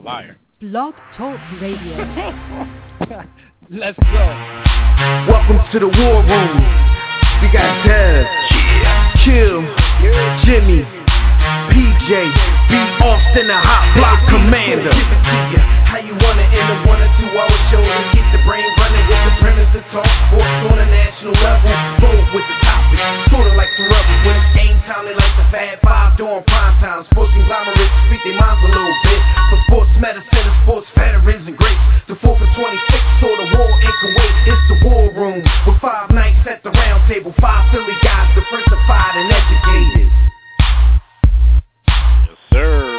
Liar. Blog Talk Radio. Let's go. Welcome to the war room. We got Dev, Kill, Jimmy, PJ, B. Austin, the hot block commander. Give it to you how you want it in a 1 or 2 hour show to keep the brain running with the premise to talk sports on a national level. Roll with the topic, sorta like the rebels. When it's game time, they like the Fab Five during prime time. Sports conglomerates speak their minds a little bit. For sports medicine and sports veterans and greats. The 4th and 26th, so the war in Kuwait. It's the war room with 5 nights at the round table. 5 Philly guys, diversified and educated. Yes, sir.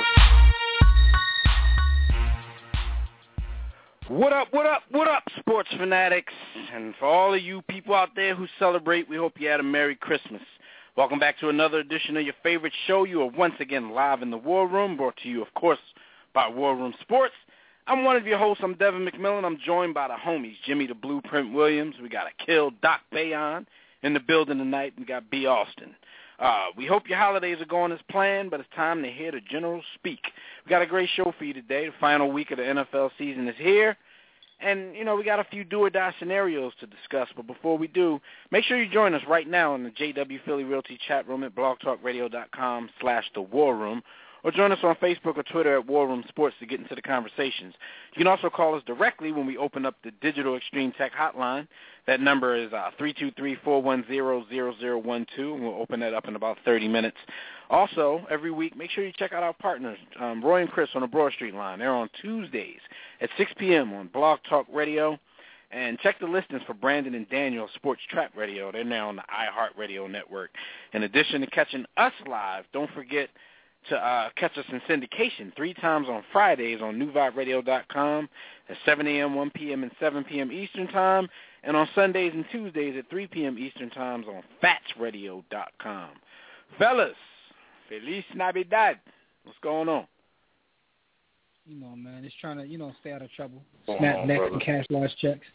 What up, what up, what up, sports fanatics? And for all of you people out there who celebrate, we hope you had a Merry Christmas. Welcome back to another edition of your favorite show. You are once again live in the War Room, brought to you, of course, by War Room Sports. I'm one of your hosts. I'm Devin McMillan. I'm joined by the homies, Jimmy the Blueprint Williams. We got a Kill Doc Bayon in the building tonight. We got B. Austin. We hope your holidays are going as planned, but it's time to hear the general speak. We got a great show for you today. The final week of the NFL season is here. And, you know, we got a few do-or-die scenarios to discuss. But before we do, make sure you join us right now in the JW Philly Realty chat room at blogtalkradio.com/The War Room, or join us on Facebook or Twitter at War Room Sports to get into the conversations. You can also call us directly when we open up the Digital Extreme Tech Hotline. That number is 323-410-0012, and we'll open that up in about 30 minutes. Also, every week, make sure you check out our partners, Roy and Chris on the Broad Street line. They're on Tuesdays at 6 p.m. on Blog Talk Radio. And check the listings for Brandon and Daniel Sports Trap Radio. They're now on the iHeartRadio network. In addition to catching us live, don't forget to catch us in syndication 3 times on Fridays on NewVibeRadio.com at 7 a.m., 1 p.m., and 7 p.m. Eastern Time, and on Sundays and Tuesdays at 3 p.m. Eastern Times on FatsRadio.com. Fellas, Feliz Navidad. What's going on? You know, man, it's trying to, stay out of trouble. Snap necks and cash large checks.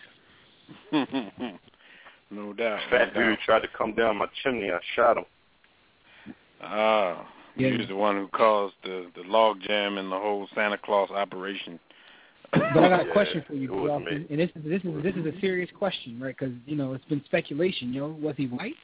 No doubt. Fat dude tried to come down my chimney. I shot him. He was the one who caused the log jam and the whole Santa Claus operation. But I got a question for you, Austin, and this is a serious question, right? Because it's been speculation. Was he white?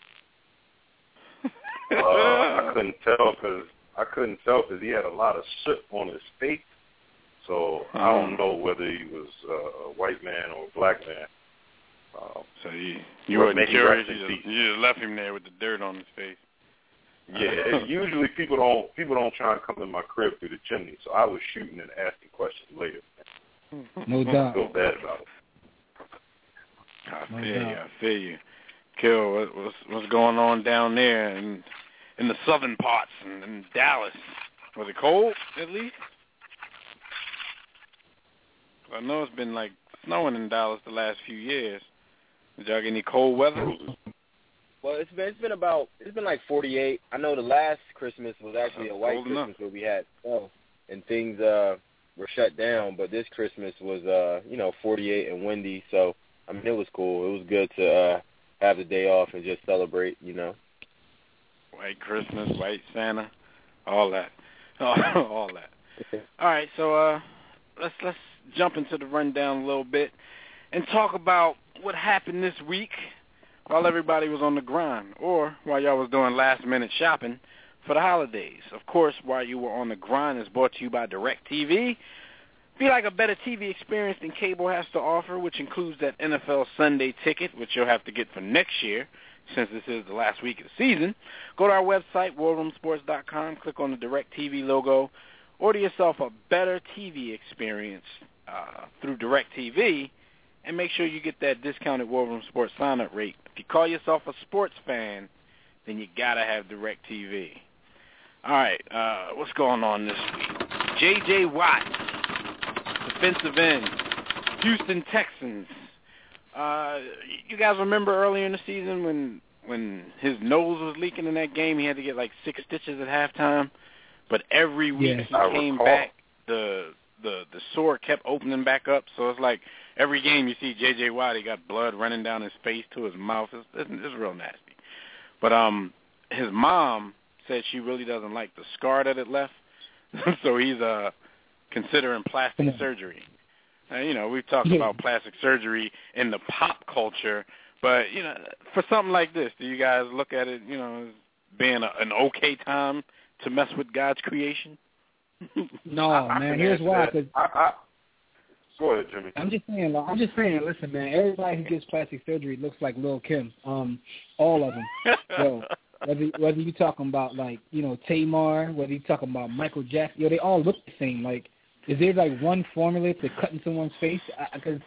I couldn't tell because he had a lot of soot on his face. So I don't know whether he was a white man or a black man. So you weren't curious. You just left him there with the dirt on his face. Yeah, usually people don't try and come in my crib through the chimney, so I was shooting and asking questions later. No doubt. I feel bad about it. I feel you. Kill, what's going on down there in the southern parts in Dallas? Was it cold at least? I know it's been like snowing in Dallas the last few years. Did y'all get any cold weather? Well, it's been like 48. I know the last Christmas was actually a white Christmas where we had snow and things were shut down. But this Christmas was 48 and windy. So I mean, it was cool. It was good to have the day off and just celebrate. White Christmas, white Santa, all that, all that. All right, so let's jump into the rundown a little bit and talk about what happened this week while everybody was on the grind, or while y'all was doing last-minute shopping for the holidays. Of course, while you were on the grind is brought to you by DirecTV. Be like a better TV experience than cable has to offer, which includes that NFL Sunday ticket, which you'll have to get for next year, since this is the last week of the season. Go to our website, warroomsports.com, click on the DirecTV logo, order yourself a better TV experience through DirecTV, and make sure you get that discounted War Room Sports sign-up rate. If you call yourself a sports fan, then you got to have DirecTV. All right, what's going on this week? J.J. Watt, defensive end, Houston Texans. You guys remember earlier in the season when his nose was leaking in that game? He had to get like 6 stitches at halftime. But every week he came back, the sore kept opening back up. So it's like every game you see J.J. Watt, he got blood running down his face to his mouth. It's real nasty. But his mom said she really doesn't like the scar that it left. So he's considering plastic surgery. We've talked about plastic surgery in the pop culture, but, for something like this, do you guys look at it, as being an okay time to mess with God's creation? No, man. Here's why. Cause go ahead, Jimmy. I'm just saying. Listen, man. Everybody who gets plastic surgery looks like Lil' Kim. All of them. So whether you talking about Tamar, whether you talking about Michael Jackson, they all look the same. Like, is there one formula to cutting someone's face? Because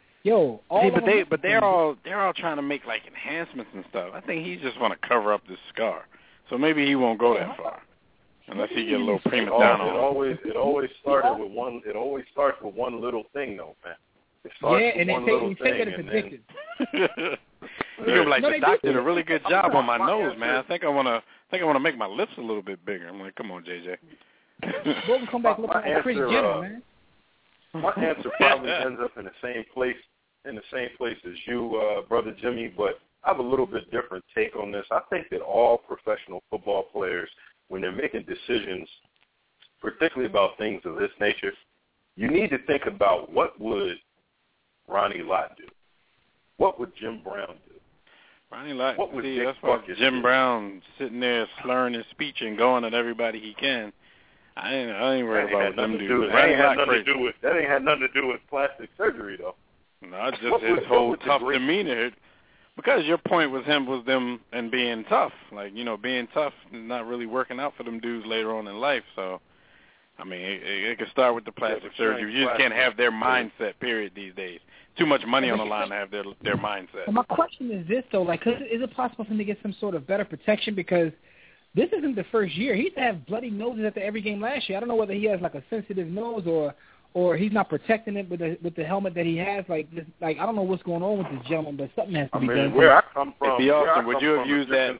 they're all trying to make enhancements and stuff. I think he just want to cover up this scar, so maybe he won't go that far. Unless he get a little prima donna. It always started with one. It always starts with one little thing, though, man. It starts with one little thing, that it's addictive. You're like, the doctor did a really good job on my nose, man. I think I want to make my lips a little bit bigger. I'm like, come on, JJ. We'll come back looking like Chris Jenner, man. My answer probably ends up in the same place as you, Brother Jimmy, but I have a little bit different take on this. I think that all professional football players, when they're making decisions, particularly about things of this nature, you need to think about what would Ronnie Lott do? What would Jim Brown do? Ronnie Lott, that's why Jim Brown sitting there slurring his speech and going at everybody he can. I ain't worried about what them do. That ain't had nothing to do with plastic surgery, though. No, just his whole tough demeanor. Because your point was them and being tough. Being tough is not really working out for them dudes later on in life. So, I mean, it can start with the plastic surgery. You just can't have their mindset, period, these days. Too much money on the line to have their mindset. Well, my question is this, though. Is it possible for him to get some sort of better protection? Because this isn't the first year. He used to have bloody noses after every game last year. I don't know whether he has, a sensitive nose or he's not protecting it with the helmet that he has. I don't know what's going on with this gentleman, but something has to be done. Where I come from, would you have used that?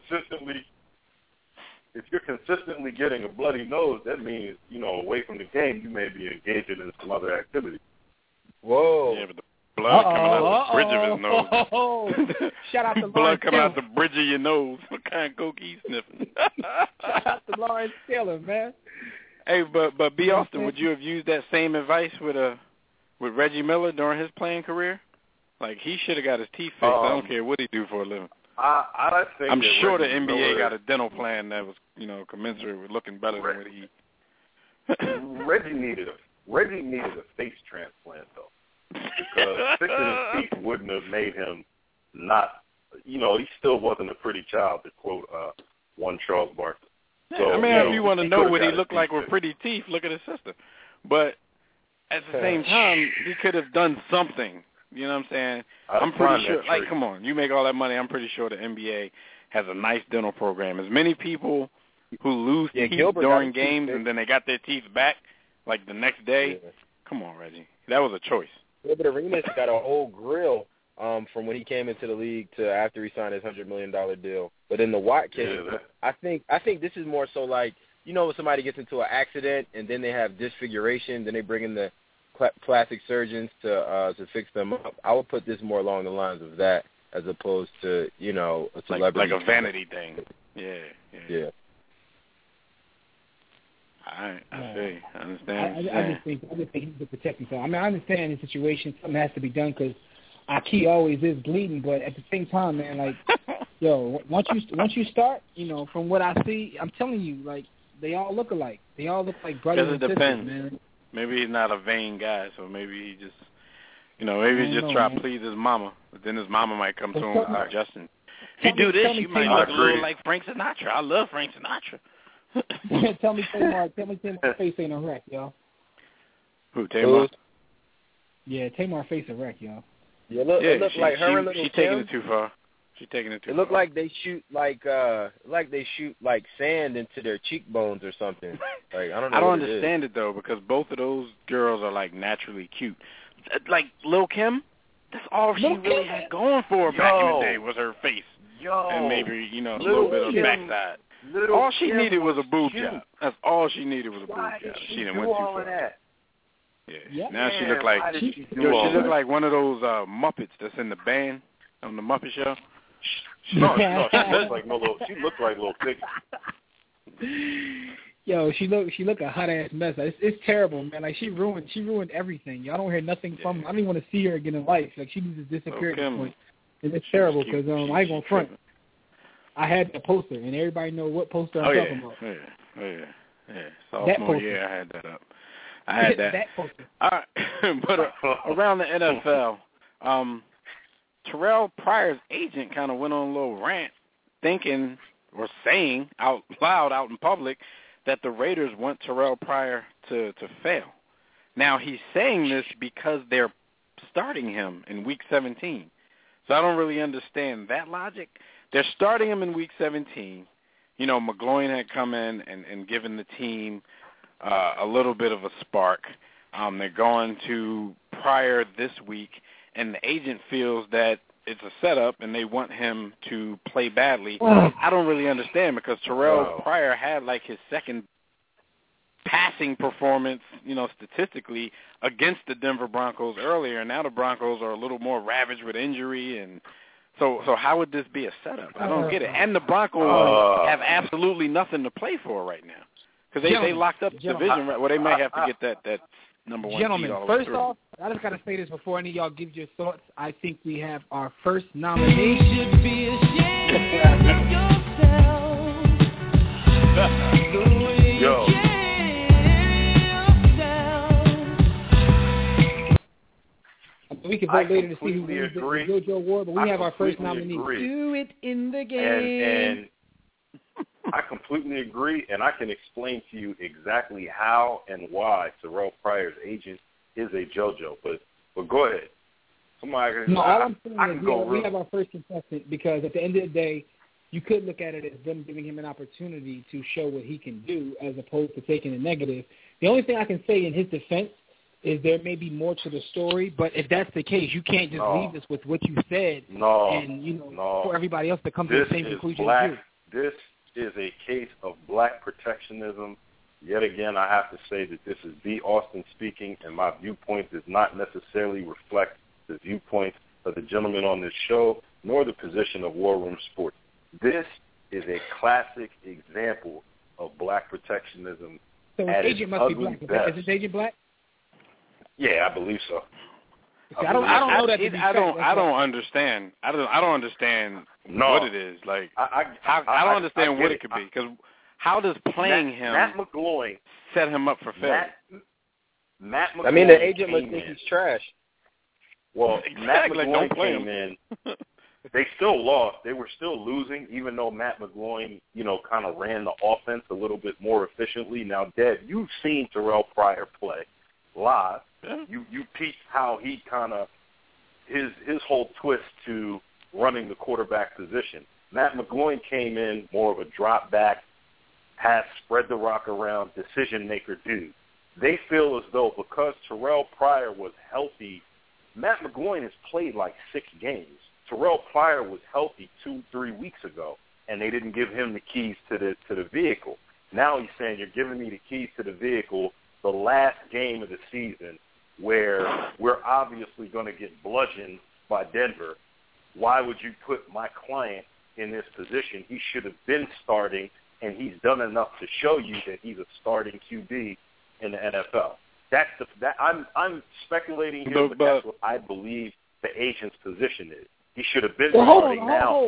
If you're consistently getting a bloody nose, that means, away from the game, you may be engaging in some other activity. Whoa. Yeah, but the blood coming out the bridge of his nose. Shout out to Lawrence blood coming out the bridge of your nose. What kind of coke he's sniffing? Shout out to Lawrence Taylor, man. Hey, but B. Austin, would you have used that same advice with Reggie Miller during his playing career? He should have got his teeth fixed. I don't care what he do for a living. I think I'm sure the NBA Miller got a dental plan that was, commensurate with looking better than what he. Reggie needed a face transplant, though, because fixing his teeth wouldn't have made him not. He still wasn't a pretty child, to quote one Charles Barkley. So, if you want to know what he looked like with pretty teeth, look at his sister. But at the same time, he could have done something. You know what I'm saying? I'm pretty sure, come on, you make all that money, I'm pretty sure the NBA has a nice dental program. As many people who lose teeth during games and then they got their teeth back, the next day, come on, Reggie. That was a choice. Gilbert Arenas got a whole grill from when he came into the league to after he signed his $100 million deal. But in the Watt case, I think this is more so when somebody gets into an accident and then they have disfiguration, then they bring in the plastic surgeons to fix them up. I would put this more along the lines of that as opposed to, a celebrity. Like a vanity thing. Yeah. I see. I understand. I just think he needs to protect himself. I mean, I understand the situation. Something has to be done because Aki always is bleeding, but at the same time, man, once you start, from what I see, I'm telling you, they all look alike. They all look like brothers and sisters, man. Maybe he's not a vain guy, so maybe he just, maybe he just try to please his mama. But then his mama might come to him like, Justin, if you do this, you might look a little like Frank Sinatra. I love Frank Sinatra. Tell me Tamar's face ain't a wreck, y'all. Who, Tamar? Yeah, Tamar's face a wreck, y'all. Yeah, it looked like her and Little Kim. She's taking it too far. It looked like they shoot sand into their cheekbones or something. I don't know. I don't understand it though, because both of those girls are naturally cute. Lil' Kim, that's all she really had going for her back in the day was her face. And maybe, a little bit of backside. All she needed was a boob job. That's all she needed was a boob job. She didn't went too far. Yeah. Now she looked like she looked like one of those Muppets that's in the band on the Muppet Show. No, she looked like Little Piggy. Yo, she look a hot ass mess. It's terrible, man. Like she ruined everything. Y'all don't hear nothing from her. I don't even want to see her again in life. Like she needs to disappear at this point. And it's terrible because I ain't gonna front. I had the poster, and everybody know what poster I'm talking about. Yeah. Sophomore year, I had that up. I had that. That poster. All right, but around the NFL, Terrell Pryor's agent kind of went on a little rant, thinking or saying out loud, out in public, that the Raiders want Terrell Pryor to fail. Now, he's saying this because they're starting him in Week 17. So I don't really understand that logic. They're starting him in Week 17. You know, McGloin had come in and given the team a little bit of a spark. They're going to Pryor this week, and the agent feels that it's a setup and they want him to play badly. I don't really understand because Terrell Pryor had like his second passing performance, you know, statistically against the Denver Broncos earlier, and now the Broncos are a little more ravaged with injury, and so how would this be a setup? I don't get it. And the Broncos have absolutely nothing to play for right now because they locked up the division. Well, they may have to get that number one gentlemen, seed first off, I just got to say this before any of y'all give your thoughts. I think we have our first nominee. Should be ashamed of yourself. Yo. We can vote later to see who wins the JoJo Award, but we have our first nominee. Do it in the game. And I completely agree, and I can explain to you exactly how and why Terrell Pryor's agent is a JoJo. But go ahead. All I'm saying is we have our first contestant because at the end of the day, you could look at it as them giving him an opportunity to show what he can do as opposed to taking a negative. The only thing I can say in his defense is there may be more to the story, but if that's the case, you can't just leave us with what you said for everybody else to come to the same conclusion as you. This is a case of black protectionism. Yet again, I have to say that this is B. Austin speaking, and my viewpoint does not necessarily reflect the viewpoint of the gentleman on this show, nor the position of War Room Sports. This is a classic example of black protectionism. So his agent must be black. Is his agent black? Yeah, I believe so. I don't know that. I don't understand. I don't understand what it is. Like I don't understand what it could be because how does playing him Matt McGloin set him up for failure? Matt McGloin. I mean, the agent must think he's trash. Well, exactly. Matt McGloin came in. They still lost. They were still losing, even though Matt McGloin, kind of ran the offense a little bit more efficiently. Now, Deb, you've seen Terrell Pryor play live. Yeah. You peeped how he kind of his whole twist to running the quarterback position. Matt McGloin came in more of a drop back, pass, spread the rock around, decision maker dude. They feel as though because Terrell Pryor was healthy, Matt McGloin has played like 6 games. Terrell Pryor was healthy 2-3 weeks ago, and they didn't give him the keys to the vehicle. Now he's saying, you're giving me the keys to the vehicle the last game of the season where we're obviously going to get bludgeoned by Denver. Why would you put my client in this position? He should have been starting, and he's done enough to show you that he's a starting QB in the NFL. I'm speculating here, but that's what I believe the agent's position is. He should have been starting now.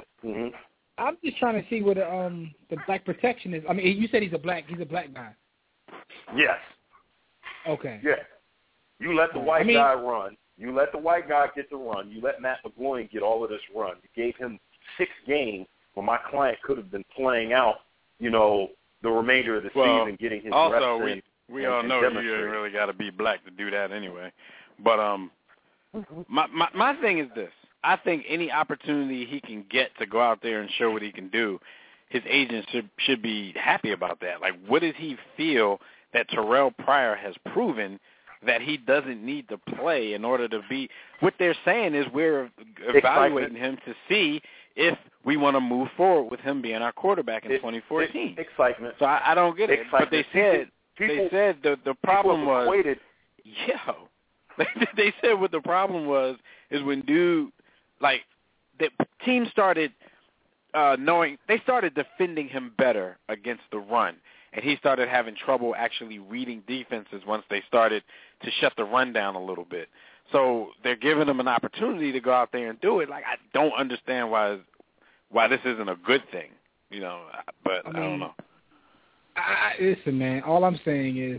I'm just trying to see what the black protection is. I mean, you said he's a black guy. Yes. Okay. Yeah. You let the white guy run. You let the white guy get the run. You let Matt McGloin get all of this run. You gave him 6 games where my client could have been playing out, the remainder of the season, getting his reps in. We all know you ain't really got to be black to do that anyway. But my thing is this. I think any opportunity he can get to go out there and show what he can do, his agent should be happy about that. Like, what does he feel that Terrell Pryor has proven that he doesn't need to play in order to be – what they're saying is we're evaluating him to see if we want to move forward with him being our quarterback in 2014. Excitement. So I don't get it. But they said the problem was – they said what the problem was is when dude – like, the team started knowing – they started defending him better against the run. and he started having trouble actually reading defenses once they started to shut the run down a little bit. So they're giving him an opportunity to go out there and do it. Like, I don't understand why this isn't a good thing, but I don't know. Listen, man, all I'm saying is,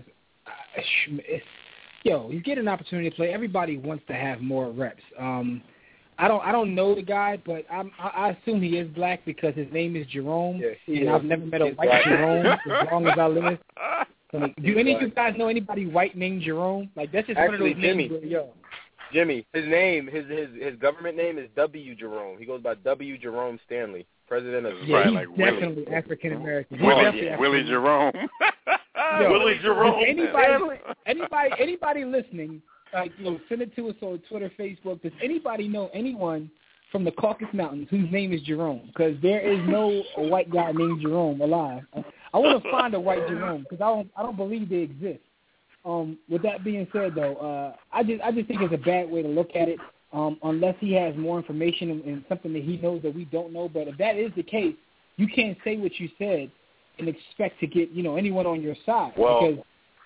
he's getting an opportunity to play. Everybody wants to have more reps. I don't know the guy, but I assume he is black because his name is Jerome, and I've never met a white Jerome as long as I live. Like, do any of you guys know anybody white named Jerome? Like, that's just actually one of those names where, Jimmy, his name, his government name is W. Jerome. He goes by W. Jerome Stanley, president of. Yeah, he's like definitely Willie. African American. Willie Jerome. Willie Jerome. Anybody listening, send it to us on Twitter, Facebook. Does anybody know anyone from the Caucasus Mountains whose name is Jerome? Because there is no white guy named Jerome alive. I want to find a white Jerome because I don't believe they exist. With that being said, though, I just think it's a bad way to look at it, unless he has more information and something that he knows that we don't know. But if that is the case, you can't say what you said and expect to get anyone on your side. Well,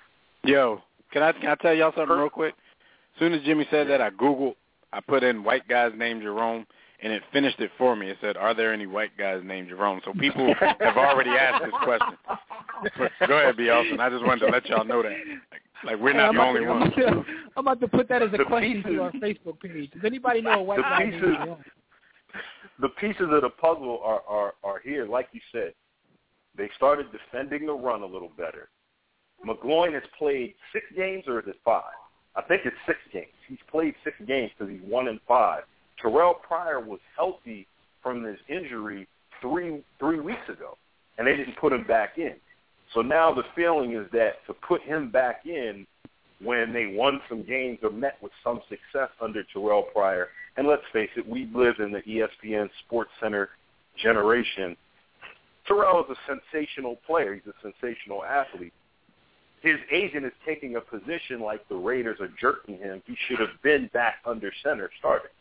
can I tell y'all something real quick? As soon as Jimmy said that, I Googled. I put in white guys named Jerome, and it finished it for me. It said, "Are there any white guys named Jerome?" So people have already asked this question. Go ahead, B. Austin. I just wanted to let y'all know that. Like we're not the only ones. I'm about to put that as a question to our Facebook page. Does anybody know a white guy named Jerome? The pieces of the puzzle are here, like you said. They started defending the run a little better. McGloin has played 6 games, or is it 5? I think it's 6 games. He's played 6 games because he's 1-5. Terrell Pryor was healthy from his injury 3 weeks ago, and they didn't put him back in. So now the feeling is that to put him back in when they won some games or met with some success under Terrell Pryor, and let's face it, we live in the ESPN Sports Center generation. Terrell is a sensational player. He's a sensational athlete. His agent is taking a position like the Raiders are jerking him. He should have been back under center starting.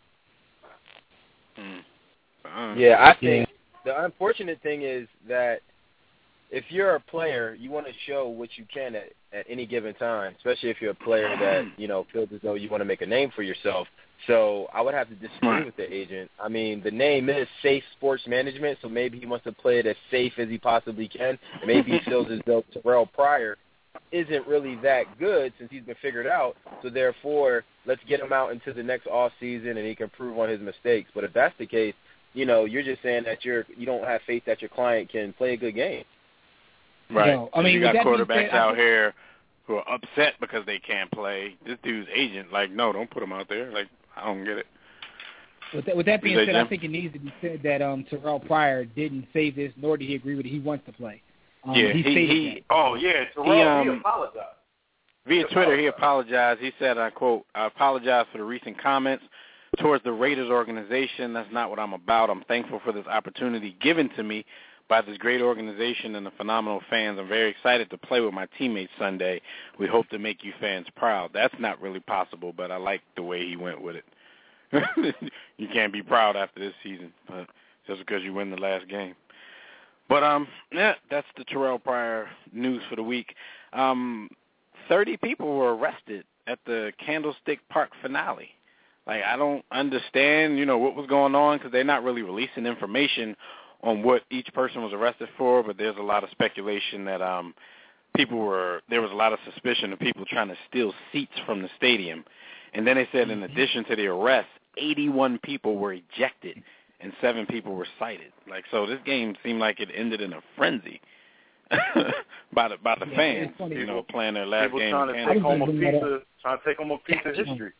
I think the unfortunate thing is that if you're a player, you want to show what you can at any given time, especially if you're a player that, feels as though you want to make a name for yourself. So I would have to disagree with the agent. I mean, the name is Safe Sports Management, so maybe he wants to play it as safe as he possibly can. Maybe he feels as though Terrell Pryor isn't really that good since he's been figured out, so therefore let's get him out into the next off season and he can prove on his mistakes. But if that's the case, you're just saying that you don't have faith that your client can play a good game. Right. No, I mean, you got quarterbacks out here who are upset because they can't play. This dude's agent, no, don't put him out there. I don't get it. With that being said, I think it needs to be said that Terrell Pryor didn't say this, nor did he agree with it. He wants to play. He Terrell, he apologized. Via Twitter, he apologized. He said, I quote, "I apologize for the recent comments towards the Raiders organization. That's not what I'm about. I'm thankful for this opportunity given to me by this great organization and the phenomenal fans. I'm very excited to play with my teammates Sunday. We hope to make you fans proud." That's not really possible, but I like the way he went with it. You can't be proud after this season just because you win the last game. But, that's the Terrell Pryor news for the week. 30 people were arrested at the Candlestick Park finale. I don't understand, what was going on because they're not really releasing information on what each person was arrested for, but there's a lot of speculation that there was a lot of suspicion of people trying to steal seats from the stadium. And then they said in addition to the arrest, 81 people were ejected and 7 people were cited. So this game seemed like it ended in a frenzy by the fans, playing their last game. Trying to take home a piece of history.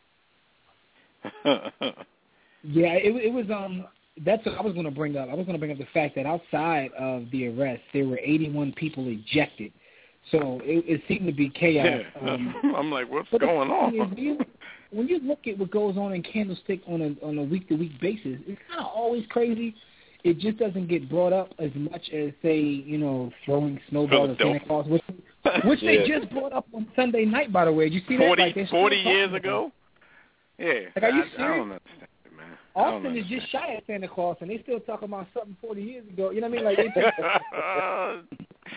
It was that's what I was going to bring up. I was going to bring up the fact that outside of the arrest, there were 81 people ejected. So it seemed to be chaos. I'm like, what's going on? When you look at what goes on in Candlestick on a week-to-week basis, it's kind of always crazy. It just doesn't get brought up as much as, say, throwing snowballs at Santa Claus, which they just brought up on Sunday night, by the way. Did you see that? 40 years ago? Yeah. Are you serious? I don't understand it, man. Austin is just shy of Santa Claus, and they still talking about something 40 years ago. You know what I mean?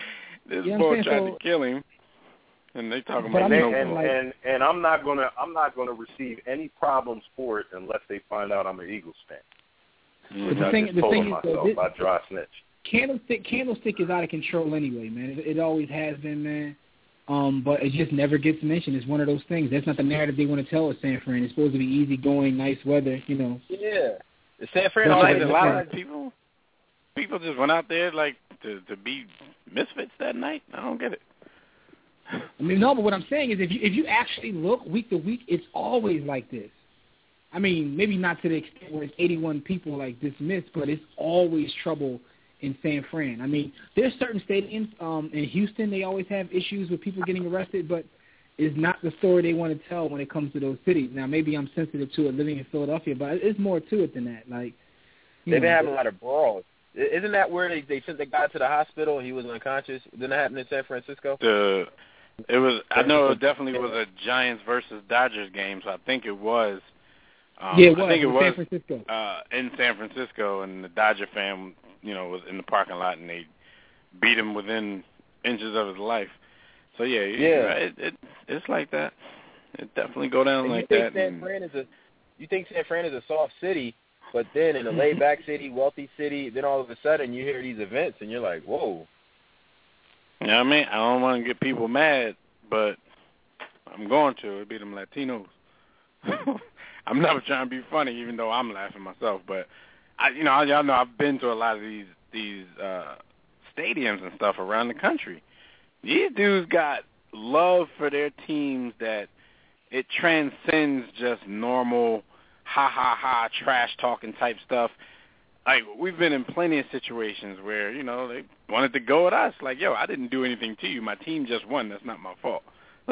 This boy tried to kill him, and they talking about and I'm not gonna receive any problems for it unless they find out I'm an Eagles fan. Which I just told myself by dry snitch. Candlestick is out of control anyway, man. It always has been, man. But it just never gets mentioned. It's one of those things. That's not the narrative they want to tell at San Fran. It's supposed to be easygoing, nice weather, you know. Yeah. The San Fran always a lot of people just went out there like to be misfits that night. I don't get it. I mean, no, but what I'm saying is if you actually look week to week, it's always like this. I mean, maybe not to the extent where it's 81 people like dismissed, but it's always trouble in San Fran. I mean, there's certain stadiums in Houston, they always have issues with people getting arrested, but it's not the story they want to tell when it comes to those cities. Now, maybe I'm sensitive to it living in Philadelphia, but it's more to it than that. Like, they've been having a lot of brawls. Isn't that where they sent the guy to the hospital? He was unconscious. Didn't that happen in San Francisco? It was. I know it definitely was a Giants versus Dodgers game, so I think it was. It was. I think it was San Francisco. In San Francisco, and the Dodger fan, was in the parking lot, and they beat him within inches of his life. So yeah. It's like that. It definitely go down like that. You think San Fran is a soft city, but then in a laid-back city, wealthy city, then all of a sudden you hear these events, and you're like, whoa. You know what I mean? I don't want to get people mad, but I'm going to. It'd be them Latinos. I'm never trying to be funny, even though I'm laughing myself. But y'all know I've been to a lot of these stadiums and stuff around the country. These dudes got love for their teams that it transcends just normal ha trash talking type stuff. Like, we've been in plenty of situations where, they wanted to go at us. Like, yo, I didn't do anything to you. My team just won. That's not my fault.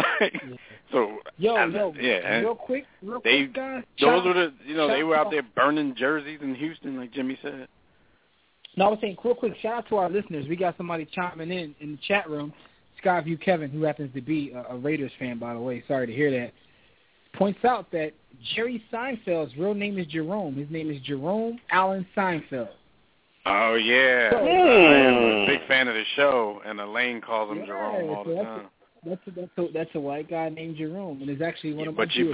So, real quick, guys. Those were they were out there burning jerseys in Houston, like Jimmy said. No, I was saying, real quick, shout out to our listeners. We got somebody chiming in the chat room. Skyview Kevin, who happens to be a Raiders fan, by the way. Sorry to hear that. Points out that Jerry Seinfeld's real name is Jerome. His name is Jerome Allen Seinfeld. Oh, yeah. I'm a big fan of the show, and Elaine calls him Jerome all the time. That's a white guy named Jerome, and it's actually one of my You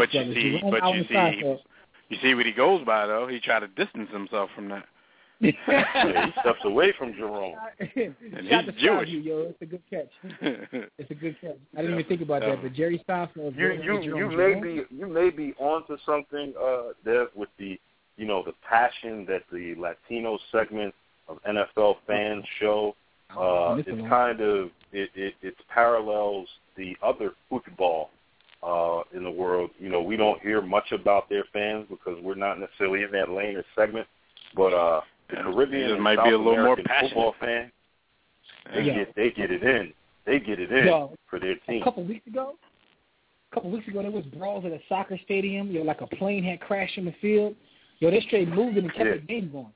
see what he goes by, though? He tried to distance himself from that. He steps away from Jerome. And he's Jewish. It's a good catch. It's a good catch. I didn't even think about that, but Jerry Seinfeld. You may be onto something, Dev, with the passion that the Latino segment of NFL fans show. It's kind of it parallels the other football in the world. We don't hear much about their fans because we're not necessarily in that lane or segment, but the Caribbean and might South be a little American more football fan, they get it in. They get it in for their team. A couple weeks ago, there was brawls at a soccer stadium. Like a plane had crashed in the field. They straight moved and kept the game going.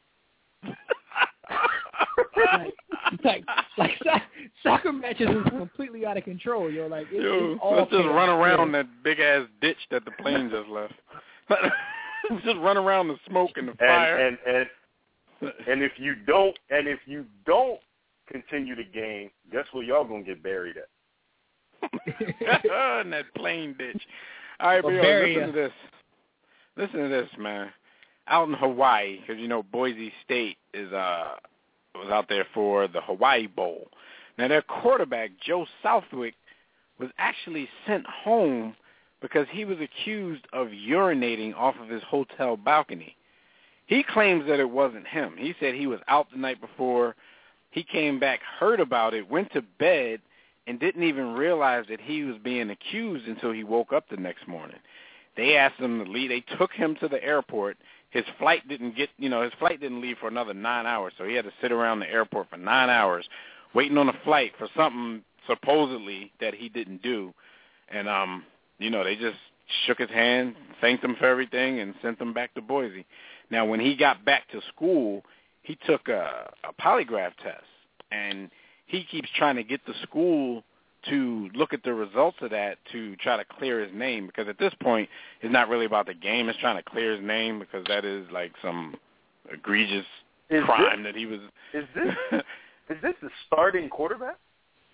like soccer matches is completely out of control. It's all let's just run around that big ass ditch that the plane just left. Just run around the smoke and the fire. And if you don't continue the game, guess where y'all gonna get buried at? In that plane ditch. All right, listen to this. Listen to this, man. Out in Hawaii, because Boise State was out there for the Hawaii Bowl. Now their quarterback Joe Southwick was actually sent home because he was accused of urinating off of his hotel balcony. He claims that it wasn't him. He said he was out the night before. He came back, heard about it, went to bed, and didn't even realize that he was being accused until he woke up the next morning. They asked him to leave. They took him to the airport. His flight didn't leave for another 9 hours, so he had to sit around the airport for 9 hours waiting on a flight for something supposedly that he didn't do. And, they just shook his hand, thanked him for everything, and sent him back to Boise. Now, when he got back to school, he took a polygraph test, and he keeps trying to get the school to look at the results of that to try to clear his name, because at this point it's not really about the game. It's trying to clear his name because that is like some egregious crime that he was. Is this the starting quarterback?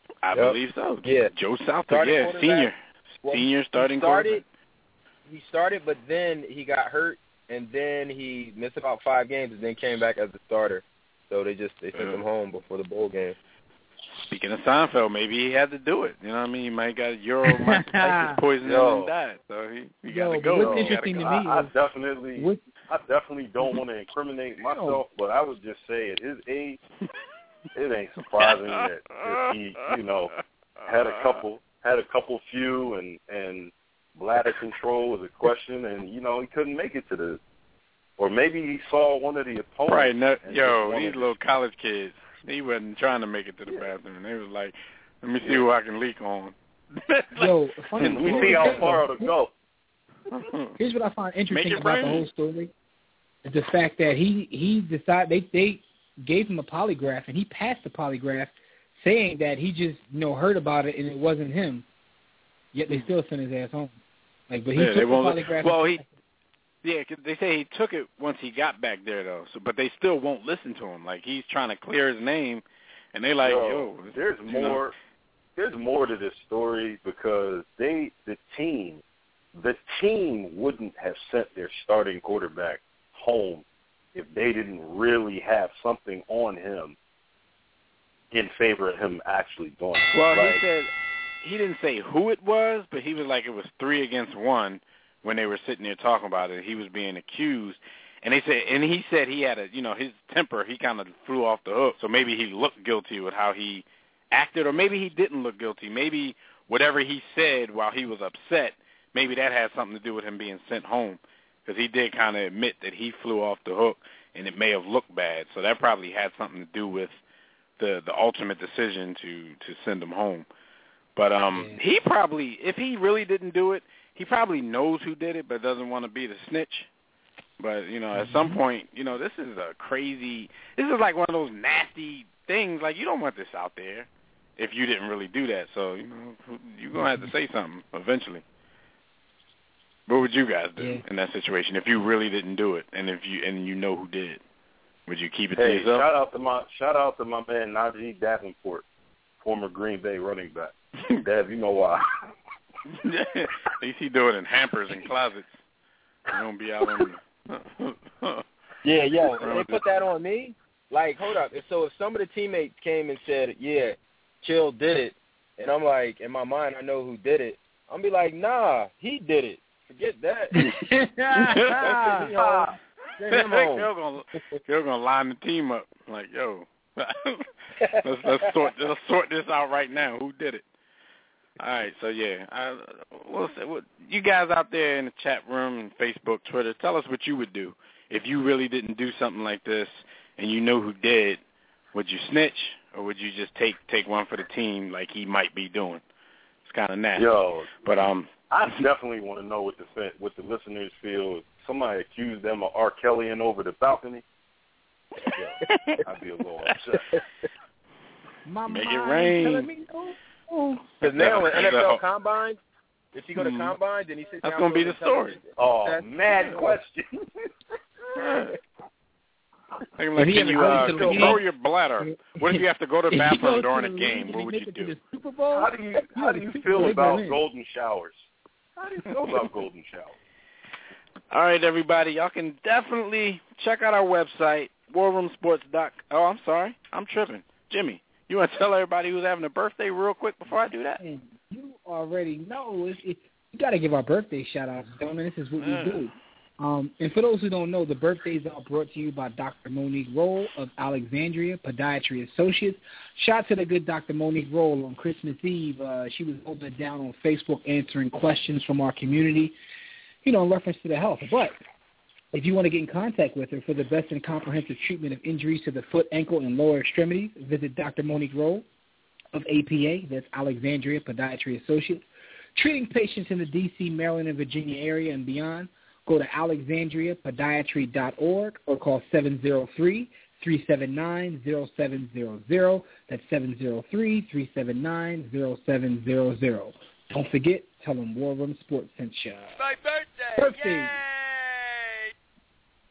I believe so. Yeah. Joe Southwick, senior starting quarterback. He started, but then he got hurt, and then he missed about 5 games, and then came back as a starter. So they sent him home before the bowl game. Speaking of Seinfeld, maybe he had to do it. You know what I mean? He might got uromycetitis poisoning and died, so he got to go. What's interesting to me I definitely don't want to incriminate myself, but I would just say at his age, it ain't surprising that he, had a couple few and bladder control was a question, and he couldn't make it to the. Or maybe he saw one of the opponents. Right, these little college kids, he wasn't trying to make it to the bathroom. They was like, let me see who I can leak on. We see how far it'll go. Here's what I find interesting about the whole story: is the fact that he decided they gave him a polygraph, and he passed the polygraph, saying that he just heard about it and it wasn't him. Yet they still sent his ass home. But he took the polygraph. Well, they say he took it once he got back there, though. So, but they still won't listen to him. Like, he's trying to clear his name, and they like, there's more. There's more to this story because the team wouldn't have sent their starting quarterback home if they didn't really have something on him in favor of him actually going. Well, he said he didn't say who it was, but he was like it was 3 against 1. When they were sitting there talking about it, he was being accused, and he said he had his temper, he kind of flew off the hook. So maybe he looked guilty with how he acted, or maybe he didn't look guilty. Maybe whatever he said while he was upset, maybe that had something to do with him being sent home, because he did kind of admit that he flew off the hook, and it may have looked bad. So that probably had something to do with the ultimate decision to send him home. But he probably, if he really didn't do it, he probably knows who did it, but doesn't want to be the snitch. But, at some point, this is like one of those nasty things. Like, you don't want this out there if you didn't really do that. So, you're going to have to say something eventually. What would you guys do in that situation if you really didn't do it and you know who did? Would you keep it to yourself? Shout out to my man Najee Davenport, former Green Bay running back. Dad, you know why. At least he do it in hampers and closets. You don't be out on. They put that on me. Like, hold up. So if some of the teammates came and said, "Yeah, Chill did it," and I'm like, in my mind, I know who did it. I'm be like, "Nah, he did it. Forget that." He'll gonna line the team up. Like, yo, let's sort this out right now. Who did it? All right, so you guys out there in the chat room and Facebook, Twitter, tell us what you would do if you really didn't do something like this and you know who did. Would you snitch or would you just take one for the team like he might be doing? It's kind of nasty. But I definitely want to know what the listeners feel. If somebody accused them of R. Kellying over the balcony, I'd be a little upset. Make it rain. Because now in NFL Combine, if you go to Combine, then he sits down. That's going to be the story. Oh, mad question. Can you control your bladder? What if you have to go to the bathroom during a game? What would you do? How do you feel about golden showers? How do you feel about golden showers? All right, everybody. Y'all can definitely check out our website, warroomsports.com. Oh, I'm sorry. I'm tripping. Jimmy, you want to tell everybody who's having a birthday real quick before I do that? You already know. You got to give our birthday shout-outs, gentlemen. This is what we do. And for those who don't know, the birthdays are brought to you by Dr. Monique Roll of Alexandria Podiatry Associates. Shout out to the good Dr. Monique Roll on Christmas Eve. She was holding it down on Facebook answering questions from our community, in reference to the health. But if you want to get in contact with her for the best and comprehensive treatment of injuries to the foot, ankle, and lower extremities, visit Dr. Monique Roll of APA, that's Alexandria Podiatry Associates. Treating patients in the D.C., Maryland, and Virginia area and beyond, go to alexandriapodiatry.org or call 703-379-0700. That's 703-379-0700. Don't forget, tell them War Room Sports sent you. My birthday! Yay!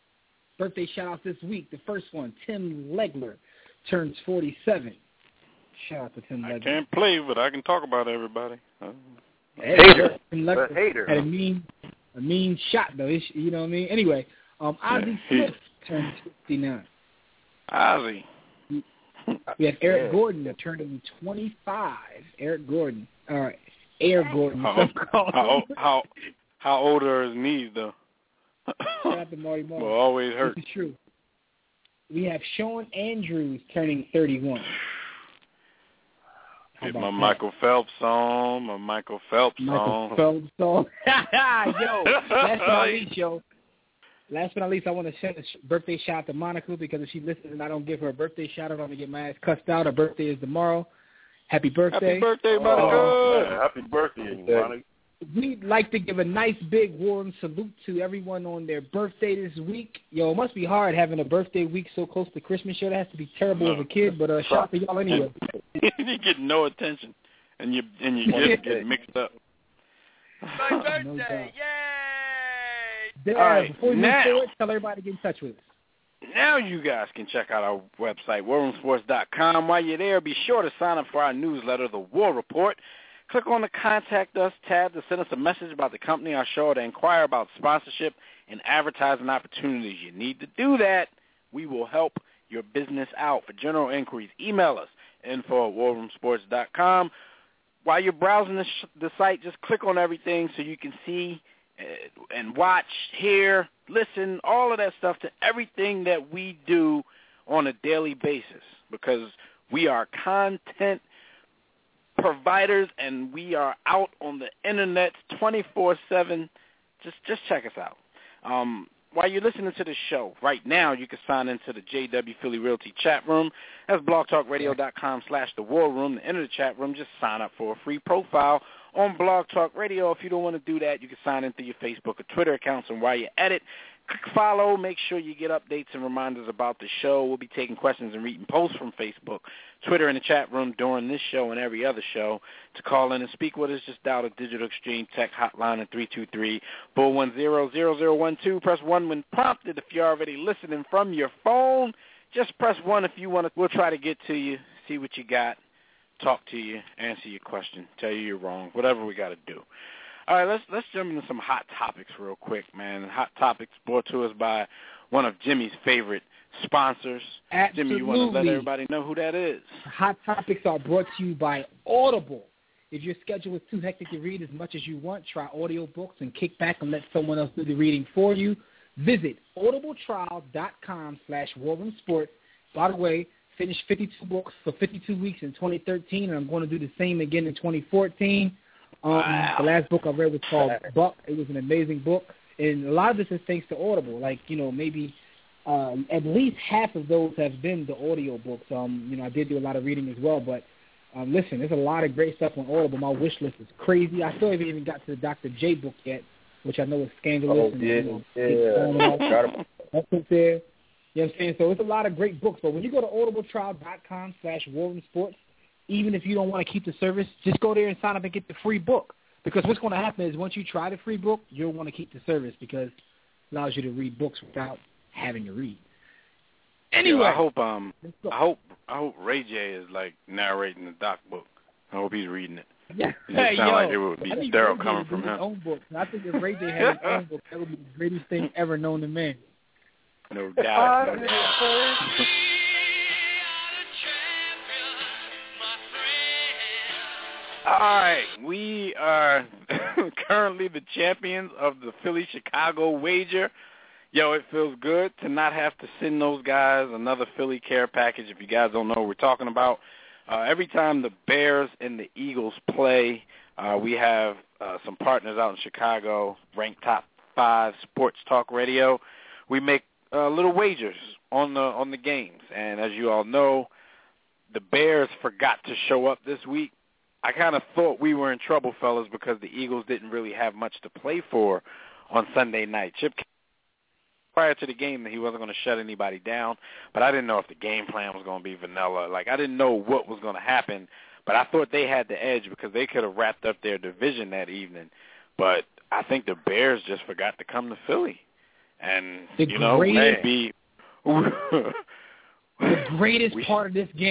Birthday shout-outs this week. The first one, Tim Legler, turns 47. Shout out to Tim Legler. I can't play, but I can talk about everybody. Hater. Tim Legler Hater. had a mean shot, though. You know what I mean? Anyway, Ozzie Smith turned 59. Ozzie. We have Eric Gordon that turned 25. Eric Gordon. All right. Air Gordon. How old are his knees, though? Shout out to Marty Moore. Will always hurt. This is true. We have Sean Andrews turning 31. Get my Michael Phelps song. Yo, last but not least, I want to send a birthday shout out to Monica, because if she listens and I don't give her a birthday shout out, I'm going to get my ass cussed out. Her birthday is tomorrow. Happy birthday. Happy birthday, Monica. Happy birthday, Monica. We'd like to give a nice big warm salute to everyone on their birthday this week. Yo, it must be hard having a birthday week so close to Christmas. Sure, that has to be terrible as a kid, but shout out to y'all anyway. You get no attention, and your gifts get mixed up. My birthday, yay! All right, before we move forward, tell everybody to get in touch with us. Now you guys can check out our website, warroomsports.com. While you're there, be sure to sign up for our newsletter, The War Report. Click on the Contact Us tab to send us a message about the company, our show, or to inquire about sponsorship and advertising opportunities. You need to do that. We will help your business out. For general inquiries, email us, info@warroomsports.com. While you're browsing the site, just click on everything so you can see and watch, hear, listen, all of that stuff to everything that we do on a daily basis, because we are content providers, and we are out on the internet 24/7. Just check us out. While you're listening to the show right now, you can sign into the JW Philly Realty chat room. That's blogtalkradio.com/The War Room. To enter the chat room, just sign up for a free profile on Blog Talk Radio. If you don't want to do that, you can sign in through your Facebook or Twitter accounts, and while you're at it, click follow. Make sure you get updates and reminders about the show. We'll be taking questions and reading posts from Facebook, Twitter, and the chat room during this show and every other show. To call in and speak with us, just dial the Digital Extreme Tech hotline at 323-410-0012. Press 1 when prompted. If you're already listening from your phone, just press 1 if you want to. We'll try to get to you, see what you got, talk to you, answer your question, tell you you're wrong, whatever we got to do. All right, let's jump into some hot topics real quick, man. Hot topics brought to us by one of Jimmy's favorite sponsors. Absolutely. Jimmy, you want to let everybody know who that is? Hot topics are brought to you by Audible. If your schedule is too hectic to read as much as you want, try audiobooks and kick back and let someone else do the reading for you. Visit audibletrial.com/warroomsports. By the way, finished 52 books for 52 weeks in 2013, and I'm going to do the same again in 2014. Wow. The last book I read was called Buck. It was an amazing book, and a lot of this is thanks to Audible. Like, maybe at least half of those have been the audio books. I did do a lot of reading as well, but listen, there's a lot of great stuff on Audible. My wish list is crazy. I still haven't even got to the Dr. J book yet, which I know is scandalous. That's up there. You know what I'm saying? So it's a lot of great books. But when you go to audibletrial.com/warroomsports, even if you don't want to keep the service, just go there and sign up and get the free book. Because what's going to happen is once you try the free book, you'll want to keep the service because it allows you to read books without having to read. Anyway, I hope Ray J is like narrating the Doc book. I hope he's reading it. Yeah. It just sounds like it would be sterile coming from him. His own book. I think if Ray J had his own book, that would be the greatest thing ever known to man. No doubt. All right, we are currently the champions of the Philly-Chicago wager. Yo, it feels good to not have to send those guys another Philly care package. If you guys don't know what we're talking about, every time the Bears and the Eagles play, we have some partners out in Chicago, ranked top 5 sports talk radio. We make little wagers on the games, and as you all know, the Bears forgot to show up this week. I kind of thought we were in trouble, fellas, because the Eagles didn't really have much to play for on Sunday night. Chip prior to the game that he wasn't going to shut anybody down, but I didn't know if the game plan was going to be vanilla. Like, I didn't know what was going to happen, but I thought they had the edge because they could have wrapped up their division that evening. But I think the Bears just forgot to come to Philly. And, maybe... The greatest part of this game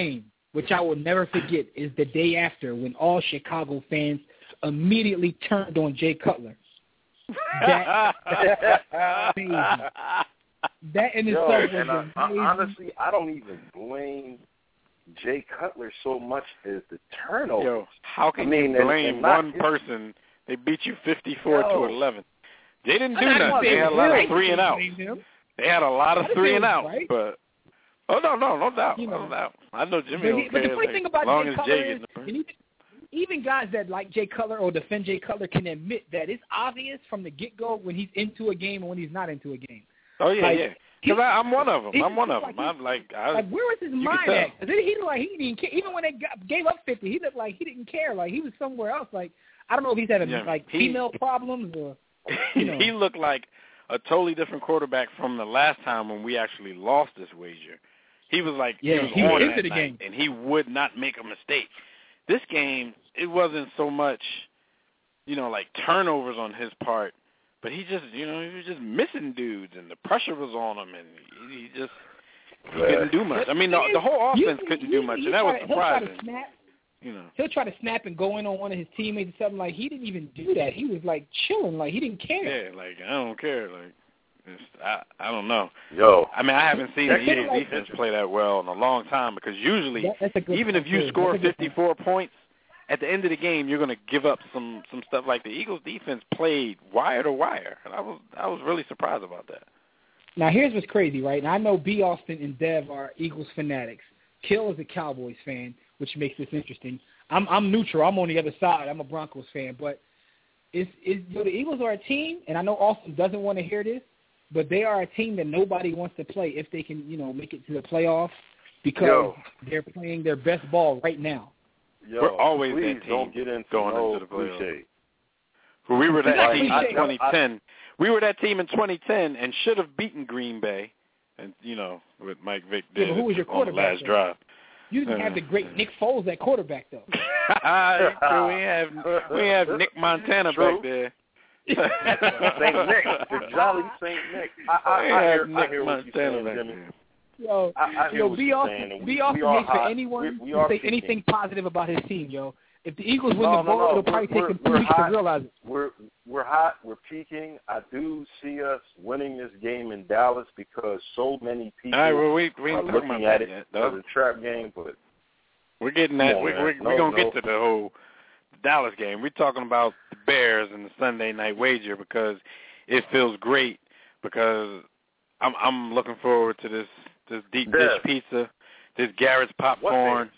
which I will never forget, is the day after when all Chicago fans immediately turned on Jay Cutler. That's amazing. That in itself was amazing. Honestly, I don't even blame Jay Cutler so much as the turnover. Yo, how can you blame one person? They beat you 54-11. They didn't do nothing. They had a lot of 3 and outs. They had a lot of 3 and outs, but no doubt, no doubt. I know Jimmy. But the funny thing about Jay Cutler is, even guys that like Jay Cutler or defend Jay Cutler can admit that it's obvious from the get-go when he's into a game and when he's not into a game. Oh yeah, yeah. Because I'm one of them. I'm like, where was his mind at? He looked like he didn't care. Even when they gave up 50, he looked like he didn't care. Like he was somewhere else. Like I don't know if he's having female problems or. He looked like a totally different quarterback from the last time when we actually lost this wager. He was like he was on into the game, and he would not make a mistake. This game, it wasn't so much, like turnovers on his part. But he just, he was just missing dudes, and the pressure was on him, and he couldn't do much. I mean, the whole offense couldn't do much, and that was surprising. He'll try to snap and go in on one of his teammates or something. Like, he didn't even do that. He was, like, chilling. Like, he didn't care. Yeah, like, I don't care. Like, I don't know. Yo. I mean, I haven't seen the Eagles defense play that well in a long time because usually, even if you score 54 points, at the end of the game, you're going to give up some stuff. Like the Eagles' defense played wire to wire, and I was really surprised about that. Now, here's what's crazy, right? Now, I know B. Austin and Dev are Eagles fanatics. Kill is a Cowboys fan, which makes this interesting. I'm neutral. I'm on the other side. I'm a Broncos fan. But the Eagles are a team, and I know Austin doesn't want to hear this, but they are a team that nobody wants to play if they can, make it to the playoffs because they're playing their best ball right now. Yo, we're always please that team don't get into going into the playoffs. We were that team in 2010. We were that team in 2010 and should have beaten Green Bay, and what Mike Vick did who was your on the last drive. You didn't have the great Nick Foles at quarterback though. we have Nick Montana back there. Saint Nick, the jolly Saint Nick. I hear what you're saying, Jimmy. B. Austin hates for anyone to say anything positive about his team, yo. If the Eagles win the ball, it'll probably take them 2 weeks to realize it. We're hot. We're peaking. I do see us winning this game in Dallas because so many people we are looking at it as a trap game. But we're getting that. We're going to get to the whole Dallas game. We're talking about the Bears and the Sunday night wager because it feels great because I'm looking forward to this deep dish pizza, this Garrett's popcorn,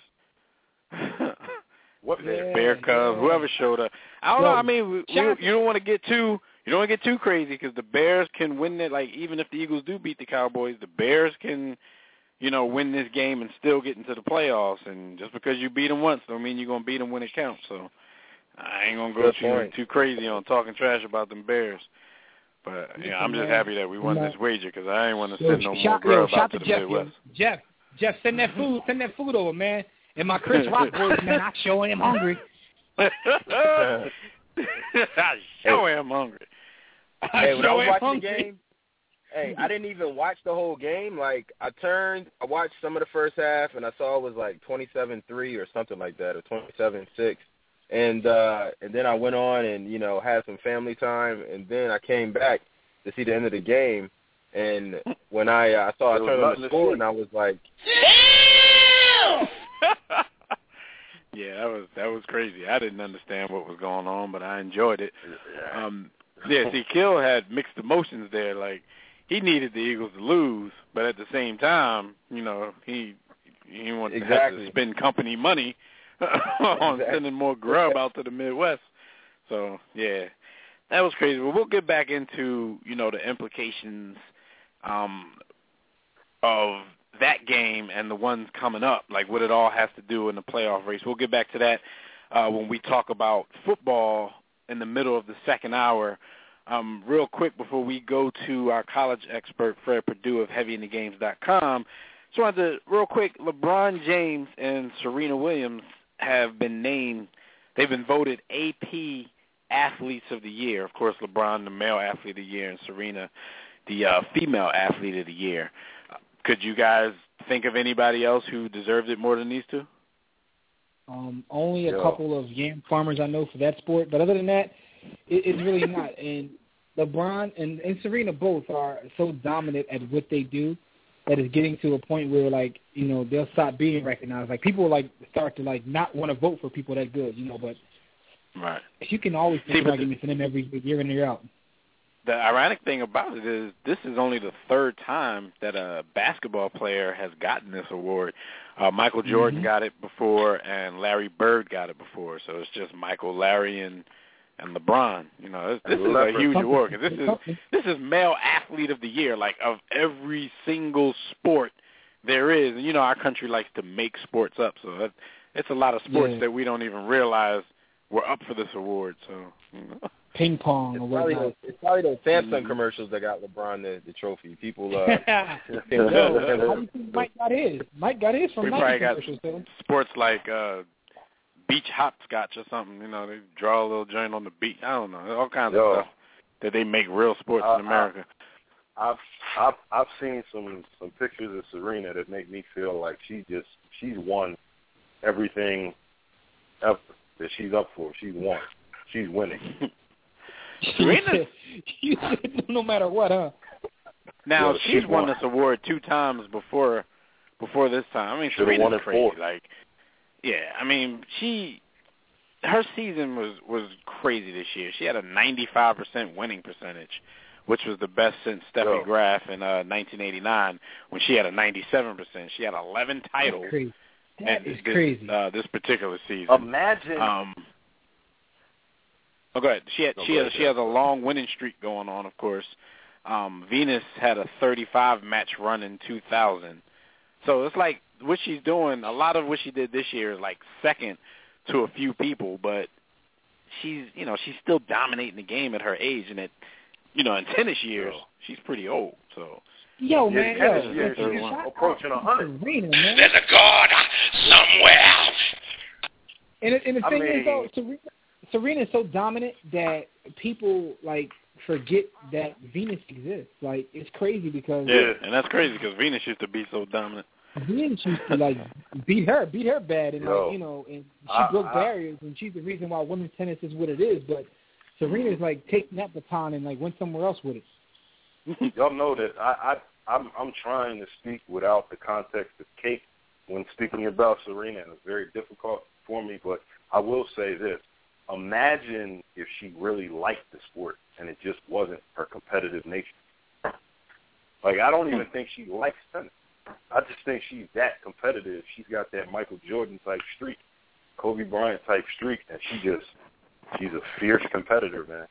Bear Cubs, whoever showed up. I don't know. I mean, you don't want to get too crazy because the Bears can win it. Like even if the Eagles do beat the Cowboys, the Bears can, win this game and still get into the playoffs. And just because you beat them once, don't mean you're gonna beat them when it counts. So I ain't gonna go too crazy on talking trash about them Bears. But I'm just happy that we won this wager because I ain't want to send no more grub out to the Midwest. Jeff, send that food over, man. And my Chris Rock boys, man, I sure am hungry. I sure am hungry. Hey, when I was watching the game, I didn't even watch the whole game. Like, I watched some of the first half, and I saw it was like 27-3 or something like that, or 27-6. And then I went on and, had some family time, and then I came back to see the end of the game. And when I saw I turned on the score, and I was like, yeah, that was crazy. I didn't understand what was going on, but I enjoyed it. See, Kill had mixed emotions there. Like, he needed the Eagles to lose, but at the same time, he wanted to have to spend company money on sending more grub out to the Midwest. So, yeah, that was crazy. But we'll get back into, the implications of that game and the ones coming up, like what it all has to do in the playoff race. We'll get back to that when we talk about football in the middle of the second hour. Real quick before we go to our college expert, Fred Perdue of HeavyInTheGames.com, just wanted to, real quick, LeBron James and Serena Williams have been named, they've been voted AP Athletes of the Year. Of course, LeBron, the male athlete of the year, and Serena, the female athlete of the year. Could you guys think of anybody else who deserved it more than these two? Only a couple of yam farmers I know for that sport, but other than that, it's really not. And LeBron and Serena both are so dominant at what they do that it's getting to a point where, like, you know, they'll stop being recognized. Like, people like start to like not want to vote for people that good, you know. But right, you can always make an argument for them every year in and year out. The ironic thing about it is this is only the third time that a basketball player has gotten this award. Michael Jordan got it before, and Larry Bird got it before. So it's just Michael, Larry, and LeBron. You know, this is a huge award. This is male athlete of the year, like of every single sport there is. And, you know, our country likes to make sports up. So it's a lot of sports that we don't even realize were up for this award. So, you know. Ping pong. It's probably those Samsung commercials that got LeBron the trophy. People. How do you think Mike got his? Mike got his from Nike commercials. Got sports like beach hopscotch or something. You know, they draw a little joint on the beach. I don't know, all kinds of stuff that they make real sports in America. I've seen some pictures of Serena that make me feel like she's won everything ever that she's up for. She's won. She's winning. Serena, no matter what, huh? Now she's won this award 2 times before this time. I mean, Serena's crazy. 4. Like, yeah, I mean, her season was crazy this year. She had a 95% winning percentage, which was the best since Steffi Graf in 1989 when she had a 97%. She had 11 titles. That is crazy. This particular season. Imagine. Oh, go ahead. She has a long winning streak going on, of course. Venus had a 35-match run in 2000. So it's like what she's doing, a lot of what she did this year is like second to a few people, but she's still dominating the game at her age. And in tennis years, she's pretty old. So. She's approaching 100. There's a God somewhere. And the thing is, though, Serena is so dominant that people like forget that Venus exists. Like, it's crazy because and that's crazy because Venus used to be so dominant. Venus used to like beat her bad, and and she broke barriers, and she's the reason why women's tennis is what it is. But Serena's like taking that baton and like went somewhere else with it. Y'all know that I'm trying to speak without the context of cake when speaking about Serena, and it's very difficult for me. But I will say this. Imagine if she really liked the sport and it just wasn't her competitive nature. Like, I don't even think she likes tennis. I just think she's that competitive. She's got that Michael Jordan type streak, Kobe Bryant type streak, and she's a fierce competitor, man.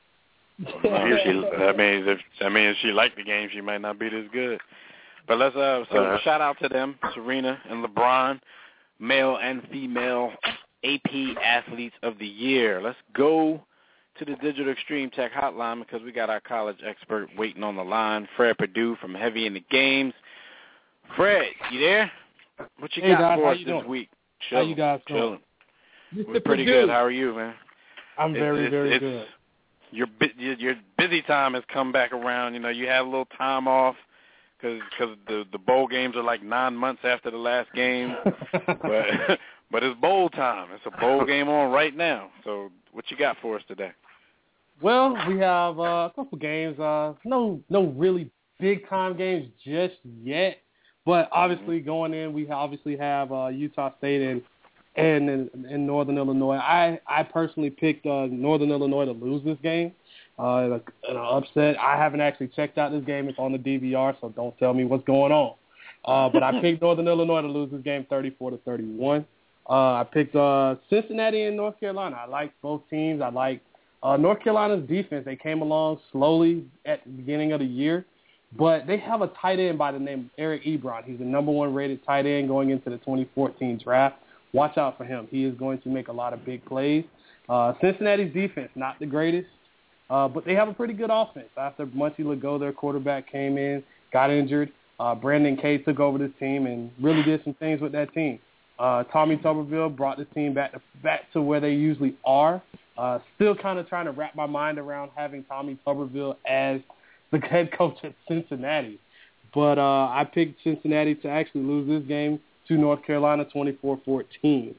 If she liked the game, she might not be this good. But let's shout out to them, Serena and LeBron, male and female AP Athletes of the Year. Let's go to the Digital Extreme Tech Hotline because we got our college expert waiting on the line, Fred Perdue from Heavy in the Games. Fred, you there? What you got for us this week? How you guys doing? We're pretty good. How are you, man? I'm very good. Your busy time has come back around. You know, you had a little time off because the bowl games are like 9 months after the last game. But it's bowl time. It's a bowl game on right now. So what you got for us today? Well, we have a couple games. No really big-time games just yet. But obviously going in, we obviously have Utah State and in Northern Illinois. I personally picked Northern Illinois to lose this game. In an upset. I haven't actually checked out this game. It's on the DVR, so don't tell me what's going on. But I picked Northern Illinois to lose this game 34-31. I picked Cincinnati and North Carolina. I like both teams. I like North Carolina's defense. They came along slowly at the beginning of the year, but they have a tight end by the name of Eric Ebron. He's the number 1 rated tight end going into the 2014 draft. Watch out for him. He is going to make a lot of big plays. Cincinnati's defense, not the greatest, but they have a pretty good offense. After Muncie Legault, their quarterback, came in, got injured, Brandon Kay took over this team and really did some things with that team. Tommy Tuberville brought this team back to where they usually are. Still kind of trying to wrap my mind around having Tommy Tuberville as the head coach at Cincinnati. But I picked Cincinnati to actually lose this game to North Carolina 24-14.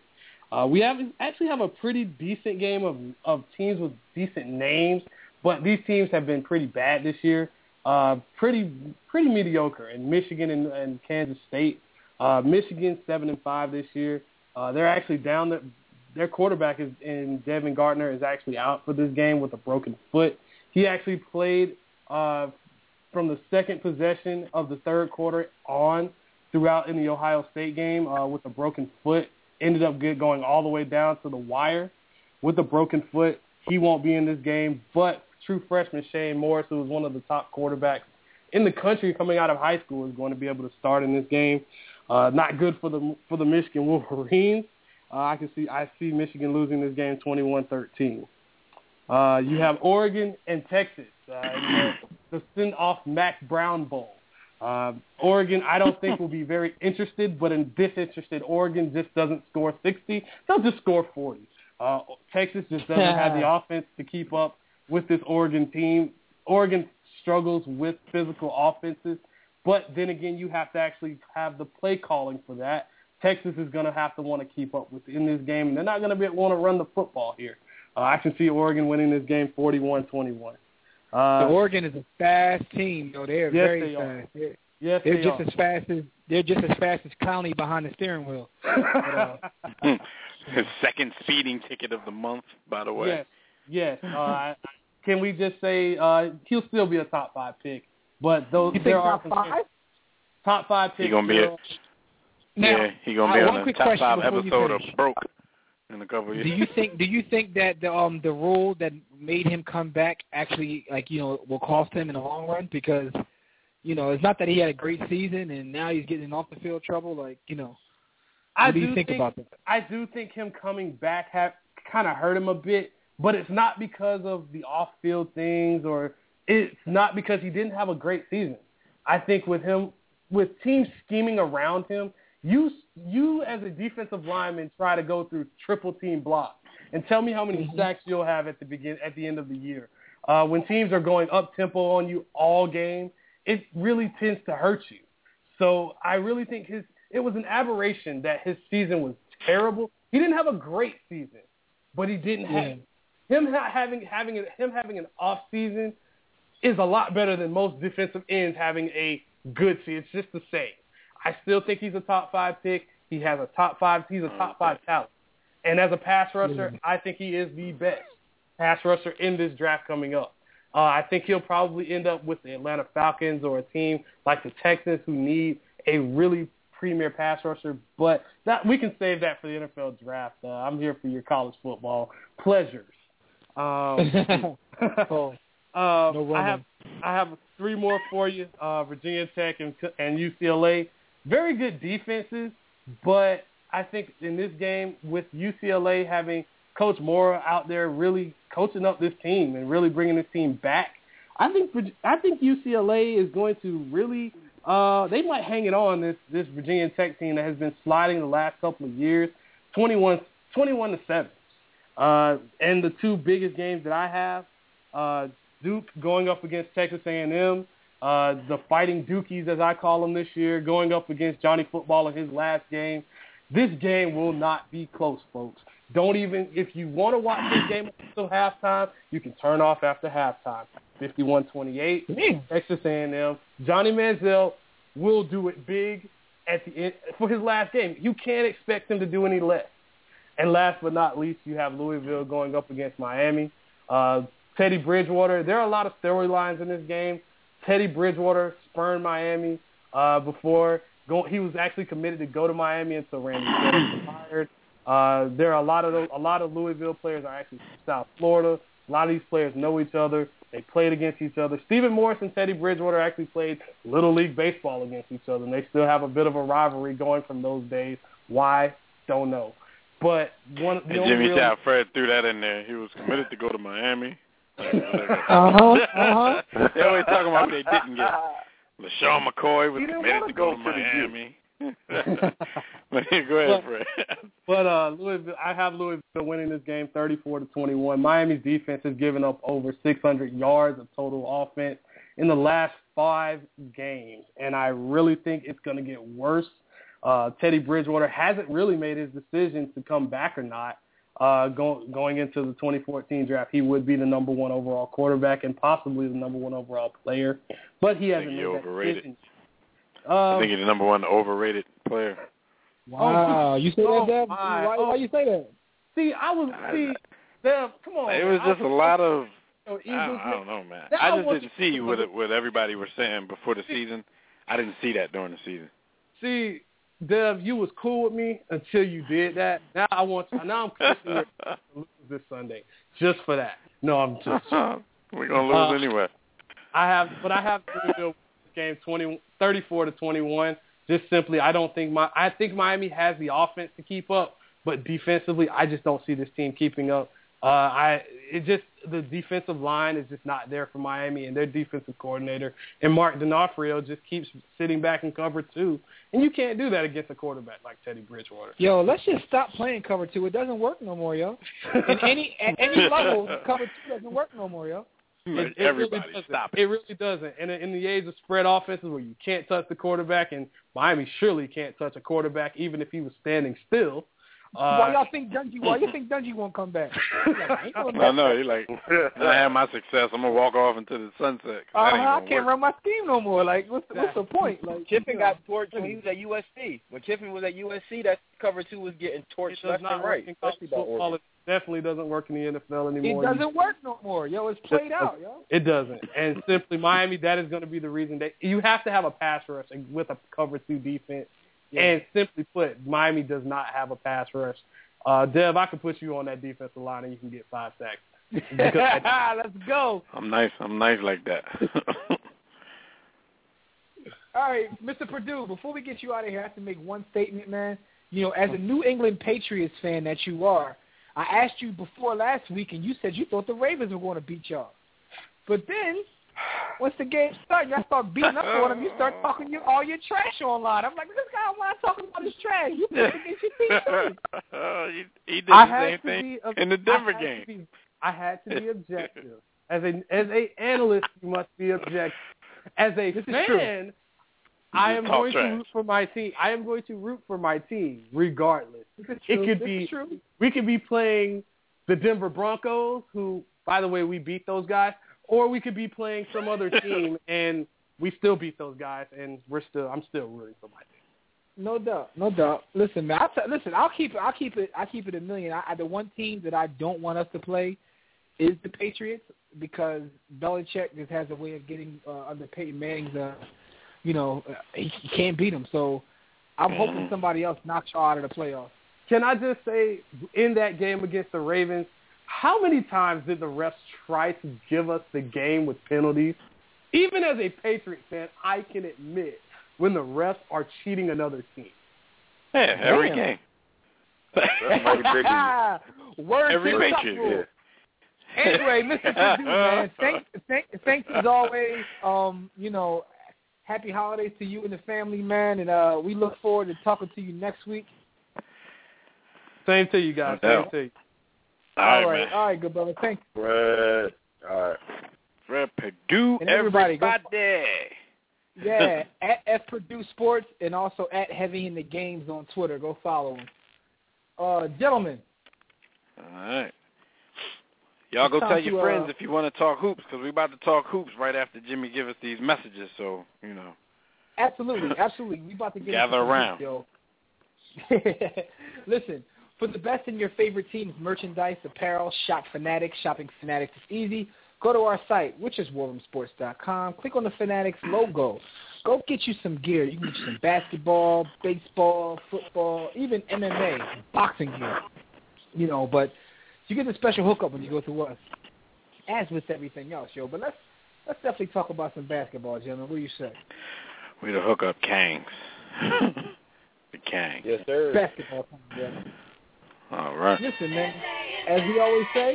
We actually have a pretty decent game of teams with decent names, but these teams have been pretty bad this year. Pretty mediocre in Michigan and Kansas State. Michigan 7-5 this year. They're actually down. Their quarterback in Devin Gardner is actually out for this game with a broken foot. He actually played from the second possession of the third quarter on throughout in the Ohio State game with a broken foot. Ended up going all the way down to the wire with a broken foot. He won't be in this game, but true freshman Shane Morris, who was one of the top quarterbacks in the country coming out of high school, is going to be able to start in this game. Not good for the Michigan Wolverines. I see Michigan losing this game 21-13. You have Oregon and Texas in the send-off Mac Brown Bowl. Oregon, I don't think will be very interested, but in disinterested Oregon just doesn't score 60. They'll just score 40. Texas just doesn't have the offense to keep up with this Oregon team. Oregon struggles with physical offenses, but then again, you have to actually have the play calling for that. Texas is going to have to want to keep up in this game, and they're not going to want to run the football here. I can see Oregon winning this game 41-21. Oregon is a fast team, though. They're very fast. They're just as fast as Clowney behind the steering wheel. His second speeding ticket of the month, by the way. Yes. Can we just say he'll still be a top 5 pick? But those there are top 5 picks. He's gonna be he's gonna be on the top 5 episode of Broke in a couple of years. Do you think that the rule that made him come back actually will cost him in the long run? Because it's not that he had a great season and now he's getting in off the field trouble. What do you think about that? I do think him coming back kind of hurt him a bit, but it's not because of the off-field things, or it's not because he didn't have a great season. I think with teams scheming around him, you as a defensive lineman try to go through triple team blocks and tell me how many sacks you'll have at the end of the year. When teams are going up tempo on you all game, it really tends to hurt you. So I really think it was an aberration that his season was terrible. He didn't have a great season, but he didn't have him having an off season is a lot better than most defensive ends having a good season. It's just the same. I still think he's a top 5 pick. He's a top 5 talent. And as a pass rusher, I think he is the best pass rusher in this draft coming up. I think he'll probably end up with the Atlanta Falcons or a team like the Texans who need a really premier pass rusher. But we can save that for the NFL draft. I'm here for your college football pleasures. I have 3 more for you. Virginia Tech and UCLA. Very good defenses, but I think in this game with UCLA having Coach Mora out there really coaching up this team and really bringing this team back, I think UCLA is going to really they might hang it on this Virginia Tech team that has been sliding the last couple of years, 21-7. And the 2 biggest games that I have, Duke going up against Texas A&M, the Fighting Dukies, as I call them this year, going up against Johnny Football in his last game. This game will not be close, folks. If you want to watch this game until halftime, you can turn off after halftime. 51-28, Texas A&M. Johnny Manziel will do it big at the end for his last game. You can't expect him to do any less. And last but not least, you have Louisville going up against Miami. Teddy Bridgewater, there are a lot of storylines in this game. Teddy Bridgewater spurned Miami before. He was actually committed to go to Miami until Randy Gregory retired. There are a lot of Louisville players are actually from South Florida. A lot of these players know each other. They played against each other. Stephen Morris and Teddy Bridgewater actually played Little League Baseball against each other, and they still have a bit of a rivalry going from those days. Why? Don't know. But Jimmy Fred threw that in there. He was committed to go to Miami. They always talking about they didn't get. LaShawn McCoy was committed to go to Miami. Go ahead, Fred. But Louisville, I have Louisville winning this game 34-21. Miami's defense has given up over 600 yards of total offense in the last 5 games, and I really think it's going to get worse. Teddy Bridgewater hasn't really made his decision to come back or not. Going into the 2014 draft, he would be the number 1 overall quarterback and possibly the number 1 overall player, but he hasn't made that decision. I think he's the number 1 overrated player. Wow, you say that, Dev? Why you say that? See, Dev, come on. It was just a lot of. I don't know, man. I just didn't see what everybody was saying before the season. I didn't see that during the season. See, Dev, you was cool with me until you did that. Now I'm considering to lose this Sunday just for that. No, I'm just. We're gonna lose anyway. I have to this game 34-21. Just simply, I think Miami has the offense to keep up, but defensively, I just don't see this team keeping up. The defensive line is just not there for Miami, and their defensive coordinator and Mark D'Onofrio just keeps sitting back in cover 2, and you can't do that against a quarterback like Teddy Bridgewater. Yo, let's just stop playing cover 2. It doesn't work no more, yo. At any level, cover 2 doesn't work no more, yo. Everybody really stop it. It really doesn't. And in the age of spread offenses where you can't touch the quarterback, and Miami surely can't touch a quarterback even if he was standing still. Why you think Dungy won't come back? I know. You're like, I had my success. I'm gonna walk off into the sunset. I can't run my scheme no more. Like, what's the point? Like, Kiffin got torched when he was at USC. When Kiffin was at USC, that cover 2 was getting torched left and right. It definitely doesn't work in the NFL anymore. It doesn't work no more, yo. It's played out, yo. It doesn't. And simply, Miami, that is going to be the reason that you have to have a pass rush with a cover 2 defense. Yeah. And simply put, Miami does not have a pass rush. Dev, I can put you on that defensive line and you can get 5 sacks. Let's go. I'm nice like that. All right, Mr. Purdue, before we get you out of here, I have to make one statement, man. You know, as a New England Patriots fan that you are, I asked you before last week, and you said you thought the Ravens were going to beat y'all. But then, once the game started, y'all start beating up on them. You start talking all your trash online. I'm like, this guy online talking about his trash. You put against your team too. He did the same thing in the Denver game. I had to be objective. As a analyst, you must be objective. As a fan, I am going to root for my team. I am going to root for my team regardless. It could be we could be playing the Denver Broncos, who, by the way, we beat those guys, or we could be playing some other team and we still beat those guys, and I'm still rooting for my team. No doubt. Listen, man. I'll keep it a million. The one team that I don't want us to play is the Patriots, because Belichick just has a way of getting under Peyton Manning's. He can't beat him. So I'm hoping somebody else knocks y'all out of the playoffs. Can I just say, in that game against the Ravens, how many times did the refs try to give us the game with penalties? Even as a Patriots fan, I can admit when the refs are cheating another team. Yeah, every game. Every Patriot. Yeah. Anyway, Mr. Purdue, man, thanks as always. Happy holidays to you and the family, man, and we look forward to talking to you next week. Same to you guys. Same to you. All right, good brother. Thanks. Fred. All right. Fred Purdue, and everybody. Yeah, at F Purdue Sports and also at Heavy in the Games on Twitter. Go follow him. Gentlemen. All right. Y'all go tell your friends if you want to talk hoops, because we're about to talk hoops right after Jimmy give us these messages, so, you know. Absolutely. We about to get gather around. Hoops, listen, for the best in your favorite team's merchandise, apparel, shop Fanatics. Shopping Fanatics is easy. Go to our site, which is warroomsports.com. Click on the Fanatics logo. Go get you some gear. You can get you some basketball, baseball, football, even MMA, boxing gear. But you get the special hookup when you go through us, as with everything else, yo. But let's definitely talk about some basketball, gentlemen. What do you say? We the hookup Kangs. The Kang. Yes, sir. Basketball time, yeah. All right. Listen, man, as we always say,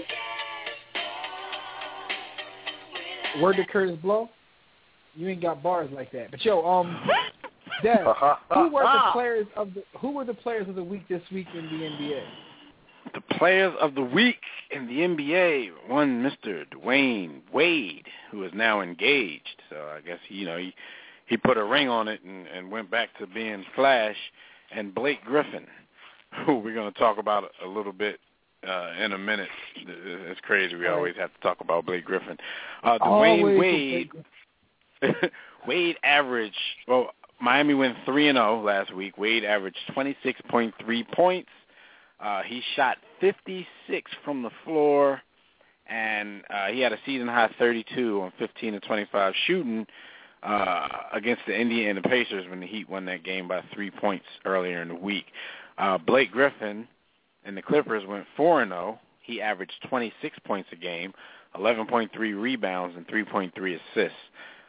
word to Curtis Blow, you ain't got bars like that. But Dad, who were the players of the week this week in the NBA? The players of the week in the NBA, one Mr. Dwayne Wade, who is now engaged. So I guess he put a ring on it and went back to being Flash. and Blake Griffin, who we're going to talk about a little bit in a minute. It's crazy. We always have to talk about Blake Griffin. Dwayne Wade. Wade averaged, well, Miami went 3-0 last week. Wade averaged 26.3 points. He shot 56 from the floor, and he had a season-high 32 on 15 of 25 shooting against the Indiana Pacers when the Heat won that game by 3 points earlier in the week. Blake Griffin and the Clippers went 4-0. He averaged 26 points a game, 11.3 rebounds, and 3.3 assists.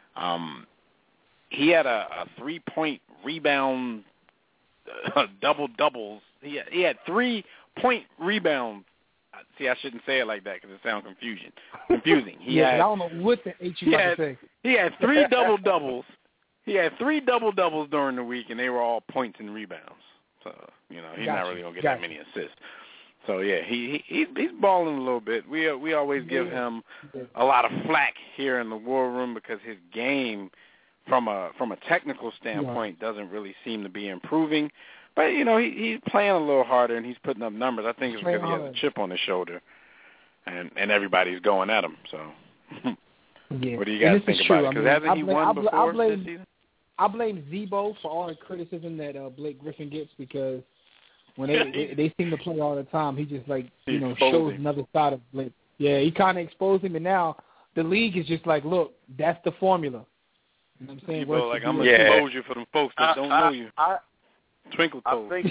He had a 3-point rebound double-doubles. He had 3-point rebounds. See, I shouldn't say it like that because it sounds confusing. I don't know what the H you about to say. He had 3 double-doubles. He had 3 double-doubles during the week, and they were all points and rebounds. So, he's not really going to get that many assists. So, yeah, he's balling a little bit. We always give him a lot of flack here in the War Room because his game, from a technical standpoint, doesn't really seem to be improving. But, he's playing a little harder, and he's putting up numbers. I think it's because he has a chip on his shoulder, and everybody's going at him. So, what do you guys think about it? Because hasn't he won before this season? I blame Zebo for all the criticism that Blake Griffin gets because when they seem to play all the time, he just, shows another side of Blake. Yeah, he kind of exposed him, and now the league is just like, look, that's the formula. You know what I'm saying? Zebo, I'm going to expose you for them folks that don't know you. Twinkle toes. I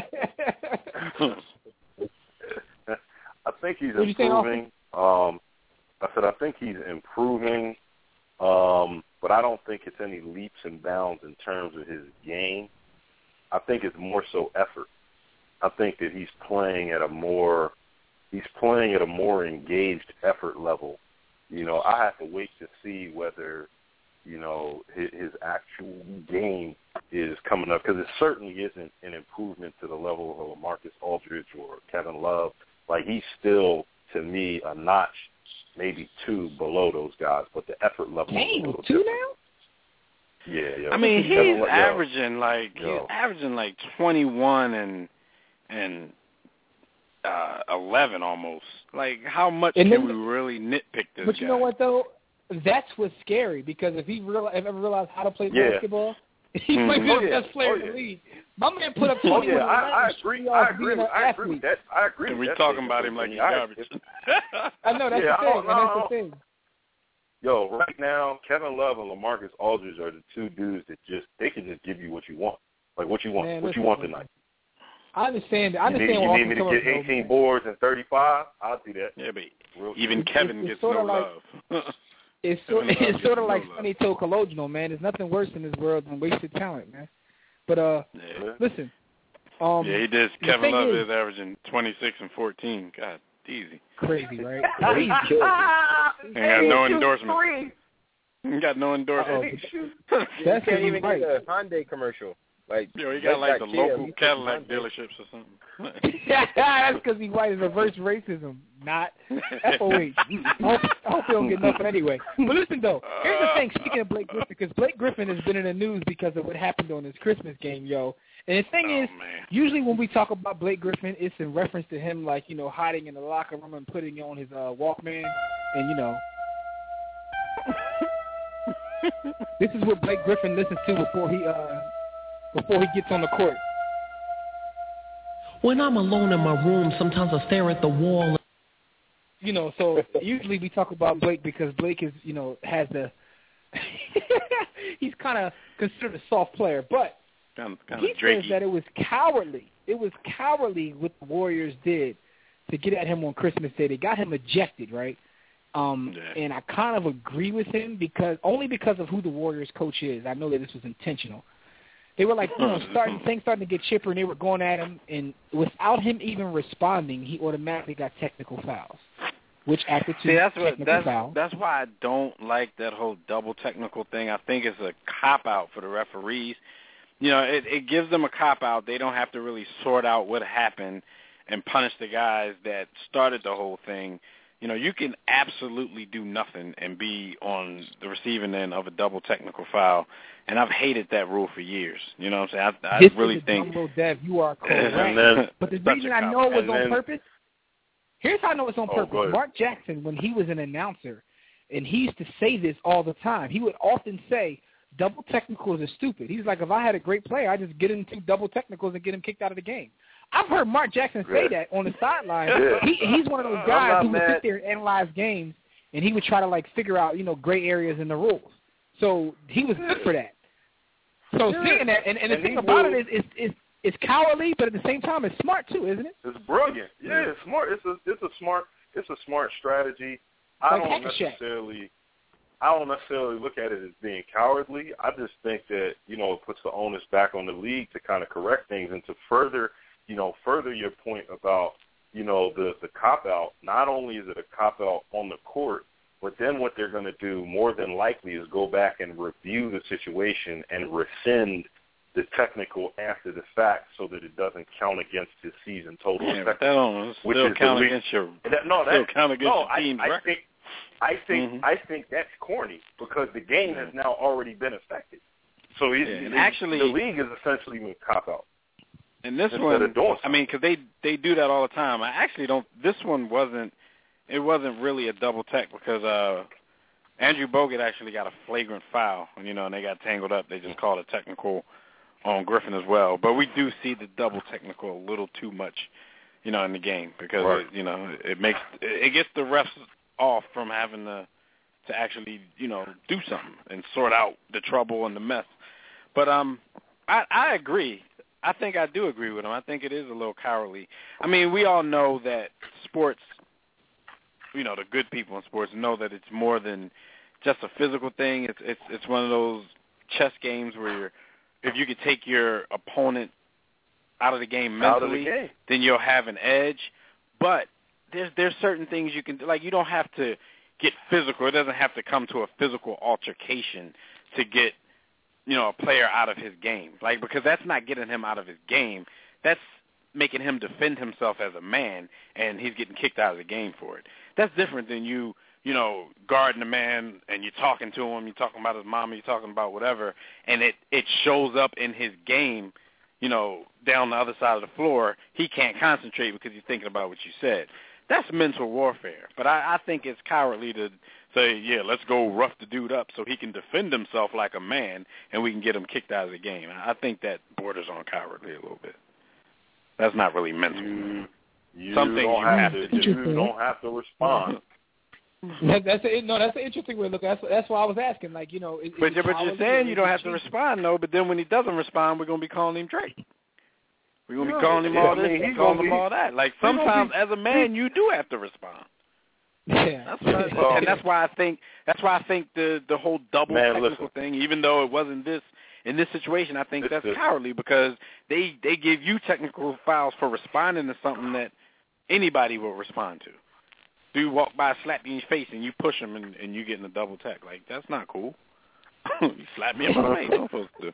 think he's improving. I think he's improving, but I don't think it's any leaps and bounds in terms of his game. I think it's more so effort. I think that he's playing at a more engaged effort level. I have to wait to see whether his actual game is coming up because it certainly isn't an improvement to the level of LaMarcus Aldridge or Kevin Love. He's still, to me, a notch, maybe 2 below those guys, but the effort level is a little 2 different. now? Yeah. I mean, he's averaging 21 and 11 almost. How much can we really nitpick this guy? But you know what though? That's what's scary because if ever realized how to play basketball, he might be the best player in the league. My man put up 21. I agree with that. I agree. And we're talking about him like he's garbage. I know that's the thing. That's the thing. Yo, right now, Kevin Love and LaMarcus Aldridge are the 2 dudes that they can just give you what you want. What you want. Man, what you want tonight. I understand. You need me to get 18 boards and 35? I'll do that. Yeah, but even Kevin gets no love. It's sort of like Sonny Toe Cologno, man. There's nothing worse in this world than wasted talent, man. But listen. He did. Kevin Love is averaging 26 and 14. God, easy. Crazy, right? Ain't got no endorsement. Ain't got no endorsement. That's can't even right. get a Hyundai commercial. He got the local Cadillac dealerships or something. That's because he's white. It's reverse racism, not FOH. I hope he don't get nothing anyway. But listen, though, here's the thing. Speaking of Blake Griffin, because Blake Griffin has been in the news because of what happened on his Christmas game, yo. And the thing is, usually when we talk about Blake Griffin, it's in reference to him, hiding in the locker room and putting on his Walkman. And, this is what Blake Griffin listens to before he gets on the court. When I'm alone in my room, sometimes I stare at the wall. So usually we talk about Blake because Blake is, has the he's kind of considered a soft player, but he says that it was cowardly. It was cowardly what the Warriors did to get at him on Christmas Day. They got him ejected, right? And I kind of agree with him because of who the Warriors coach is. I know that this was intentional. They were starting to get chipper, and they were going at him, and without him even responding, he automatically got technical fouls, which acted to technical foul. That's why I don't like that whole double technical thing. I think it's a cop-out for the referees. It gives them a cop-out. They don't have to really sort out what happened and punish the guys that started the whole thing. You know, you can absolutely do nothing and be on the receiving end of a double technical foul, and I've hated that rule for years. You know what I'm saying? I really think. Dev, you are correct. But the reason I know it was on purpose, here's how I know it's on purpose. Mark Jackson, when he was an announcer, and he used to say this all the time, he would often say, double technicals are stupid. He's like, if I had a great player, I just get into double technicals and get him kicked out of the game. I've heard Mark Jackson say that on the sideline. Yeah. He's one of those guys who would sit there and analyze games, and he would try to, like, figure out, you know, gray areas in the rules. So he was good for that. So seeing that, and the thing about it is it's cowardly, but at the same time, it's smart too, isn't it? It's brilliant. Yeah, it's smart. It's a smart strategy. I don't necessarily look at it as being cowardly. I just think that, you know, it puts the onus back on the league to kind of correct things and to further your point about, you know, the cop-out. Not only is it a cop-out on the court, but then what they're going to do more than likely is go back and review the situation and rescind the technical after the fact so that it doesn't count against his season total. Yeah, but that don't still count against your team's record. I think that's corny because the game has now already been affected. So actually, the league is essentially a cop-out. And this one, I mean, because they do that all the time. I actually don't. This one wasn't really a double tech because Andrew Bogut actually got a flagrant foul, and they got tangled up. They just called it technical on Griffin as well. But we do see the double technical a little too much, in the game because it gets the refs off from having to actually do something and sort out the trouble and the mess. But I agree. I think I do agree with him. I think it is a little cowardly. I mean, we all know that sports, the good people in sports know that it's more than just a physical thing. It's one of those chess games where if you could take your opponent out of the game mentally, then you'll have an edge. But there's certain things you can do. Like, you don't have to get physical. It doesn't have to come to a physical altercation to get a player out of his game. Like, because that's not getting him out of his game. That's making him defend himself as a man, and he's getting kicked out of the game for it. That's different than you guarding a man and you're talking to him, you're talking about his mama, you're talking about whatever, and it shows up in his game, down the other side of the floor. He can't concentrate because he's thinking about what you said. That's mental warfare. But I think it's cowardly to say, yeah, let's go rough the dude up so he can defend himself like a man and we can get him kicked out of the game. I think that borders on cowardly a little bit. That's not really mental. Something you have to do. You don't have to respond. That's an interesting way to look at it. That's why I was asking. Like, but you're saying you don't have to respond, though. But then when he doesn't respond, we're gonna be calling him Drake. We're gonna be calling him all this, calling him all that. Like, sometimes as a man, you do have to respond. Yeah, that's why I think the whole double technical thing, even though it wasn't in this situation, I think that's cowardly because they give you technical fouls for responding to something that anybody will respond to. Dude walk by, slap you in your face, and you push him, and you get in a double tech. Like, that's not cool. You slap me in my face. I'm supposed to.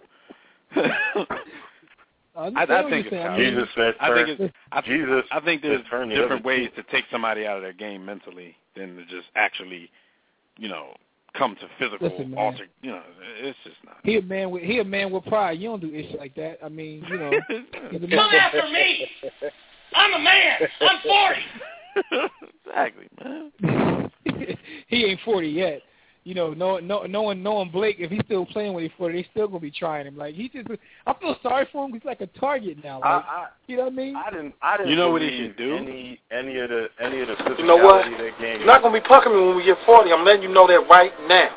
I think it's cowardly. I think there's different ways to take somebody out of their game mentally than to just actually, come to physical alter. It's just not. He a man with pride. You don't do ish like that. I mean, Come after me. I'm a man. I'm 40. Exactly, man. He ain't 40 yet. Knowing Blake, if he's still playing when he's 40, they still gonna be trying him. Like, I feel sorry for him. He's like a target now. Like, you know what I mean? I didn't. You know what he should do? Any of the physicality you know what? of that game. You're not gonna be pucking me when we get 40. I'm letting you know that right now.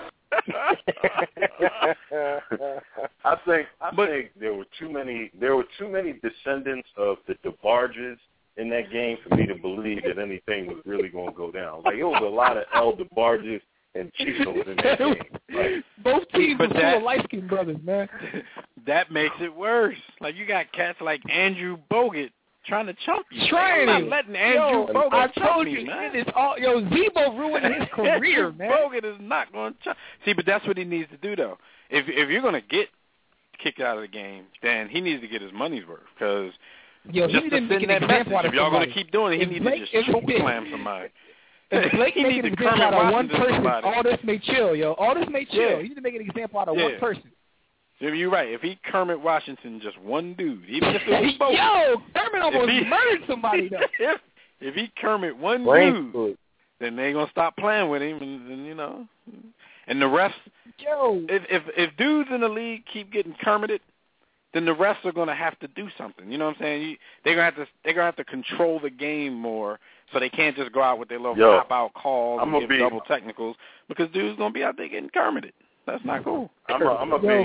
I think there were too many descendants of the DeBarges in that game for me to believe that anything was really going to go down. Like, it was a lot of El DeBarges and Chisos in that game. Like, both teams were full of light-skinned brothers, man. That makes it worse. Like, you got cats like Andrew Bogut trying to chump you. Trying I'm not letting Andrew Bogut I chump told me, you, man. Zebo ruined his career, man. Bogut is not going to chump. See, but that's what he needs to do, though. If you're going to get kicked out of the game, then he needs to get his money's worth because just to send that message, if y'all going to keep doing it, he needs to just choke slam somebody. If Blake make an example out of one person, all this may chill, yo. All this may chill. You need to make an example out of one person. You're right. If he Kermit Washington just one dude, even if it was both. Yo, Kermit almost murdered somebody, though. If he Kermit one dude, then they gonna stop playing with him, and you know, and the refs. Yo, if dudes in the league keep getting Kermited, then the refs are gonna have to do something. You know what I'm saying? They're gonna have to control the game more, so they can't just go out with their little pop out calls and give double technicals, because dudes gonna be out there getting Kermited. That's not cool. I'm gonna be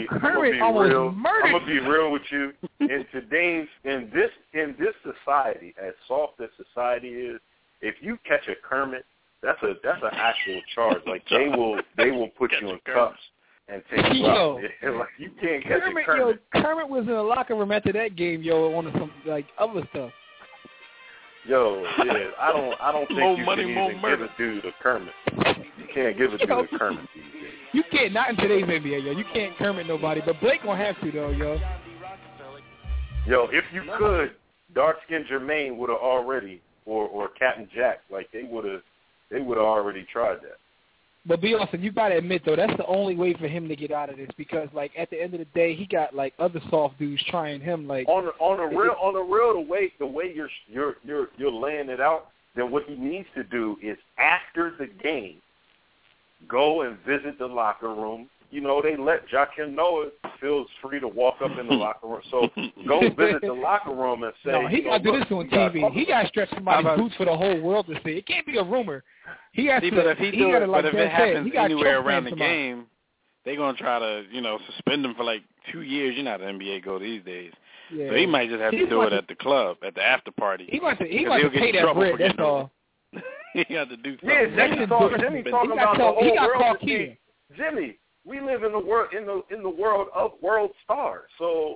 real with you. In this society, as soft as society is, if you catch a Kermit, that's an actual charge. Like they will put you in cuffs and take you out. Like you can't catch a Kermit. Yo, Kermit was in the locker room after that game, yo, on some like other stuff. Yo, yeah, I don't think you can even give a dude a Kermit. You can't give a dude a Kermit these days. You can't, not in today's NBA, yo. You can't Kermit nobody, but Blake gonna have to, though, yo. Yo, if you could, dark-skinned Jermaine would have already, or Captain Jack, like they would have already tried that. But B. Austin, you gotta admit though, that's the only way for him to get out of this, because like at the end of the day, he got like other soft dudes trying him. Like on the real, the way you're laying it out, then what he needs to do is after the game, go and visit the locker room. You know, they let Joakim Noah feels free to walk up in the locker room. So go visit the locker room and say, no, he got to do this on TV. He got to stretch somebody's boots for the whole world to see. It can't be a rumor. He has to. But if he do it, like but if it happens anywhere around the game, they're gonna try to, suspend him for like 2 years. You know how the NBA go these days. Yeah. So he might just have to do it at the club, at the after party. He wants to pay that bread. That's all. He got to do something. Yeah, Jimmy talking about the whole world. Jimmy, we live in the world in the world of world stars. So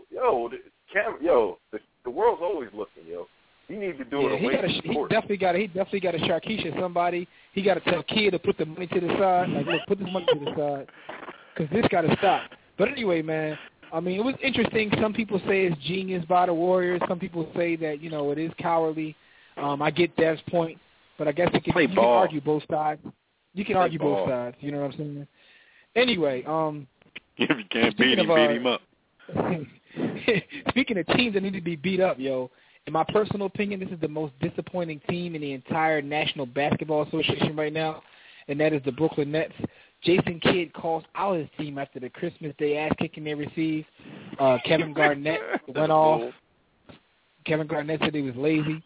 the world's always looking, yo. You need to do it away from the court. He definitely got to Sharkeisha somebody. He got to tell Kid to put the money to the side. Like, look, put this money to the side, because this got to stop. But anyway, man, I mean, it was interesting. Some people say it's genius by the Warriors. Some people say that it is cowardly. I get Dev's point, but I guess you can argue both sides. You can argue both sides. You know what I'm saying? Anyway, if you can't beat him, beat him up. Speaking of teams that need to be beat up, yo, in my personal opinion, this is the most disappointing team in the entire National Basketball Association right now, and that is the Brooklyn Nets. Jason Kidd calls out his team after the Christmas Day ass-kicking they received. Kevin Garnett went off. Kevin Garnett said he was lazy.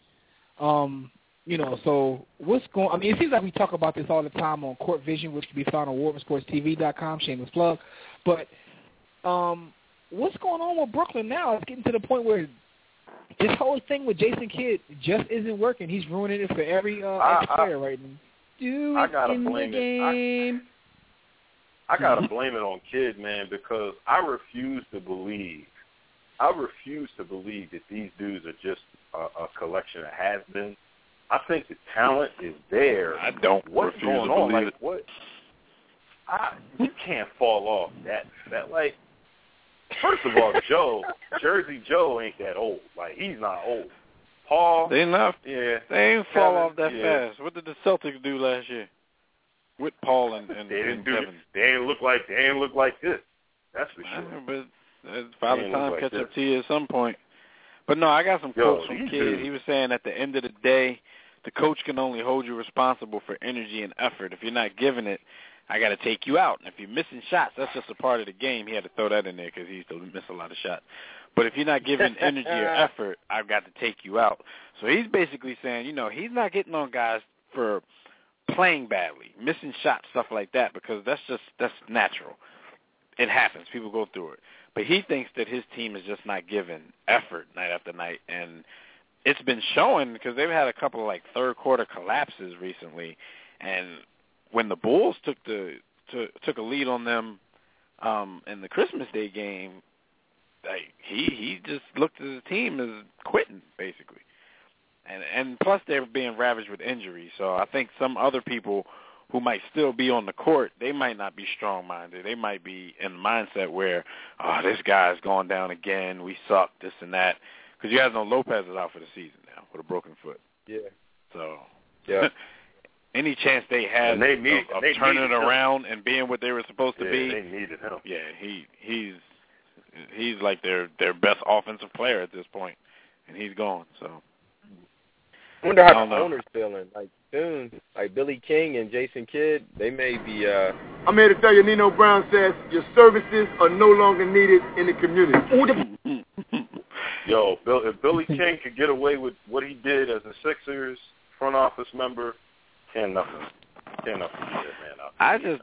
So what's going – I mean, it seems like we talk about this all the time on Court Vision, which can be found on WardenSportsTV.com, shameless plug. But what's going on with Brooklyn now? It's getting to the point where this whole thing with Jason Kidd just isn't working. He's ruining it for every ex-player right now. I gotta blame it. I gotta blame it on Kidd, man, because I refuse to believe that these dudes are just a collection of has-beens. I think the talent is there. I don't. What's going on? Like, what? You can't fall off that. Like, first of all, Jersey Joe ain't that old. Like, he's not old. Paul, they enough. Yeah, they ain't fall off that fast. What did the Celtics do last year with Paul and they didn't Kevin? They ain't look like this. That's for sure. But by the time catch up to you at some point. But no, I got some quotes from Kidd. He was saying at the end of the day, the coach can only hold you responsible for energy and effort. If you're not giving it, I got to take you out. And if you're missing shots, that's just a part of the game. He had to throw that in there because he used to miss a lot of shots. But if you're not giving energy or effort, I've got to take you out. So he's basically saying, he's not getting on guys for playing badly, missing shots, stuff like that, because that's natural. It happens. People go through it. But he thinks that his team is just not giving effort night after night, and it's been showing because they've had a couple of like third-quarter collapses recently, and when the Bulls took a lead on them in the Christmas Day game, like he just looked at his team as quitting basically, and plus they're being ravaged with injuries. So I think some other people who might still be on the court, they might not be strong-minded. They might be in the mindset where, this guy's going down again, we suck, this and that. Because you guys know Lopez is out for the season now with a broken foot. Yeah. So, yeah. any chance they had of turning it around and being what they were supposed to be. They needed him. Yeah, he's like their best offensive player at this point, and he's gone. So I wonder how the owner's feeling. Like soon, like Billy King and Jason Kidd, they may be. I'm here to tell you, Nino Brown says your services are no longer needed in the community. Yo, if Billy King could get away with what he did as a Sixers front office member, can't nothing get that man out. I just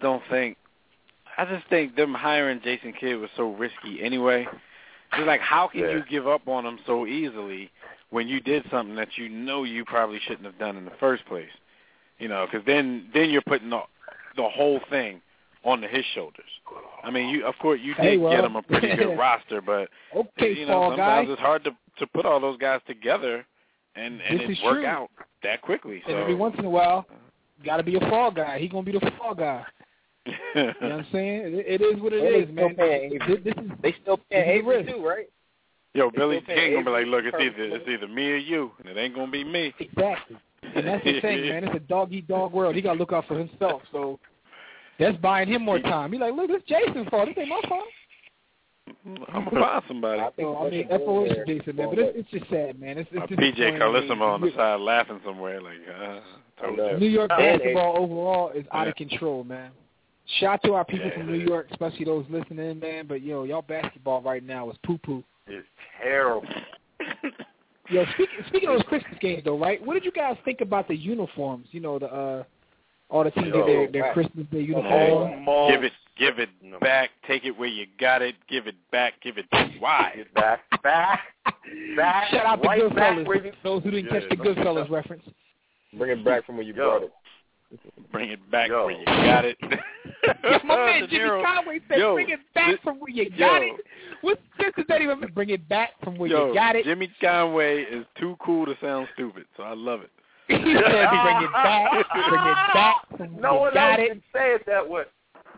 think them hiring Jason Kidd was so risky anyway. It's like, how can you give up on him so easily when you did something that you know you probably shouldn't have done in the first place? You know, because then you're putting the whole thing onto his shoulders. I mean, of course you did get him a pretty good roster, but sometimes it's hard to put all those guys together and it work out that quickly. So and every once in a while, got to be a fall guy. He's gonna be the fall guy. You know what I'm saying? It is what it is, man. They still pay Avery too, right? Yo, Billy King gonna be like, look, it's either me or you, and it ain't gonna be me. Exactly. And that's the thing, man. It's a dog-eat-dog world. He gotta look out for himself. So that's buying him more time. He's like, look, this Jason's fault. This ain't my fault. I'm gonna find somebody. I mean, FOH to Jason, man. But it's just sad, man. It's PJ Carlissimo on the side laughing somewhere, like, New York basketball overall is out of control, man. Shout out to our people from New York, especially those listening, man. But, y'all basketball right now is poo-poo. It's terrible. Yo, speaking of those Christmas games, though, right? What did you guys think about the uniforms? You know, all the teams get their Christmas Day uniforms. Give it back. Take it where you got it. Give it back. Give it why? Give it back. Shout out to Goodfellas. Those who didn't catch the Goodfellas reference. Bring it back from where you brought it. Bring it back where you got it. My man Jimmy Conway said, bring it back from where you got it. What sense does that even bring it back from where you got it? Jimmy Conway is too cool to sound stupid, so I love it. He said, bring it back from where no you one got else it. can say it that way.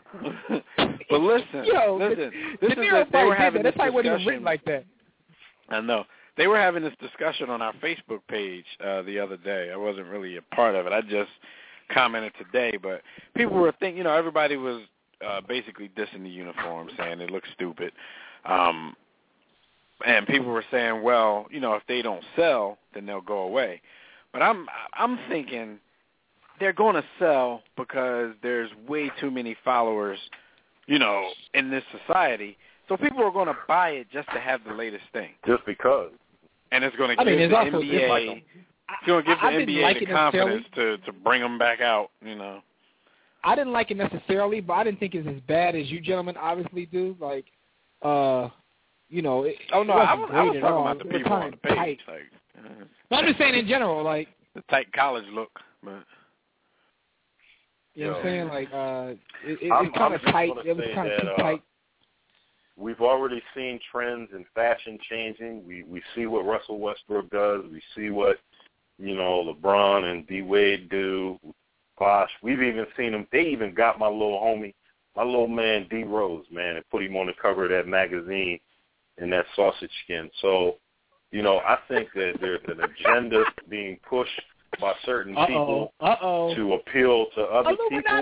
But listen. This is they were having this discussion. That's written like that. I know. They were having this discussion on our Facebook page the other day. I wasn't really a part of it. I just commented today, but people were thinking, everybody was basically dissing the uniform, saying it looks stupid. And people were saying, well, if they don't sell, then they'll go away. But I'm thinking they're going to sell because there's way too many followers, in this society. So people are going to buy it just to have the latest thing. Just because. And it's going to give the NBA. It's going to give the NBA the confidence to bring them back out, I didn't like it necessarily, but I didn't think it's as bad as you gentlemen obviously do. Like, I was talking about the people on the page. I'm just saying in general, like the tight college look, but you know what I'm saying? Like, it's kind of tight. It was kind of too tight. We've already seen trends in fashion changing. We see what Russell Westbrook does. We see what, LeBron and D. Wade do. Bosh. We've even seen them. They even got my little man D. Rose, man, and put him on the cover of that magazine in that sausage skin. So, I think that there's an agenda being pushed by certain people to appeal to other people.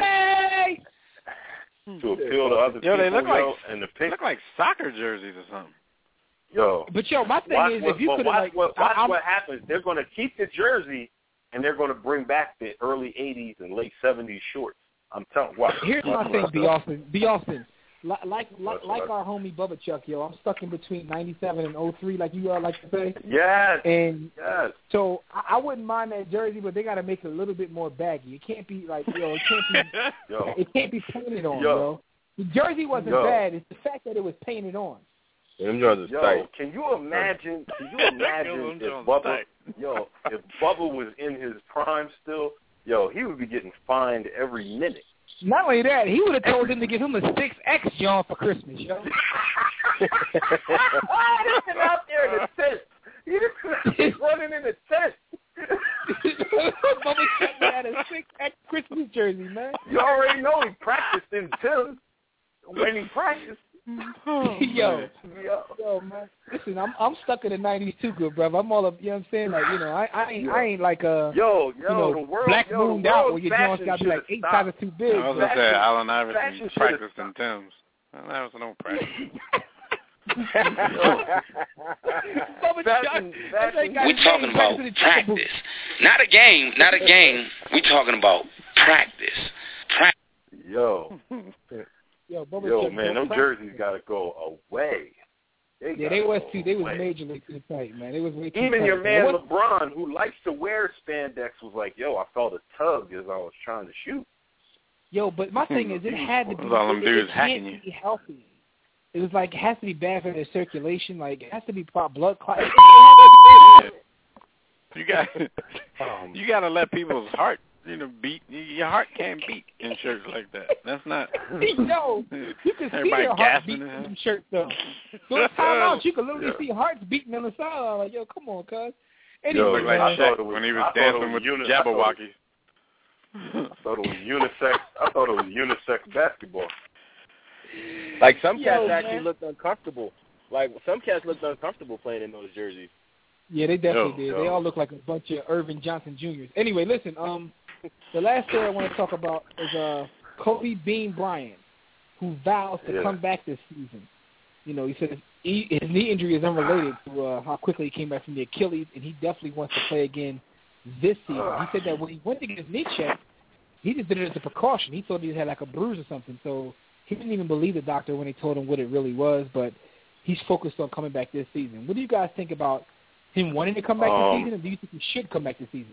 To appeal to other people. They look look like soccer jerseys or something. But my thing is, if you could watch what happens. They're going to keep the jersey, and they're going to bring back the early '80s and late '70s shorts. I'm telling you. Here's my thing, B. Austin. Like our homie Bubba Chuck, I'm stuck in between 97 and 03, like you like to say. Yes. And so I wouldn't mind that jersey, but they got to make it a little bit more baggy. It can't be like, it can't be painted on, yo. The jersey wasn't bad. It's the fact that it was painted on. Them jerseys tight. Can you imagine if Bubba, if Bubba was in his prime still, he would be getting fined every minute. Not only that, he would have told him to give him a 6X John for Christmas, yo. He's been out there in the tent. He's running in the tent. Bubba Chuck had a 6X Christmas jersey, man. You already know he practiced in Tim when he practiced. Yo, man. Listen, I'm stuck in the '90s too, good brother. I'm all up. You know what I'm saying? Like, I ain't like the world, black mooned out where your joints got to be like 8 sizes too big. I was gonna say Allen Iverson practiced in Tim's. Allen Iverson don't practice. We talking about practice, not a game. We talking about practice. Yo, man, them jerseys gotta go away. They was majorly too tight, man. It was way too Even tight. your man LeBron, who likes to wear spandex, was like, "Yo, I felt a tug as I was trying to shoot." Yo, but my thing is, it had to be. All them dudes hacking you. Be healthy. It was like it has to be bad for their circulation. Like it has to be blood clot. You gotta let people's heart, beat. Your heart can't beat in shirts like that. That's not. No, you can see your heart beating in shirts though. So time out, you can literally see hearts beating on the sideline. Like, yo, come on, cuz. Anyway, looked like Shaq when he was dancing with Jabberwocky. I thought it was unisex basketball. Like some cats actually looked uncomfortable. Like some cats looked uncomfortable playing in those jerseys. Yeah, they definitely did. They all look like a bunch of Irvin Johnson Juniors. Anyway, listen. The last story I want to talk about is Kobe Bean Bryant, who vows to come back this season. He said his knee injury is unrelated to how quickly he came back from the Achilles, and he definitely wants to play again this season. He said that when he went to get his knee checked, he just did it as a precaution. He thought he had like a bruise or something, so he didn't even believe the doctor when they told him what it really was, but he's focused on coming back this season. What do you guys think about him wanting to come back this season, and do you think he should come back this season?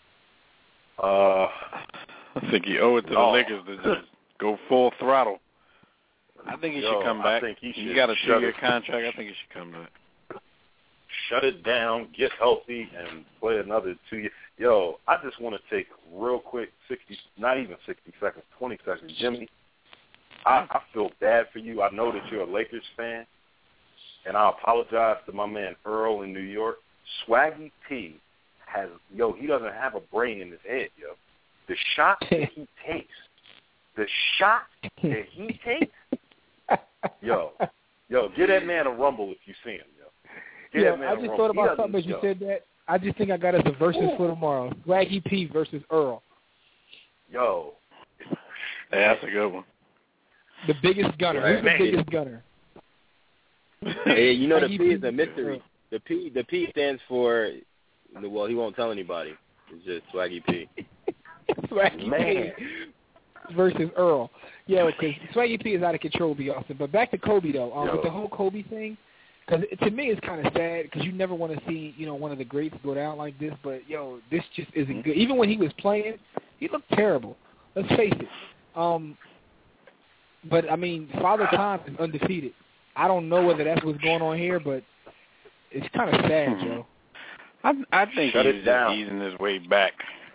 I think you owe it to the Lakers to just go full throttle. I think he should come back. You got a 2-year contract. I think he should come back. Shut it down, get healthy, and play another 2 years. Yo, I just want to take real quick 20 seconds. Jimmy, I feel bad for you. I know that you're a Lakers fan, and I apologize to my man Earl in New York. Swaggy P he doesn't have a brain in his head, yo. The shot that he takes, yo, give that man a rumble if you see him, yo. I just thought about something as you said that. I just think I got us a versus for tomorrow. Swaggy P versus Earl. Yo. That's a good one. The biggest gunner. Who's the biggest gunner? Hey, the P is a mystery. The P stands for, he won't tell anybody. It's just Swaggy P. Swaggy P versus Earl. Yeah, because Swaggy P is out of control, be awesome. But back to Kobe, though. With the whole Kobe thing, because to me it's kind of sad because you never want to see, one of the greats go down like this. But, this just isn't good. Even when he was playing, he looked terrible. Let's face it. But, Father Time is undefeated. I don't know whether that's what's going on here, but it's kind of sad, Joe. I think he's just easing his way back.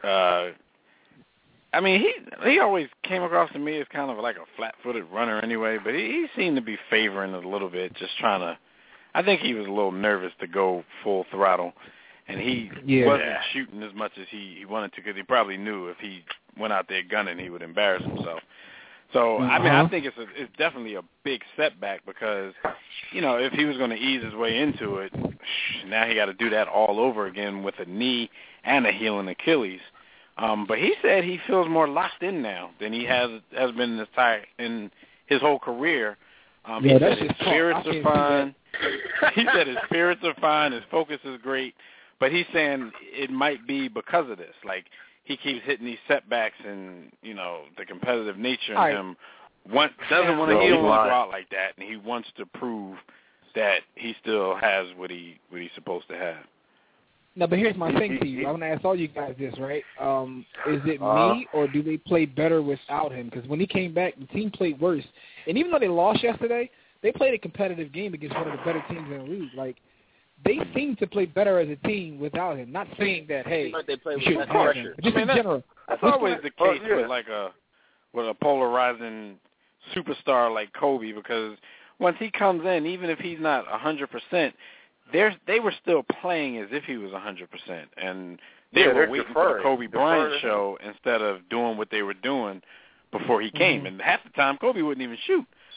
He always came across to me as kind of like a flat-footed runner anyway, but he seemed to be favoring it a little bit, just trying to – I think he was a little nervous to go full throttle, and he wasn't shooting as much as he wanted to because he probably knew if he went out there gunning, he would embarrass himself. So, I think it's definitely a big setback because, if he was going to ease his way into it, now he got to do that all over again with a knee and a healing Achilles. But he said he feels more locked in now than he has been in his whole career. He said his spirits are fine. He said his spirits are fine, his focus is great, but he's saying it might be because of this. Like, he keeps hitting these setbacks and, the competitive nature in him doesn't want to heal go out like that, and he wants to prove that he still has what he's supposed to have. No, but here's my thing to you. I'm going to ask all you guys this, right? Is it me or do they play better without him? Because when he came back, the team played worse. And even though they lost yesterday, they played a competitive game against one of the better teams in the league. Like, they seem to play better as a team without him. Not saying that, hey, they play with less pressure. Just in general. That's always the case with a polarizing superstar like Kobe, because once he comes in, even if he's not 100%, they were still playing as if he was 100%, and they were waiting for the Kobe Bryant show instead of doing what they were doing before he came. And half the time, Kobe wouldn't even shoot.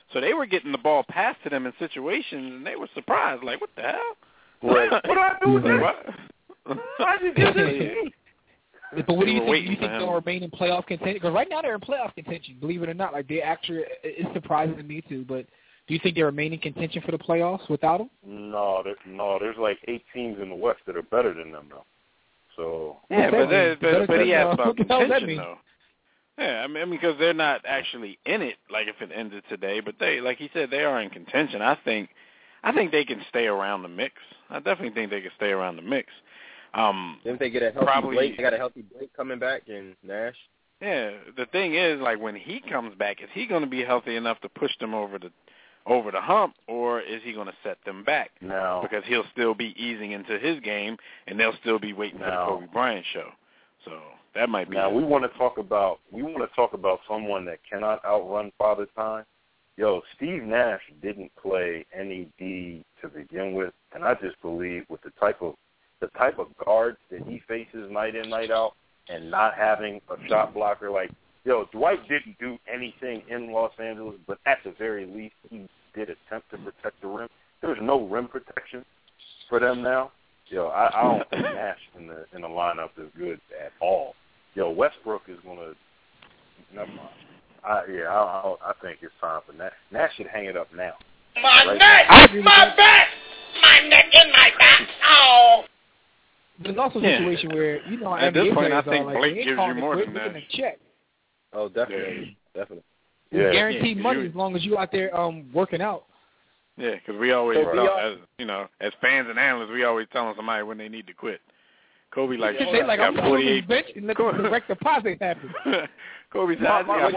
So they were getting the ball passed to them in situations, and they were surprised, like, what the hell? Right. What do I do with this? Why did you do this? But what do you think? Do you think they'll remain in playoff contention? Because right now they're in playoff contention, believe it or not. Like, they actually, it's surprising to me too. But do you think they remain in contention for the playoffs without them? No. There's like 8 teams in the West that are better than them, though. So yeah, but he asked about contention, though. Yeah, I mean, because they're not actually in it, like if it ended today. But they, like he said, they are in contention. I think they can stay around the mix. I definitely think they can stay around the mix. Didn't they get a healthy Blake? They got a healthy Blake coming back in Nash. Yeah, the thing is, like, when he comes back, is he going to be healthy enough to push them over the hump, or is he going to set them back? No, because he'll still be easing into his game, and they'll still be waiting for the Kobe Bryant show. So that might be. Now we want to talk about someone that cannot outrun Father Time. Yo, Steve Nash didn't play any D to begin with, and I just believe with the type of guards that he faces night in, night out, and not having a shot blocker, like, yo, Dwight didn't do anything in Los Angeles, but at the very least, he did attempt to protect the rim. There's no rim protection for them now. Yo, I don't think Nash in the lineup is good at all. Yo, Westbrook is gonna. Never mind. I think it's time for Nash. Nash should hang it up now. My neck, my back, my neck and my back. Oh. There's also a situation where, you know, at this point, I think like, Blake gives you more than that. Check. Oh, definitely. Definitely. It's guaranteed money as long as you out there working out. Yeah, because we always, as fans and analysts, we always telling somebody when they need to quit. Kobe, like, they like, I'm going to bench and let the direct deposit happen. Kobe said, I got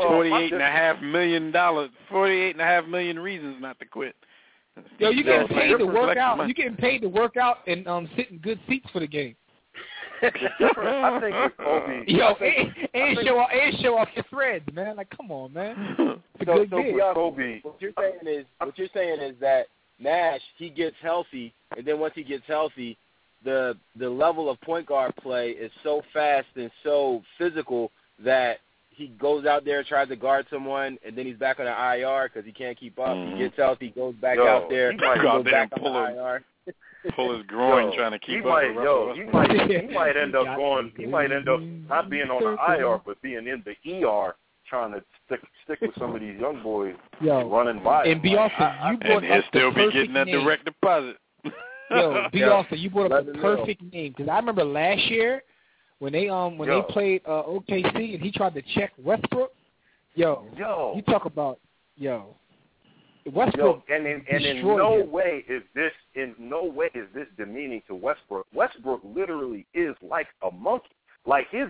$48.5 million reasons not to quit. Yo, you getting paid to work out. You getting paid to work out and sit in good seats for the game. I think with Kobe. Yo, and show off your threads, man. Like, come on, man. Kobe. What you're saying is that Nash, he gets healthy, and then once he gets healthy, the level of point guard play is so fast and so physical that he goes out there, tries to guard someone, and then he's back on the IR because he can't keep up. He gets healthy, goes back out there, goes back on the IR. Pull his groin trying to keep up. He might end up going. He might end up not being on the IR, but being in the ER, trying to stick with some of these young boys running by. And B. Austin, you brought up still be getting that direct deposit. Yo, B. Austin, you brought up the perfect name because I remember last year when they played OKC and he tried to check Westbrook. Yo, you talk about Westbrook. And in no way is this demeaning to Westbrook. Westbrook literally is like a monkey. Like his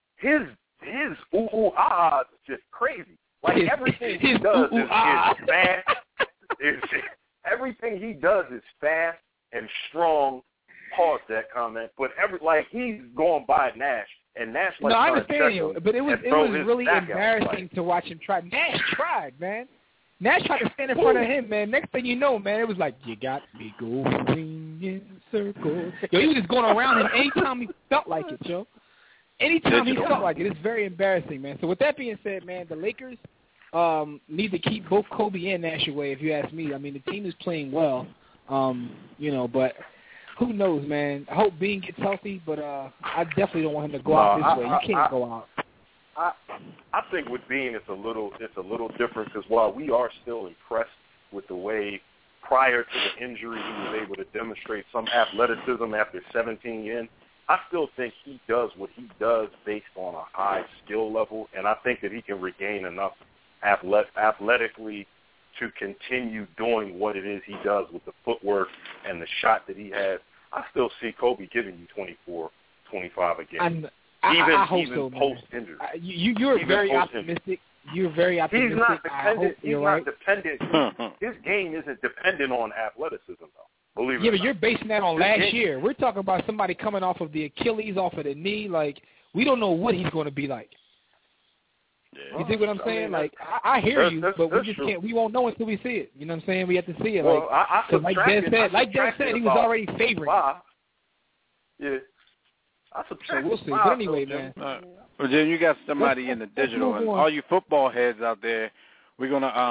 ooh-ah is just crazy. Like everything he does is fast. Everything he does is fast and strong. Pause that comment. But he's going by Nash, and Nash. No, I understand you, but it was really embarrassing to watch him try. Nash tried, man. Nash tried to stand in front of him, man. Next thing you know, man, it was like, you got me going in circles. Yo, he was just going around him anytime he felt like it, yo. Anytime he felt like it. It's very embarrassing, man. So with that being said, man, the Lakers need to keep both Kobe and Nash away, if you ask me. I mean, the team is playing well, but who knows, man. I hope Bean gets healthy, but I definitely don't want him to go out this way. You can't go out. I think with Bean it's a little different because while we are still impressed with the way prior to the injury he was able to demonstrate some athleticism after 17 in, I still think he does what he does based on a high skill level, and I think that he can regain enough athletically to continue doing what it is he does with the footwork and the shot that he has. I still see Kobe giving you 24, 25 a game. I hope even so, post-injury. You're very optimistic. You're very optimistic. He's not dependent. He's not dependent. His game isn't dependent on athleticism, though. Believe it or but not. You're basing that on last year. We're talking about somebody coming off of the Achilles, off of the knee. Like, we don't know what he's going to be like. Yeah. You see what I'm saying? I hear you, but we just can't. We won't know until we see it. You know what I'm saying? We have to see it. Well, like Dad said, he was already favored. Yeah. So we'll see. But anyway, man. Well, Jim, you got somebody in the digital, and all you football heads out there, we're gonna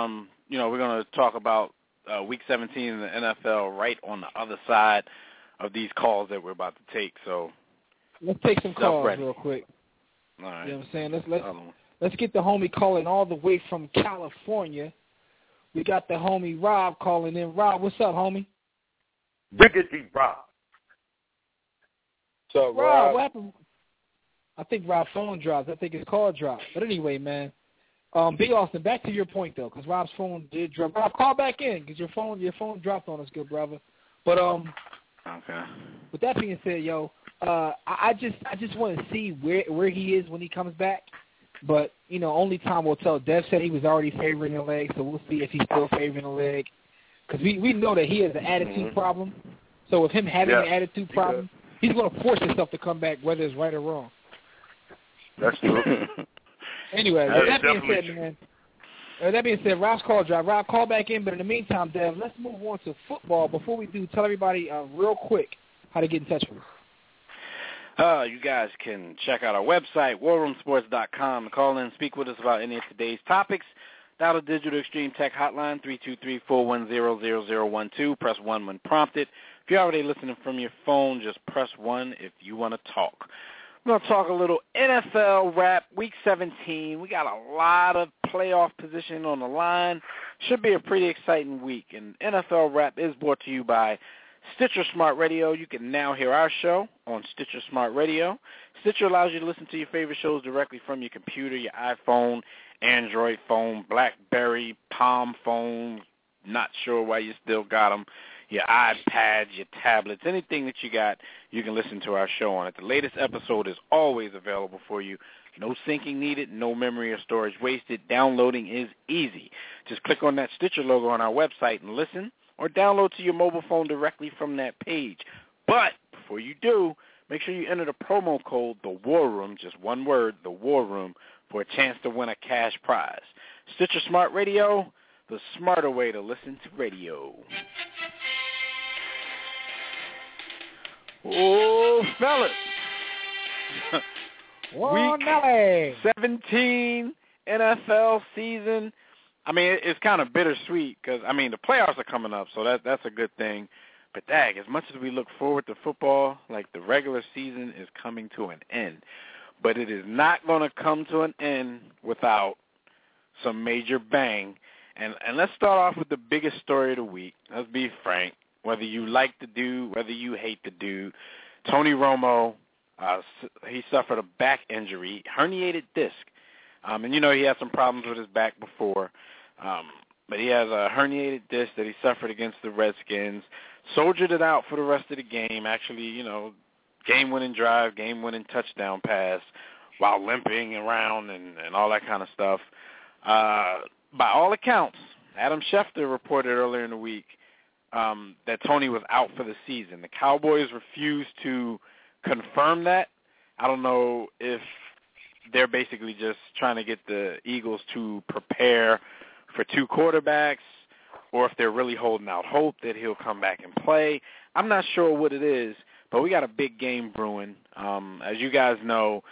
we're going to talk about Week 17 in the NFL right on the other side of these calls that we're about to take. So let's take some calls ready. real quick. All right. You know what I'm saying? Let's get the homie calling all the way from California. We got the homie Rob calling in. Rob, what's up, homie? Biggity Rob. So Rob, what happened? I think Rob's phone dropped. I think his call dropped. But anyway, man, B. Austin, back to your point though, because Rob's phone did drop. Rob, call back in because your phone dropped on us, good brother. But okay. With that being said, I just want to see where he is when he comes back. But only time will tell. Dev said he was already favoring the leg, so we'll see if he's still favoring the leg. Because we know that he has an attitude problem. So with him having an attitude problem, he's going to force himself to come back, whether it's right or wrong. That's true. Anyway, with that being said, Rob's call drive. Rob, call back in. But in the meantime, Dev, let's move on to football. Before we do, tell everybody real quick how to get in touch with us. You guys can check out our website, warroomsports.com, and call in and speak with us about any of today's topics. Dial the Digital Extreme Tech hotline, 323-410-0012. Press 1 when prompted. If you're already listening from your phone, just press 1 if you want to talk. We're going to talk a little NFL wrap, Week 17. We got a lot of playoff position on the line. Should be a pretty exciting week. And NFL wrap is brought to you by Stitcher Smart Radio. You can now hear our show on Stitcher Smart Radio. Stitcher allows you to listen to your favorite shows directly from your computer, your iPhone, Android phone, BlackBerry, Palm phone, not sure why you still got them, your iPads, your tablets, anything that you got, you can listen to our show on it. The latest episode is always available for you. No syncing needed, no memory or storage wasted. Downloading is easy. Just click on that Stitcher logo on our website and listen, or download to your mobile phone directly from that page. But before you do, make sure you enter the promo code, The War Room, just one word, The War Room, for a chance to win a cash prize. Stitcher Smart Radio, the smarter way to listen to radio. Oh, fellas. Week 17 NFL season. I mean, it's kind of bittersweet because, the playoffs are coming up, so that's a good thing. But, dang, as much as we look forward to football, like the regular season is coming to an end. But it is not going to come to an end without some major bang. And let's start off with the biggest story of the week. Let's be frank. Whether you like the dude, whether you hate the dude, Tony Romo, he suffered a back injury, herniated disc. And, he had some problems with his back before. But he has a herniated disc that he suffered against the Redskins, soldiered it out for the rest of the game, actually, game-winning drive, game-winning touchdown pass while limping around and all that kind of stuff. By all accounts, Adam Schefter reported earlier in the week that Tony was out for the season. The Cowboys refused to confirm that. I don't know if they're basically just trying to get the Eagles to prepare for two quarterbacks or if they're really holding out hope that he'll come back and play. I'm not sure what it is, but we got a big game brewing. As you guys know,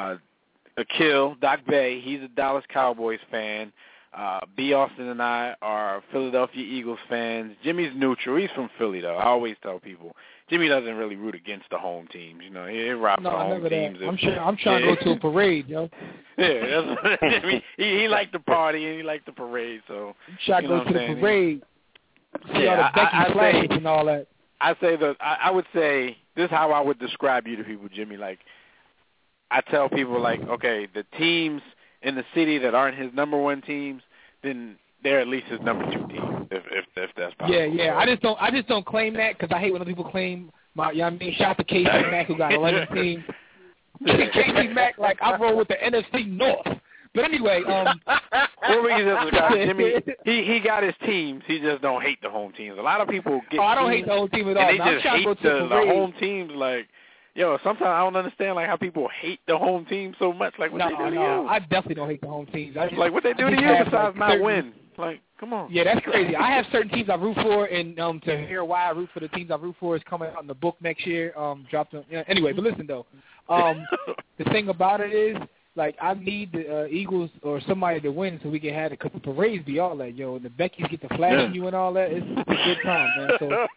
Akil, Doc Bay, he's a Dallas Cowboys fan. B. Austin and I are Philadelphia Eagles fans. Jimmy's neutral. He's from Philly, though. I always tell people, Jimmy doesn't really root against the home teams. He robs the home teams. I'm trying to go to a parade, yo. Yeah, that's Jimmy. He liked the party and he liked the parade. So I'm trying to go to the parade. See all the Becky classics and all that. I would say this is how I would describe you to people, Jimmy. Like, I tell people, like, okay, the teams in the city that aren't his number one teams, then they're at least his number two team, if that's possible. Yeah. I just don't claim that because I hate when people claim my. Shout out to Casey Mack who got 11 teams. Casey Mack, like I roll with the NFC North. But anyway, what we can just describe Jimmy, he got his teams. He just don't hate the home teams. A lot of people get. I don't hate the home team at all. And they just hate the home teams. Like, sometimes I don't understand how people hate the home team so much. Like, what they do to you? I definitely don't hate the home teams. Like, what they do to you besides not win? Like, come on. Yeah, that's crazy. I have certain teams I root for, and to hear why I root for the teams I root for is coming out in the book next year. Anyway, but listen though, the thing about it is like, I need the Eagles or somebody to win so we can have it, because the parades be all that, yo. And the Becky's get to flashing you and all that. It's a good time, man.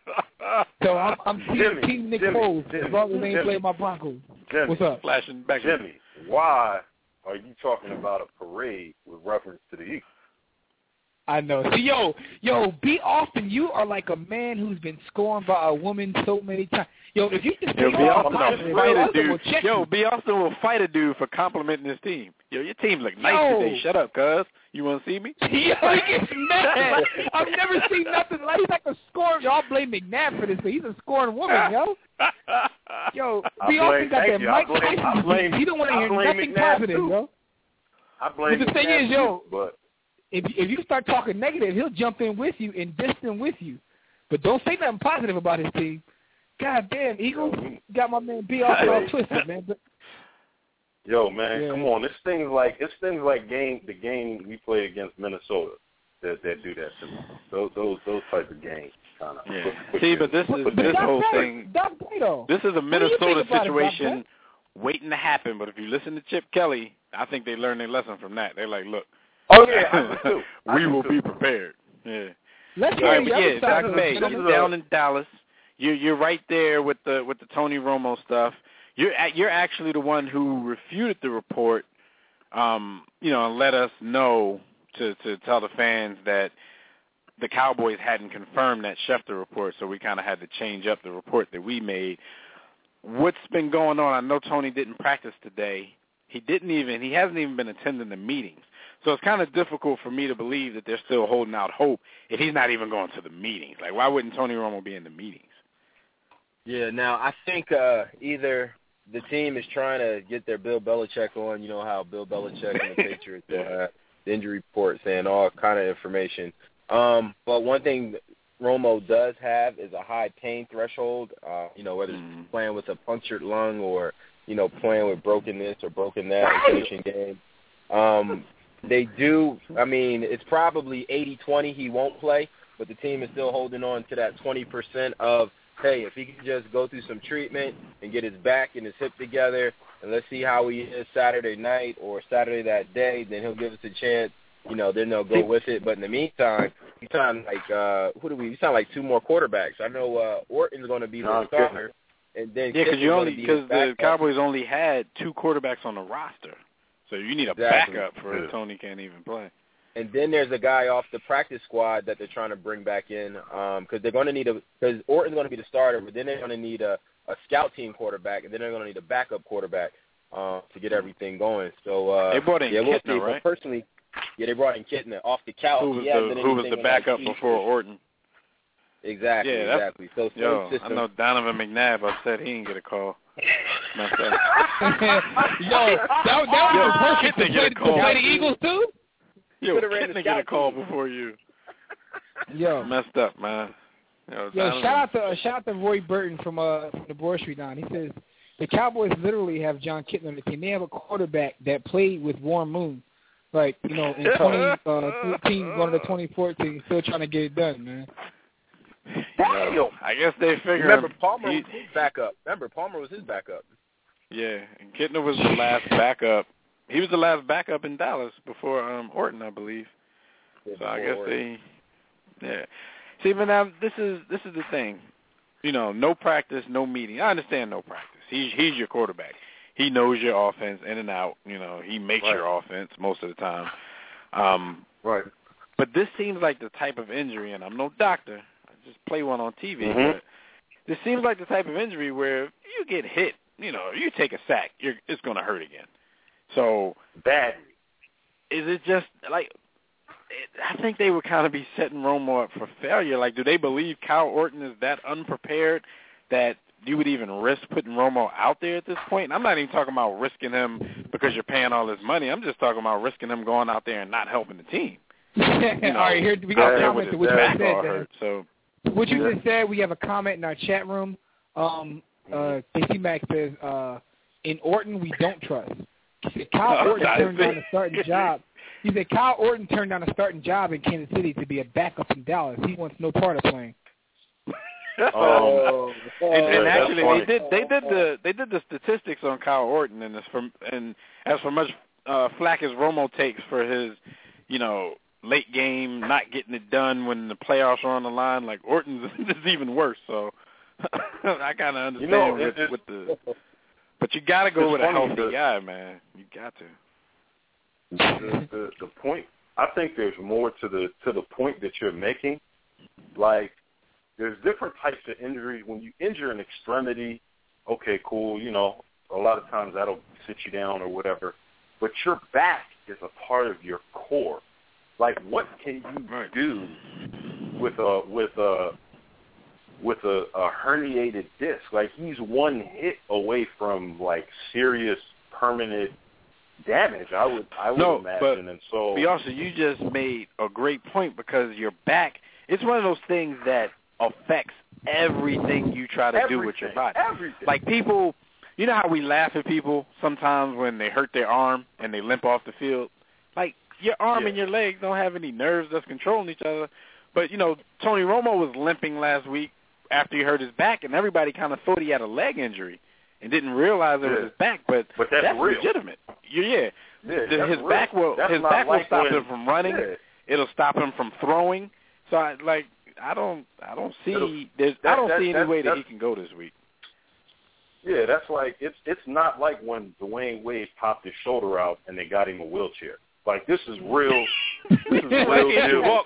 So I'm team Nick Foles as long as they ain't playing my Broncos. Jimmy, what's up? Flashing Becky. Jimmy, why are you talking about a parade with reference to the Eagles? I know. See, yo, B. Austin, you are like a man who's been scorned by a woman so many times. Yo, if you just B. Austin will fight a dude. Yo, B. Austin will fight a dude for complimenting his team. Yo, your team look nice today. Shut up, cuz. You want to see me? Yo, he gets mad. I've never seen nothing like. He's like a scoring. Y'all blame McNabb for this, but he's a scoring woman, yo. Yo, B. Austin got that Mike Tyson. He don't want to hear nothing positive, yo. I blame but the thing is, yo, but if you start talking negative, he'll jump in with you and distance with you. But don't say nothing positive about his team. God damn, Eagles got my man B. Austin all twisted, man. But, yo, man, come on. It's things like the game we played against Minnesota that do that to me. Those type of games kind of. Yeah. See, but this whole thing. This is a Minnesota situation waiting to happen. But if you listen to Chip Kelly, I think they learned their lesson from that. They're like, look. Oh yeah, we will be prepared. Yeah. Let's hear Doc May, you're down in Dallas. You're right there with the Tony Romo stuff. You're actually the one who refuted the report, and let us know to tell the fans that the Cowboys hadn't confirmed that Schefter report, so we kind of had to change up the report that we made. What's been going on? I know Tony didn't practice today. He hasn't even been attending the meetings. So it's kind of difficult for me to believe that they're still holding out hope if he's not even going to the meetings. Like, why wouldn't Tony Romo be in the meetings? Yeah, now I think either the team is trying to get their Bill Belichick on. You know how Bill Belichick and the Patriots the injury report saying all kind of information. But one thing Romo does have is a high pain threshold, whether it's playing with a punctured lung or, playing with broken this or broken that in finishing game. They do, it's probably 80-20 he won't play, but the team is still holding on to that 20% of, hey, if he can just go through some treatment and get his back and his hip together, and let's see how he is Saturday night or Saturday that day, then he'll give us a chance. Then they'll go with it. But in the meantime, you sound like you sound like two more quarterbacks. I know Orton's going to be the starter, and then because the Cowboys only had two quarterbacks on the roster. So you need a backup for if Tony can't even play. And then there's a guy off the practice squad that they're trying to bring back in because they're going to need because Orton's going to be the starter, but then they're going to need a scout team quarterback, and then they're going to need a backup quarterback to get everything going. So they brought in Kittner, right? But personally, they brought in Kittner off the couch. Who was the backup before Orton? Exactly, exactly. So I know Donovan McNabb upset he didn't get a call. That was perfect to play the Eagles too? Yo, Kittner get a call before you. Yo, messed up, man. Shout out to Roy Burton from the Broad Street Nine. He says the Cowboys literally have John Kittner on the team. They have a quarterback that played with Warren Moon, in 2013 going to 2014, still trying to get it done, man. I guess they figured. Remember, Palmer was his backup. Yeah, and Kittner was the last backup. He was the last backup in Dallas before Orton, I believe. So I guess See, but now this is the thing. No practice, no meeting. I understand no practice. He's your quarterback. He knows your offense in and out. He makes your offense most of the time. Right. But this seems like the type of injury, and I'm no doctor. I just play one on TV. But this seems like the type of injury where you get hit. You take a sack, it's going to hurt again. So badly. Is it just like I think they would kind of be setting Romo up for failure. Like, do they believe Kyle Orton is that unprepared that you would even risk putting Romo out there at this point? And I'm not even talking about risking him because you're paying all this money. I'm just talking about risking him going out there and not helping the team. All right, here we got a comment to what you just said. Hurt, so what you just said, we have a comment in our chat room. KC Max says, in Orton, we don't trust. He said Kyle Orton turned down a starting job. He said Kyle Orton turned down a starting job in Kansas City to be a backup in Dallas. He wants no part of playing. And actually, they did the statistics on Kyle Orton, and as for much flack as Romo takes for his, late game not getting it done when the playoffs are on the line, like Orton's is even worse. So I kind of understand with the. But you got to go with a healthy guy, man. You got to. The point, I think there's more to the point that you're making. Like, there's different types of injuries. When you injure an extremity, okay, cool, a lot of times that'll sit you down or whatever. But your back is a part of your core. Like, what can you do with a herniated disc? Like, he's one hit away from like serious permanent damage, I would imagine. And so, also, you just made a great point, because your back, it's one of those things that affects everything you try to do with your body. Everything. Like, people, you know how we laugh at people sometimes when they hurt their arm and they limp off the field? Like, your arm and your legs don't have any nerves that's controlling each other. But, Tony Romo was limping last week after he hurt his back, and everybody kind of thought he had a leg injury and didn't realize it was his back. But that's real. legitimate. His real. back will stop him from running. Yeah. It'll stop him from throwing. So I don't see any way that he can go this week. Yeah, that's like it's not like when Dwayne Wade popped his shoulder out and they got him a wheelchair. Like, this is real. This is real deal.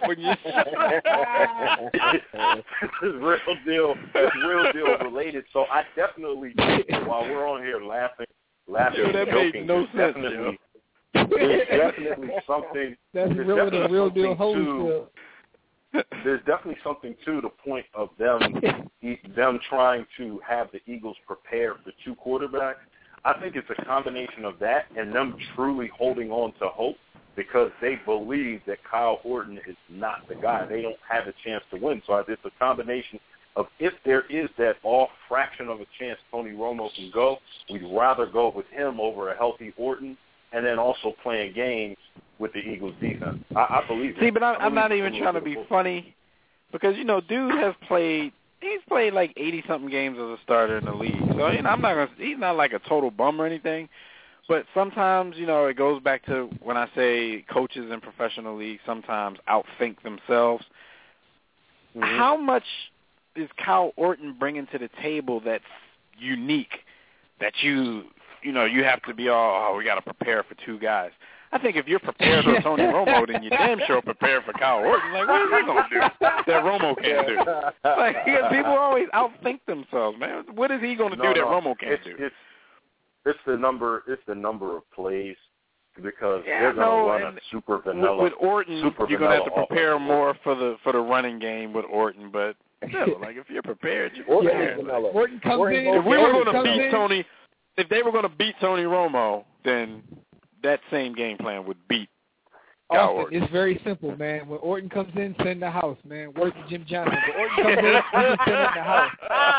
This is real deal. It's real deal related. So I definitely, while we're on here laughing, that joking, made no sense. There's definitely something. That's real deal wholesale. There's definitely something to the point of them trying to have the Eagles prepare for two quarterbacks. I think it's a combination of that and them truly holding on to hope, because they believe that Kyle Orton is not the guy. They don't have a chance to win. So it's a combination of, if there is that off fraction of a chance Tony Romo can go, we'd rather go with him over a healthy Orton, and then also playing games with the Eagles defense. I believe that. See, but I'm not even trying to be funny, because, dude has played – he's played like 80-something games as a starter in the league. So, he's not like a total bum or anything. But sometimes, it goes back to when I say coaches in professional leagues sometimes outthink themselves. Mm-hmm. How much is Kyle Orton bringing to the table that's unique, that you have to be we got to prepare for two guys? I think if you're prepared for Tony Romo, then you're damn sure prepared for Kyle Orton. Like, what is he going to do that Romo can't do? Like, people always outthink themselves, man. What is he going to do that Romo can't do? It's the number of plays, because they're going to run a super vanilla. With Orton, you're going to have to prepare more for the running game with Orton, but still, like, if you're prepared, you're prepared. Orton comes in. If we were going to beat Tony, if they were going to beat Tony Romo, then that same game plan would beat Kyle Orton. It's very simple, man. When Orton comes in, send the house, man. Word to Jim Johnson. When Orton comes in, you can send the house.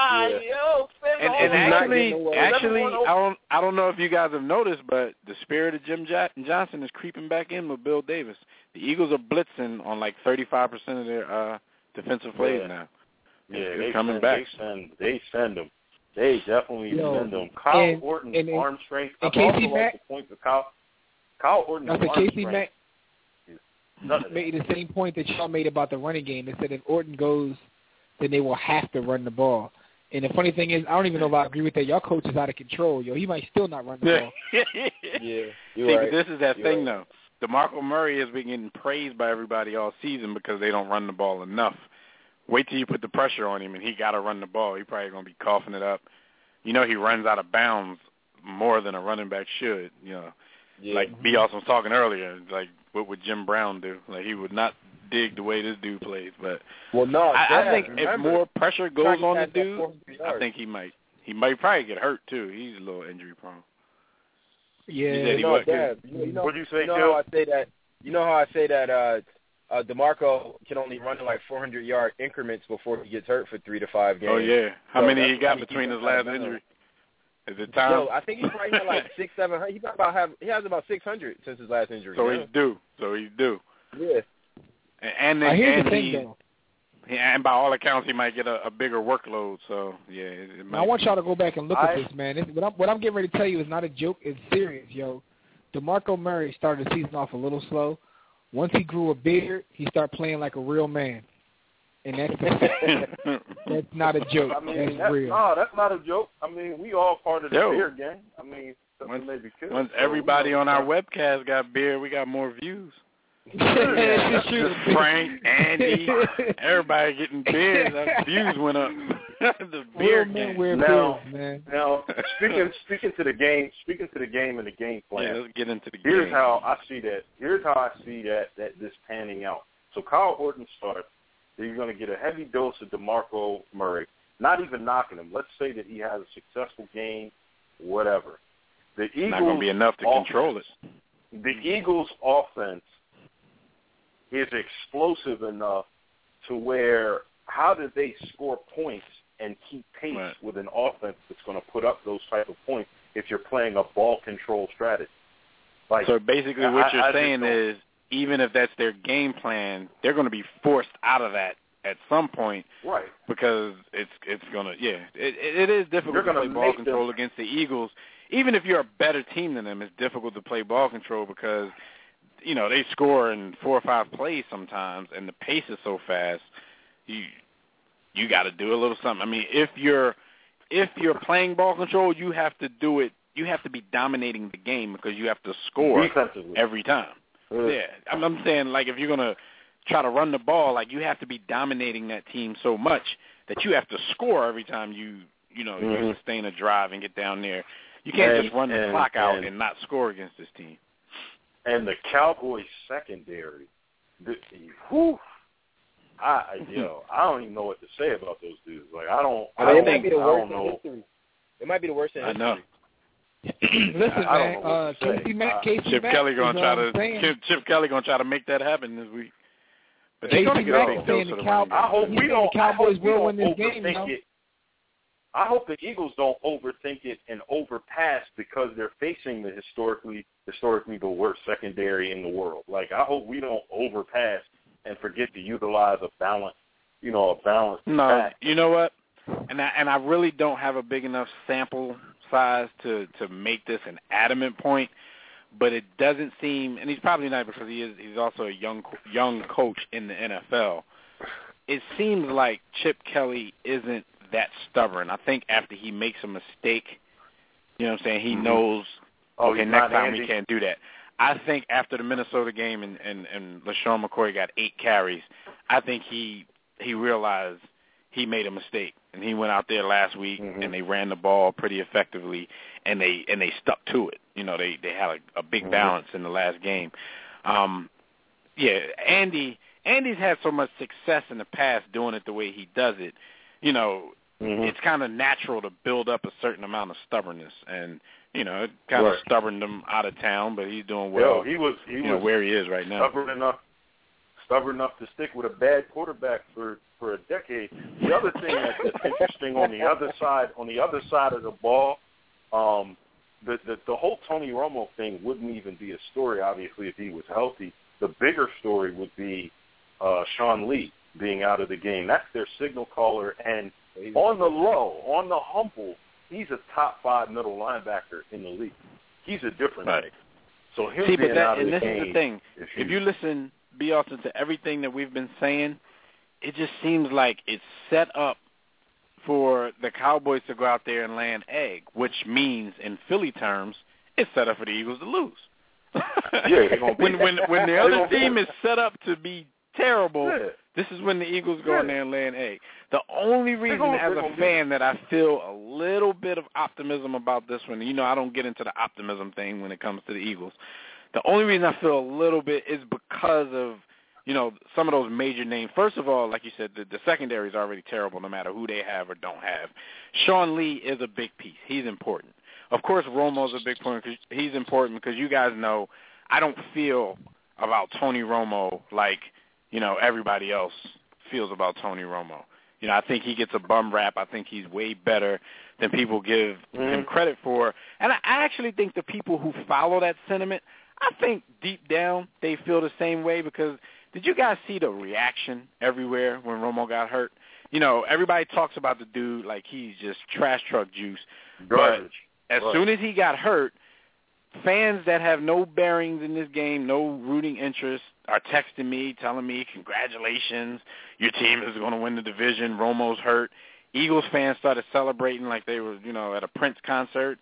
And actually, I don't know if you guys have noticed, but the spirit of Jim Johnson is creeping back in with Bill Davis. The Eagles are blitzing on like 35% of their defensive plays now. Yeah, it's coming back. They send them. They definitely send them. Kyle Orton's arm strength. I've also liked the point of Kyle Orton's arm strength. Made the same point that y'all made about the running game. They said if Orton goes, then they will have to run the ball. And the funny thing is, I don't even know if I agree with that. Y'all coach is out of control. He might still not run the ball. But this is that thing, though. DeMarco Murray has been getting praised by everybody all season because they don't run the ball enough. Wait till you put the pressure on him, and he got to run the ball. He's probably going to be coughing it up. He runs out of bounds more than a running back should. Like B. Austin was talking earlier, like, what would Jim Brown do? Like, he would not dig the way this dude plays. But I think if more pressure goes on the dude, I think he might probably get hurt too. He's a little injury prone. Yeah, what do you say, Joe? You know how I say that DeMarco can only run in like 400-yard increments before he gets hurt for 3 to 5 games. Oh yeah, how many he got between his last injury? Is it time? Yo, I think he's probably had like 600-700. He has about 600 since his last injury. So he's due. Yeah. And here's the thing, though. and by all accounts, he might get a bigger workload. So yeah, I want y'all to go back and look at this, man. What I'm getting ready to tell you is not a joke. It's serious, yo. DeMarco Murray started the season off a little slow. Once he grew a beard, he started playing like a real man. And that's not a joke. I mean, that's real. No, that's not a joke. I mean, we all part of the beard gang. I mean, once everybody on our webcast got beard, we got more views. Frank, Andy, everybody getting beards. Our views went up. The beard game. Now, speaking to the game and the game plan. Yeah, let's get into the Here's game. how I see that. Here's how I see that this panning out. So Kyle Orton starts. You're going to get a heavy dose of DeMarco Murray. Not even knocking him. Let's say that he has a successful game, whatever. The Eagles not going to be enough to control it. The Eagles' offense is explosive enough to where how do they score points and keep pace with an offense that's going to put up those type of points if you're playing a ball control strategy? So basically what you're saying is even if that's their game plan, they're going to be forced out of that at some point, right? Because it's going to it is difficult to play ball control against the Eagles. Even if you're a better team than them, it's difficult to play ball control because they score in 4 or 5 plays sometimes, and the pace is so fast. You got to do a little something. I mean, if you're playing ball control, you have to do it. You have to be dominating the game because you have to score every time. Yeah, I'm saying like if you're gonna try to run the ball, like you have to be dominating that team so much that you have to score every time you sustain a drive and get down there. You can't just run the clock out and not score against this team. And the Cowboys secondary, I don't even know what to say about those dudes. Like it might be the worst in history. It might be the worst in history. I know. Listen, man, Chip Kelly gonna try to make that happen this week. But they're gonna get a big dose of the running game. I hope we don't. Cowboys will win this game. I hope the Eagles don't overthink it and overpass because they're facing the historically the worst secondary in the world. Like I hope we don't overpass and forget to utilize a balanced attack. You know what? And I really don't have a big enough sample size to make this an adamant point, but it doesn't seem, and he's probably not because he's also a young coach in the NFL. It seems like Chip Kelly isn't that stubborn. I think after he makes a mistake, you know what I'm saying, he knows, okay, next time we can't do that. I think after the Minnesota game and LaShawn McCoy got 8 carries, I think he realized he made a mistake, and he went out there last week and they ran the ball pretty effectively, and they stuck to it. They had a big balance in the last game. Andy's had so much success in the past doing it the way he does it. It's kind of natural to build up a certain amount of stubbornness, and it kind of stubborned him out of town, but he's doing well. He was where he is right now. Stubborn enough to stick with a bad quarterback for a decade. The other thing that's interesting on the other side of the ball, the whole Tony Romo thing wouldn't even be a story, obviously, if he was healthy. The bigger story would be Sean Lee being out of the game. That's their signal caller, and on the low, on the humble, he's a top 5 middle linebacker in the league. He's a different thing. So him being out of the game, is the thing. If you listen, be also to everything that we've been saying, it just seems like it's set up for the Cowboys to go out there and lay an egg, which means in Philly terms, it's set up for the Eagles to lose. When the other team is set up to be terrible, this is when the Eagles go in there and lay an egg. The only reason as a fan that I feel a little bit of optimism about this one, I don't get into the optimism thing when it comes to the Eagles. The only reason I feel a little bit is because of, some of those major names. First of all, like you said, the secondary is already terrible no matter who they have or don't have. Sean Lee is a big piece. He's important. Of course, Romo's a big point because he's important because you guys know I don't feel about Tony Romo like, everybody else feels about Tony Romo. I think he gets a bum rap. I think he's way better than people give him credit for. And I actually think the people who follow that sentiment, I think deep down they feel the same way because Did you guys see the reaction everywhere when Romo got hurt? You know, everybody talks about the dude like he's just trash truck juice. Garbage. But as soon as he got hurt, fans that have no bearings in this game, no rooting interest, are texting me, telling me, congratulations, your team is going to win the division, Romo's hurt. Eagles fans started celebrating like they were, you know, at a Prince concert,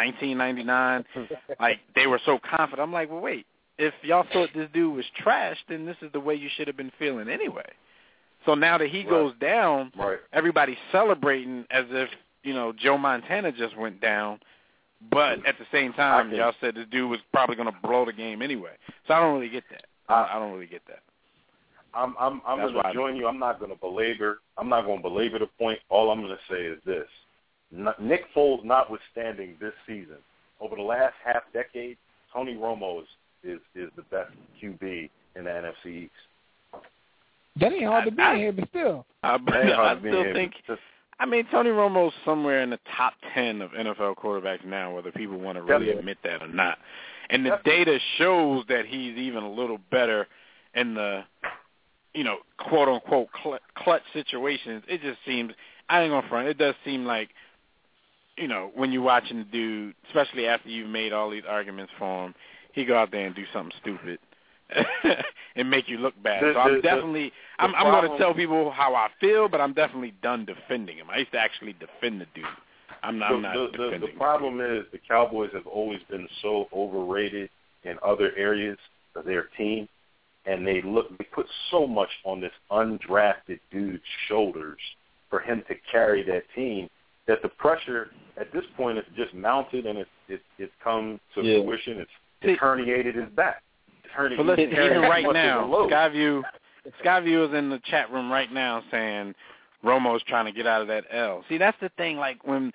1999. Like, they were so confident. I'm like, well, wait, if y'all thought this dude was trash, then this is the way you should have been feeling anyway. So now that he goes down, everybody's celebrating as if, you know, Joe Montana just went down. But at the same time, y'all said this dude was probably going to blow the game anyway. So I don't really get that. I don't really get that. I'm going to join you. I'm not going to belabor the point. All I'm going to say is this. Nick Foles notwithstanding this season, over the last half decade, Tony Romo is the best QB in the NFC East. That ain't hard to be in here, but still. I still think, I mean, Tony Romo's somewhere in the top 10 of NFL quarterbacks now, whether people want to really admit that or not. And the data shows that he's even a little better in the, you know, quote-unquote clutch situations. It just seems, I ain't going to front, it does seem like, you know, when you're watching the dude, especially after you've made all these arguments for him, he go out there and do something stupid and make you look bad. So I'm definitely, I'm going to tell people how I feel, but I'm definitely done defending him. I used to actually defend the dude. I'm not defending him. The problem is the Cowboys have always been so overrated in other areas of their team, and they put so much on this undrafted dude's shoulders for him to carry that team that the pressure at this point is just mounted, and it's come to fruition. It's herniated his back. But listen, even right now, Skyview is in the chat room right now saying Romo's trying to get out of that L. See, that's the thing. Like when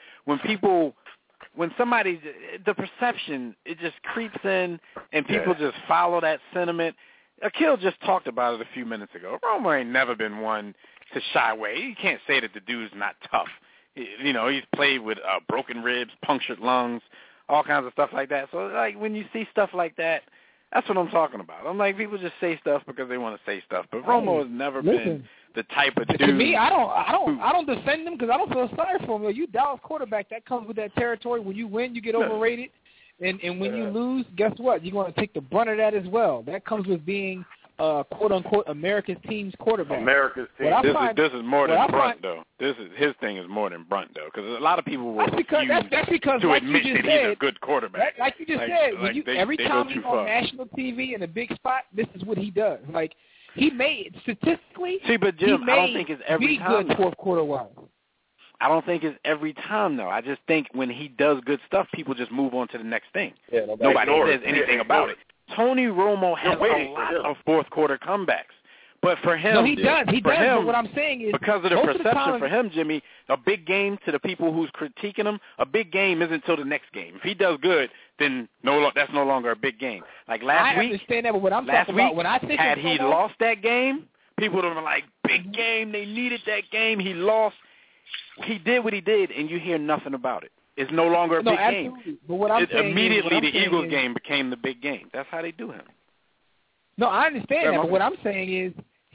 somebody, the perception, it just creeps in, and people just follow that sentiment. Akil just talked about it a few minutes ago. Romo ain't never been one to shy away. You can't say that the dude's not tough. You know, he's played with broken ribs, punctured lungs, all kinds of stuff like that. So, like, when you see stuff like that, that's what I'm talking about. I'm like, people just say stuff because they want to say stuff. But Romo has never been the type of dude. To me, I don't defend him because I don't feel sorry for him. You Dallas quarterback, that comes with that territory. When you win, you get overrated. And when you lose, guess what? You're going to take the brunt of that as well. That comes with being quote-unquote America's team's quarterback. America's team. This is more than brunt, though. His thing is more than brunt, though, because a lot of people will refuse to like admit that he's a good quarterback. Like you just said, every time he's on national TV in a big spot, this is what he does. Like, he made, statistically, but Jim, I don't think it's every time. Good fourth quarter-wise. I don't think it's every time, though. I just think when he does good stuff, people just move on to the next thing. Yeah, nobody says anything about it. Tony Romo has a lot of fourth-quarter comebacks. But for him, he does. But what I'm saying is, because of the perception for him, Jimmy, a big game to the people who's critiquing him, a big game isn't until the next game. If he does good, then that's no longer a big game. Like last week, I understand that, but what I'm talking about, when I think had he lost that game, people would have been like, big game, they needed that game, he lost. He did what he did, and you hear nothing about it. It's no longer a big game. But what I'm saying immediately, the Eagles is, game became the big game. That's how they do him. No, I understand that, but what I'm saying is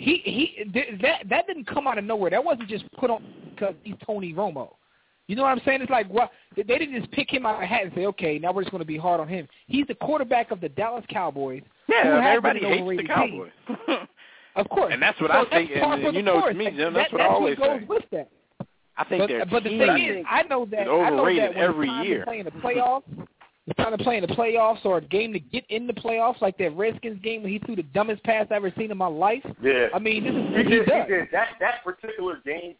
that didn't come out of nowhere. That wasn't just put on because he's Tony Romo. You know what I'm saying? It's like they didn't just pick him out of the hat and say, okay, now we're just going to be hard on him. He's the quarterback of the Dallas Cowboys. Yeah, everybody hates the Cowboys. Of course. And that's what I think. And you know, to me, Jim, that's what I always say. Goes with that. I think but the thing is, I know that overrated when every it's year. To play in the playoffs, it's time to play in the playoffs or a game to get in the playoffs, like that Redskins game when he threw the dumbest pass I've ever seen in my life. Yeah. I mean, this is what he does. He did. That particular game.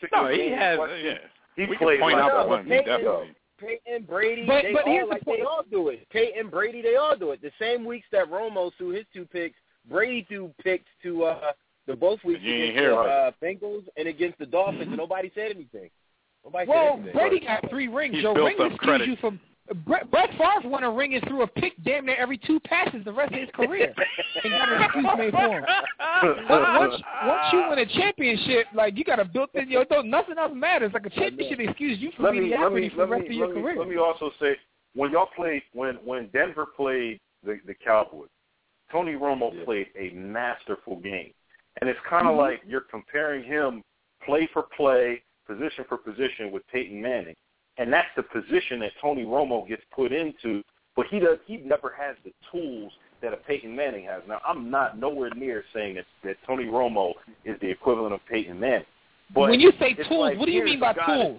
He played point like out one. Peyton, Brady, but they all do it. Peyton, Brady, they all do it. The same weeks that Romo threw his 2 picks, Brady threw picks to the both weeks against the Bengals and against the Dolphins, and nobody said anything. Brady got 3 rings. Joe, rings excuse you from Brett Favre won a ring and threw a pick damn near every 2 passes the rest of his career. And got an excuse made for him. Once you win a championship, like, you got a built-in, nothing else matters. Like, a championship excuse you for mediocrity for the rest of your career. Let me also say, when Denver played the Cowboys, Tony Romo played a masterful game. And it's kind of like you're comparing him play for play, position for position with Peyton Manning. And that's the position that Tony Romo gets put into, but he never has the tools that a Peyton Manning has. Now, I'm not nowhere near saying that Tony Romo is the equivalent of Peyton Manning. But when you say tools, like, what do you mean by tools?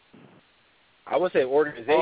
I would say organization.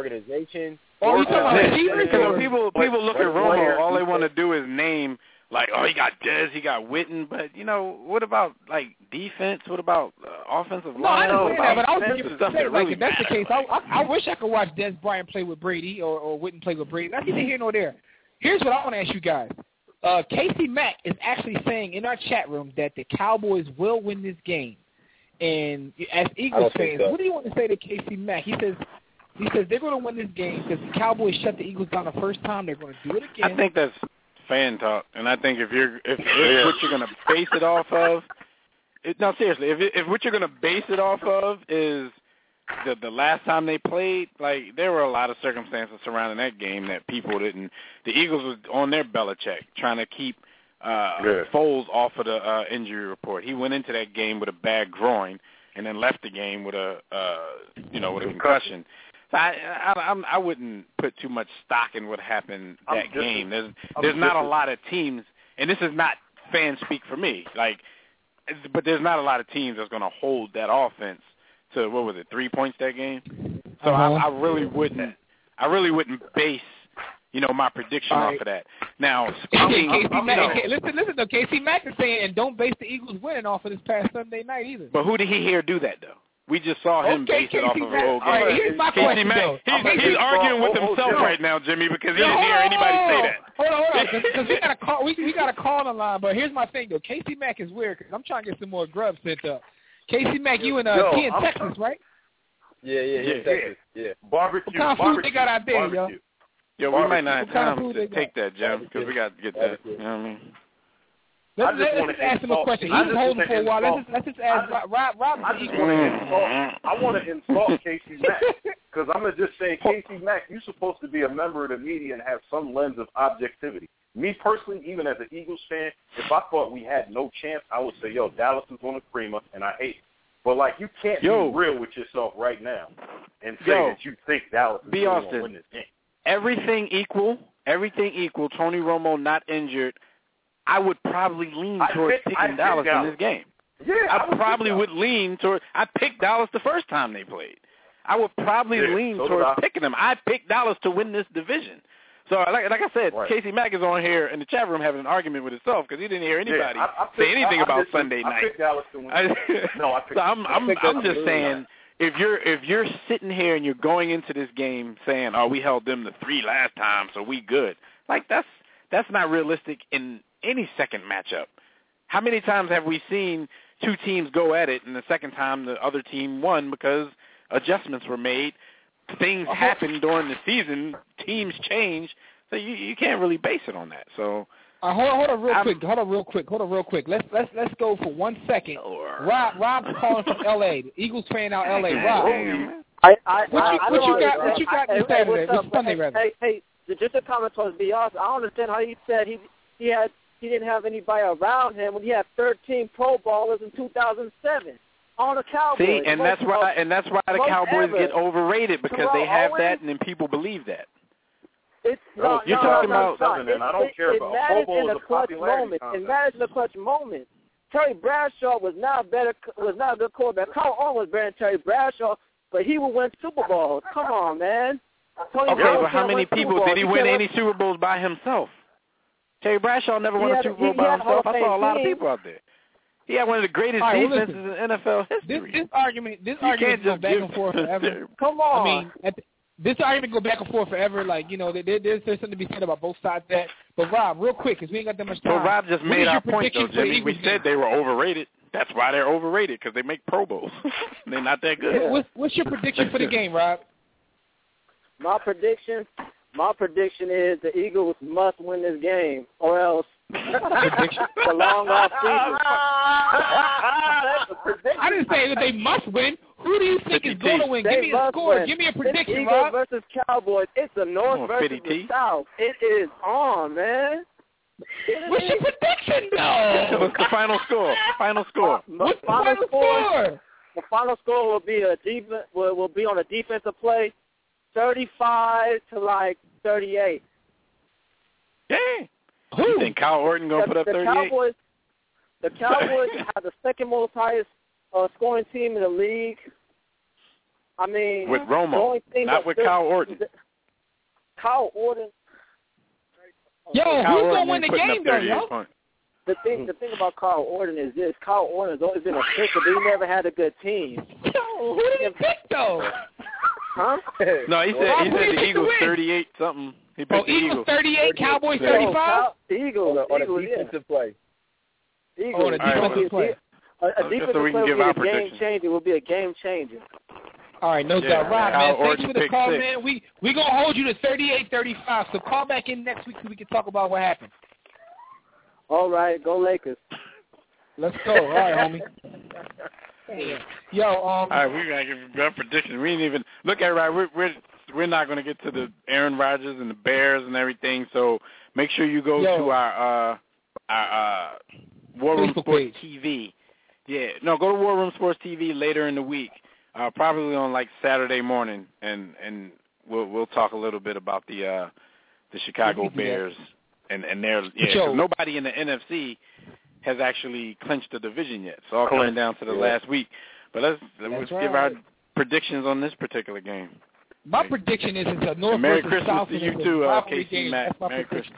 Oh, you talking about receivers? Because people look at Romo, all they want to do is name, like, oh, he got Dez, he got Witten, but, what about, like, defense? What about offensive line? No, I understand that, but I was just stuff that like, really if that's the case, matters. I wish I could watch Dez Bryant play with Brady or Witten play with Brady. That's neither here nor there. Here's what I want to ask you guys. Casey Mack is actually saying in our chat room that the Cowboys will win this game. And as Eagles fans, what do you want to say to Casey Mack? He says they're going to win this game because the Cowboys shut the Eagles down the first time. They're going to do it again. I think that's fan talk, and I think if what you're going to base it off of, no, seriously, if what you're going to base it off of is the last time they played, like, there were a lot of circumstances surrounding that game that people didn't. The Eagles was on their Belichick trying to keep Foles off of the injury report. He went into that game with a bad groin and then left the game with a concussion. So I wouldn't put too much stock in what happened that game. There's not a lot of teams, and this is not fan speak for me, but there's not a lot of teams that's going to hold that offense to, 3 points that game. So I really wouldn't base my prediction off of that. Now, listen though, Casey Mack is saying, and don't base the Eagles winning off of this past Sunday night either. But who did he hear do that though? We just saw him base it off of the whole game. All right, here's my question, though. He's arguing with himself right now, Jimmy, because he didn't hear anybody say that. Hold on, because we got a call. We got a call on the line. But here's my thing though. Casey Mack is weird because I'm trying to get some more grub sent up. Casey Mack, you in Texas, right? Yeah, Texas. Yeah. Barbecue. What kind of food they got out there, yo? Yeah, we might not have time to take that, Jim, because we got to get that. You know what I mean? Let's just ask him a question. He was holding for a while. Let's just ask Rob. I want to insult Casey Mack because I'm going to just say, Casey Mack, you're supposed to be a member of the media and have some lens of objectivity. Me personally, even as an Eagles fan, if I thought we had no chance, I would say, Dallas is going to cream us, and I hate it. But, you can't be real with yourself right now and say that you think Dallas is going to win this game. Everything equal, Tony Romo not injured, I would probably lean towards picking Dallas in this game. Yeah, I probably would lean toward – I picked Dallas the first time they played. I would probably lean towards picking them. I picked Dallas to win this division. So, like I said, Casey Mack is on here in the chat room having an argument with himself because he didn't hear anybody say anything about Sunday night. I picked Dallas to win. I'm just saying – If you're sitting here and you're going into this game saying, "Oh, we held them the 3 last time, so we good," that's not realistic in any second matchup. How many times have we seen 2 teams go at it, and the second time the other team won because adjustments were made? Things happen during the season. Teams change, so you can't really base it on that. So. Hold on real quick. Let's go for 1 second. Rob's calling from L.A. The Eagles fan out L.A. Rob, what you got this Saturday? This Sunday, rather. Hey, just a comment on be honest. I don't understand how he said he didn't have anybody around him when he had 13 Pro Bowlers in 2007 on the Cowboys. See, and that's why the Cowboys get overrated because they have that, and then people believe that. You're talking about something, and I don't care about Pro Bowl as a popularity contest. It matters in the clutch moment. Terry Bradshaw was not a good quarterback. Carl Owen was better than Terry Bradshaw, but he would win Super Bowls. Come on, man. But how many people did he win any Super Bowls by himself? Terry Bradshaw never won a Super Bowl by himself. I saw a lot of people out there. He had one of the greatest defenses in NFL history. This argument goes back and forth forever. Come on. I mean, this argument go back and forth forever. There's something to be said about both sides of that. But, Rob, real quick, because we ain't got that much time. Well, Rob just made our point, though, Jimmy. We said they were overrated. That's why they're overrated, because they make Pro Bowls. They're not that good. Yeah. What's your prediction for the game, Rob? My prediction is the Eagles must win this game, or else the long off season. I didn't say that they must win. Who do you think is going to win? Give me a score. Win. Give me a prediction, Eagles Rob. versus Cowboys. It's the North versus the South. It is on, man. What's your prediction, though? What's the final score? Final score. What's the final score? The final score will be will be on a defensive play, 35 to like 38. Yeah. Who? You think Kyle Orton gonna put up 38? The Cowboys have the second most highest scoring team in the league. I mean, with Romo, not with Kyle Orton. Kyle Orton. Yo, who's gonna win the game, though, yo? The thing about Kyle Orton is this: Kyle Orton has always been a picker, but he never had a good team. Yo, who did he pick though? Huh? No, he said the Eagles 38 something. He picked the Eagles 38, Cowboys 35. Eagles on a defensive play. Eagles on a defensive play. A defensive play will be a game changer. Will be a game changer. All right, no doubt. Rob, man, thanks for the call, man. We gonna hold you to 38-35. So call back in next week so we can talk about what happened. All right, go Lakers. Let's go. All right, homie. Yo, all right, we gotta give a prediction. We didn't even look at it. Right, we're not gonna get to the Aaron Rodgers and the Bears and everything. So make sure you go to our War Room Sports TV. Yeah, no, go to War Room Sports TV later in the week, probably on like Saturday morning, and we'll talk a little bit about the Chicago Bears and their nobody in the NFC has actually clinched the division yet. It's all coming down to the last week. But let's give our predictions on this particular game. My prediction is it's a North Merry versus South. Merry Christmas to you too, Casey Mack. Merry Christmas.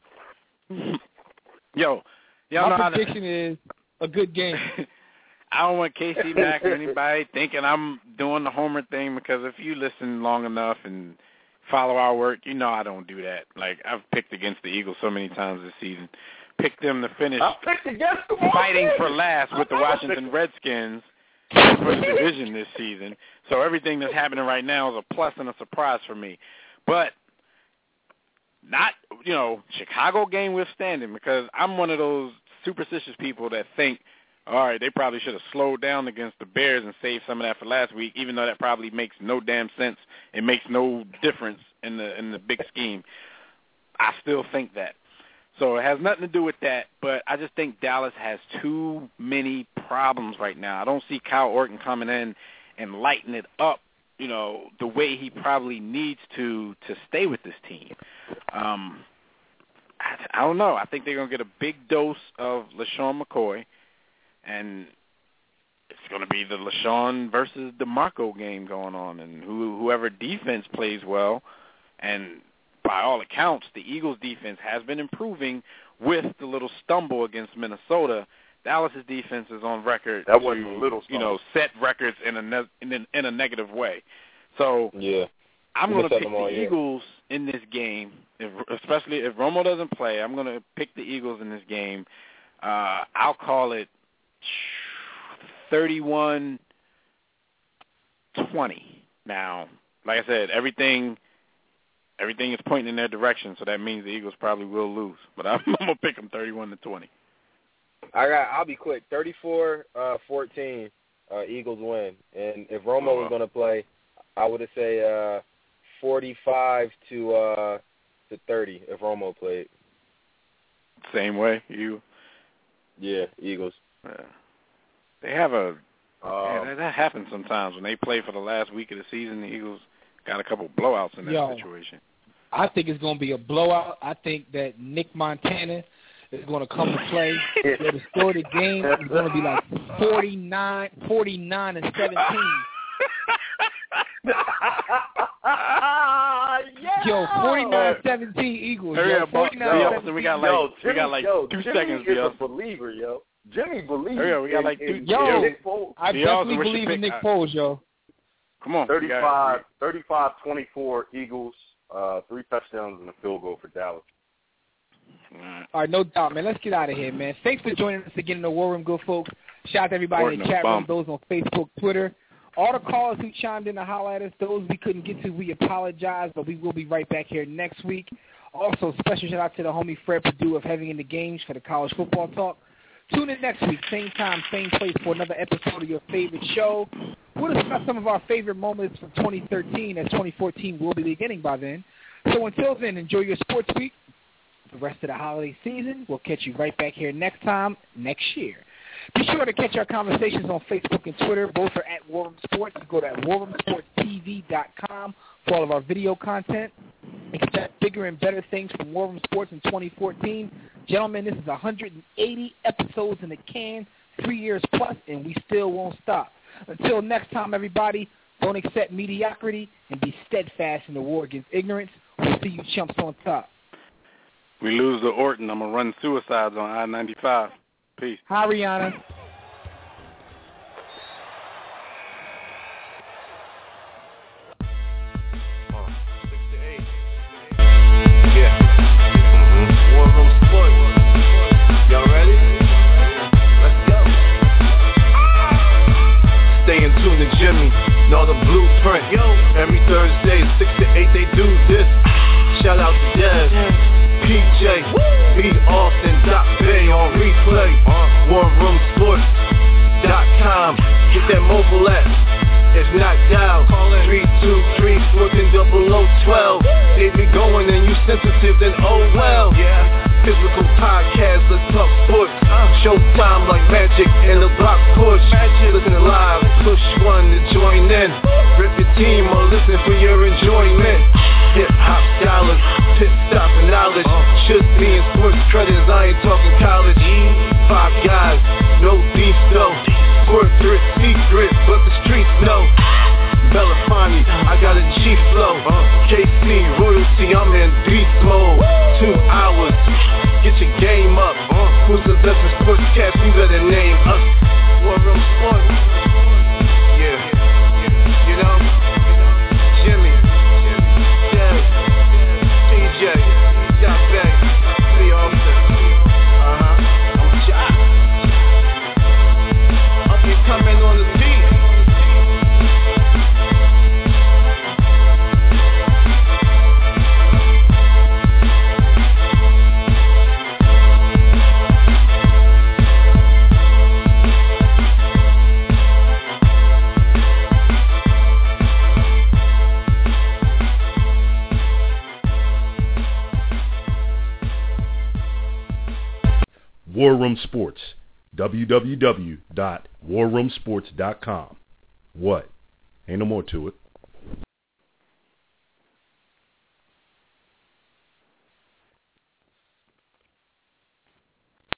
Yo, my prediction is a good game. I don't want Casey Mack or anybody thinking I'm doing the homer thing, because if you listen long enough and follow our work, you know I don't do that. Like, I've picked against the Eagles so many times this season. Picked them to finish fighting for last with the Washington Redskins for the division this season. So everything that's happening right now is a plus and a surprise for me. But not, Chicago game withstanding, because I'm one of those superstitious people that think, all right, they probably should have slowed down against the Bears and saved some of that for last week, even though that probably makes no damn sense. It makes no difference in the big scheme. I still think that. So it has nothing to do with that, but I just think Dallas has too many problems right now. I don't see Kyle Orton coming in and lighting it up, the way he probably needs to stay with this team. I don't know. I think they're going to get a big dose of LaShawn McCoy, and it's going to be the LaShawn versus DeMarco game going on, and whoever defense plays well. And by all accounts, the Eagles' defense has been improving with the little stumble against Minnesota. Dallas's defense is on record that wasn't a little stumble. Set records in a negative way. So yeah, I'm going to pick the Eagles in this game, especially if Romo doesn't play. I'm going to pick the Eagles in this game. I'll call it 31-20. Now, like I said, everything is pointing in their direction, so that means the Eagles probably will lose. But I'm going to pick them 31-20. I'll be quick. 34-14, Eagles win. And if Romo was going to play, I would have say 45 to 30 if Romo played. Same way, you? Yeah, Eagles. Yeah. They have that happens sometimes when they play for the last week of the season. The Eagles got a couple blowouts in that situation. I think it's going to be a blowout. I think that Nick Montana is going to come to play. The score of the game is going to be like 49-17. Yo, 49-17 Eagles. Yo, 49-17. We got like 2 seconds. Jimmy is a believer, yo. Jimmy believes. We got like 2. Nick Foles. I definitely believe in Nick Foles, yo. Come on. 35-24 Eagles. 3 touchdowns and a field goal for Dallas. All right, no doubt, man. Let's get out of here, man. Thanks for joining us again in the War Room, good folks. Shout out to everybody in the chat room, those on Facebook, Twitter. All the callers who chimed in to holler at us, those we couldn't get to, we apologize, but we will be right back here next week. Also, special shout out to the homie Fred Perdue of Heavy in the Games for the college football talk. Tune in next week, same time, same place, for another episode of your favorite show. We'll discuss some of our favorite moments from 2013, as 2014 will be beginning by then. So until then, enjoy your sports week. the rest of the holiday season. We'll catch you right back here next time, next year. Be sure to catch our conversations on Facebook and Twitter. Both are at War Room Sports. You go to warroomsportstv.com for all of our video content. Expect bigger and better things from War Room Sports in 2014. Gentlemen, this is 180 episodes in the can, 3 years plus, and we still won't stop. Until next time, everybody, don't accept mediocrity and be steadfast in the war against ignorance. We'll see you chumps on top. We lose to Orton. I'm going to run suicides on I-95. Peace. Hi, Rihanna. War Room Sports. Y'all ready? Let's go. Stay in tune to Jimmy. Know the blueprint. Every Thursday, 6 to 8, they do this. Shout out to Dev, PJ, B. Austin, Bay on replay. WarRoomSports.com. Get that mobile app. If not, dial 323-140012. They be going and you sensitive, then oh well. Physical podcast, let's talk sports. Showtime like magic in the block push. Listen live, push one to join in. Rip your team or listen for your enjoyment. Hip-hop dollars, pit stop and knowledge. Should be in sports credits, I ain't talking college. 5 guys, no beef though. Corporate secret, but the streets know. Belafonte, I got a G flow. KC, royalty, I'm in beast mode. 2 hours, get your game up. Who's the best in sportscast? You better name us. War Room Sports. Yeah, you know, Jimmy, Dev, PJ, Stop Back, B. Austin. I'm shot. Up and coming on the beat. War Room Sports, www.warroomsports.com. What? Ain't no more to it.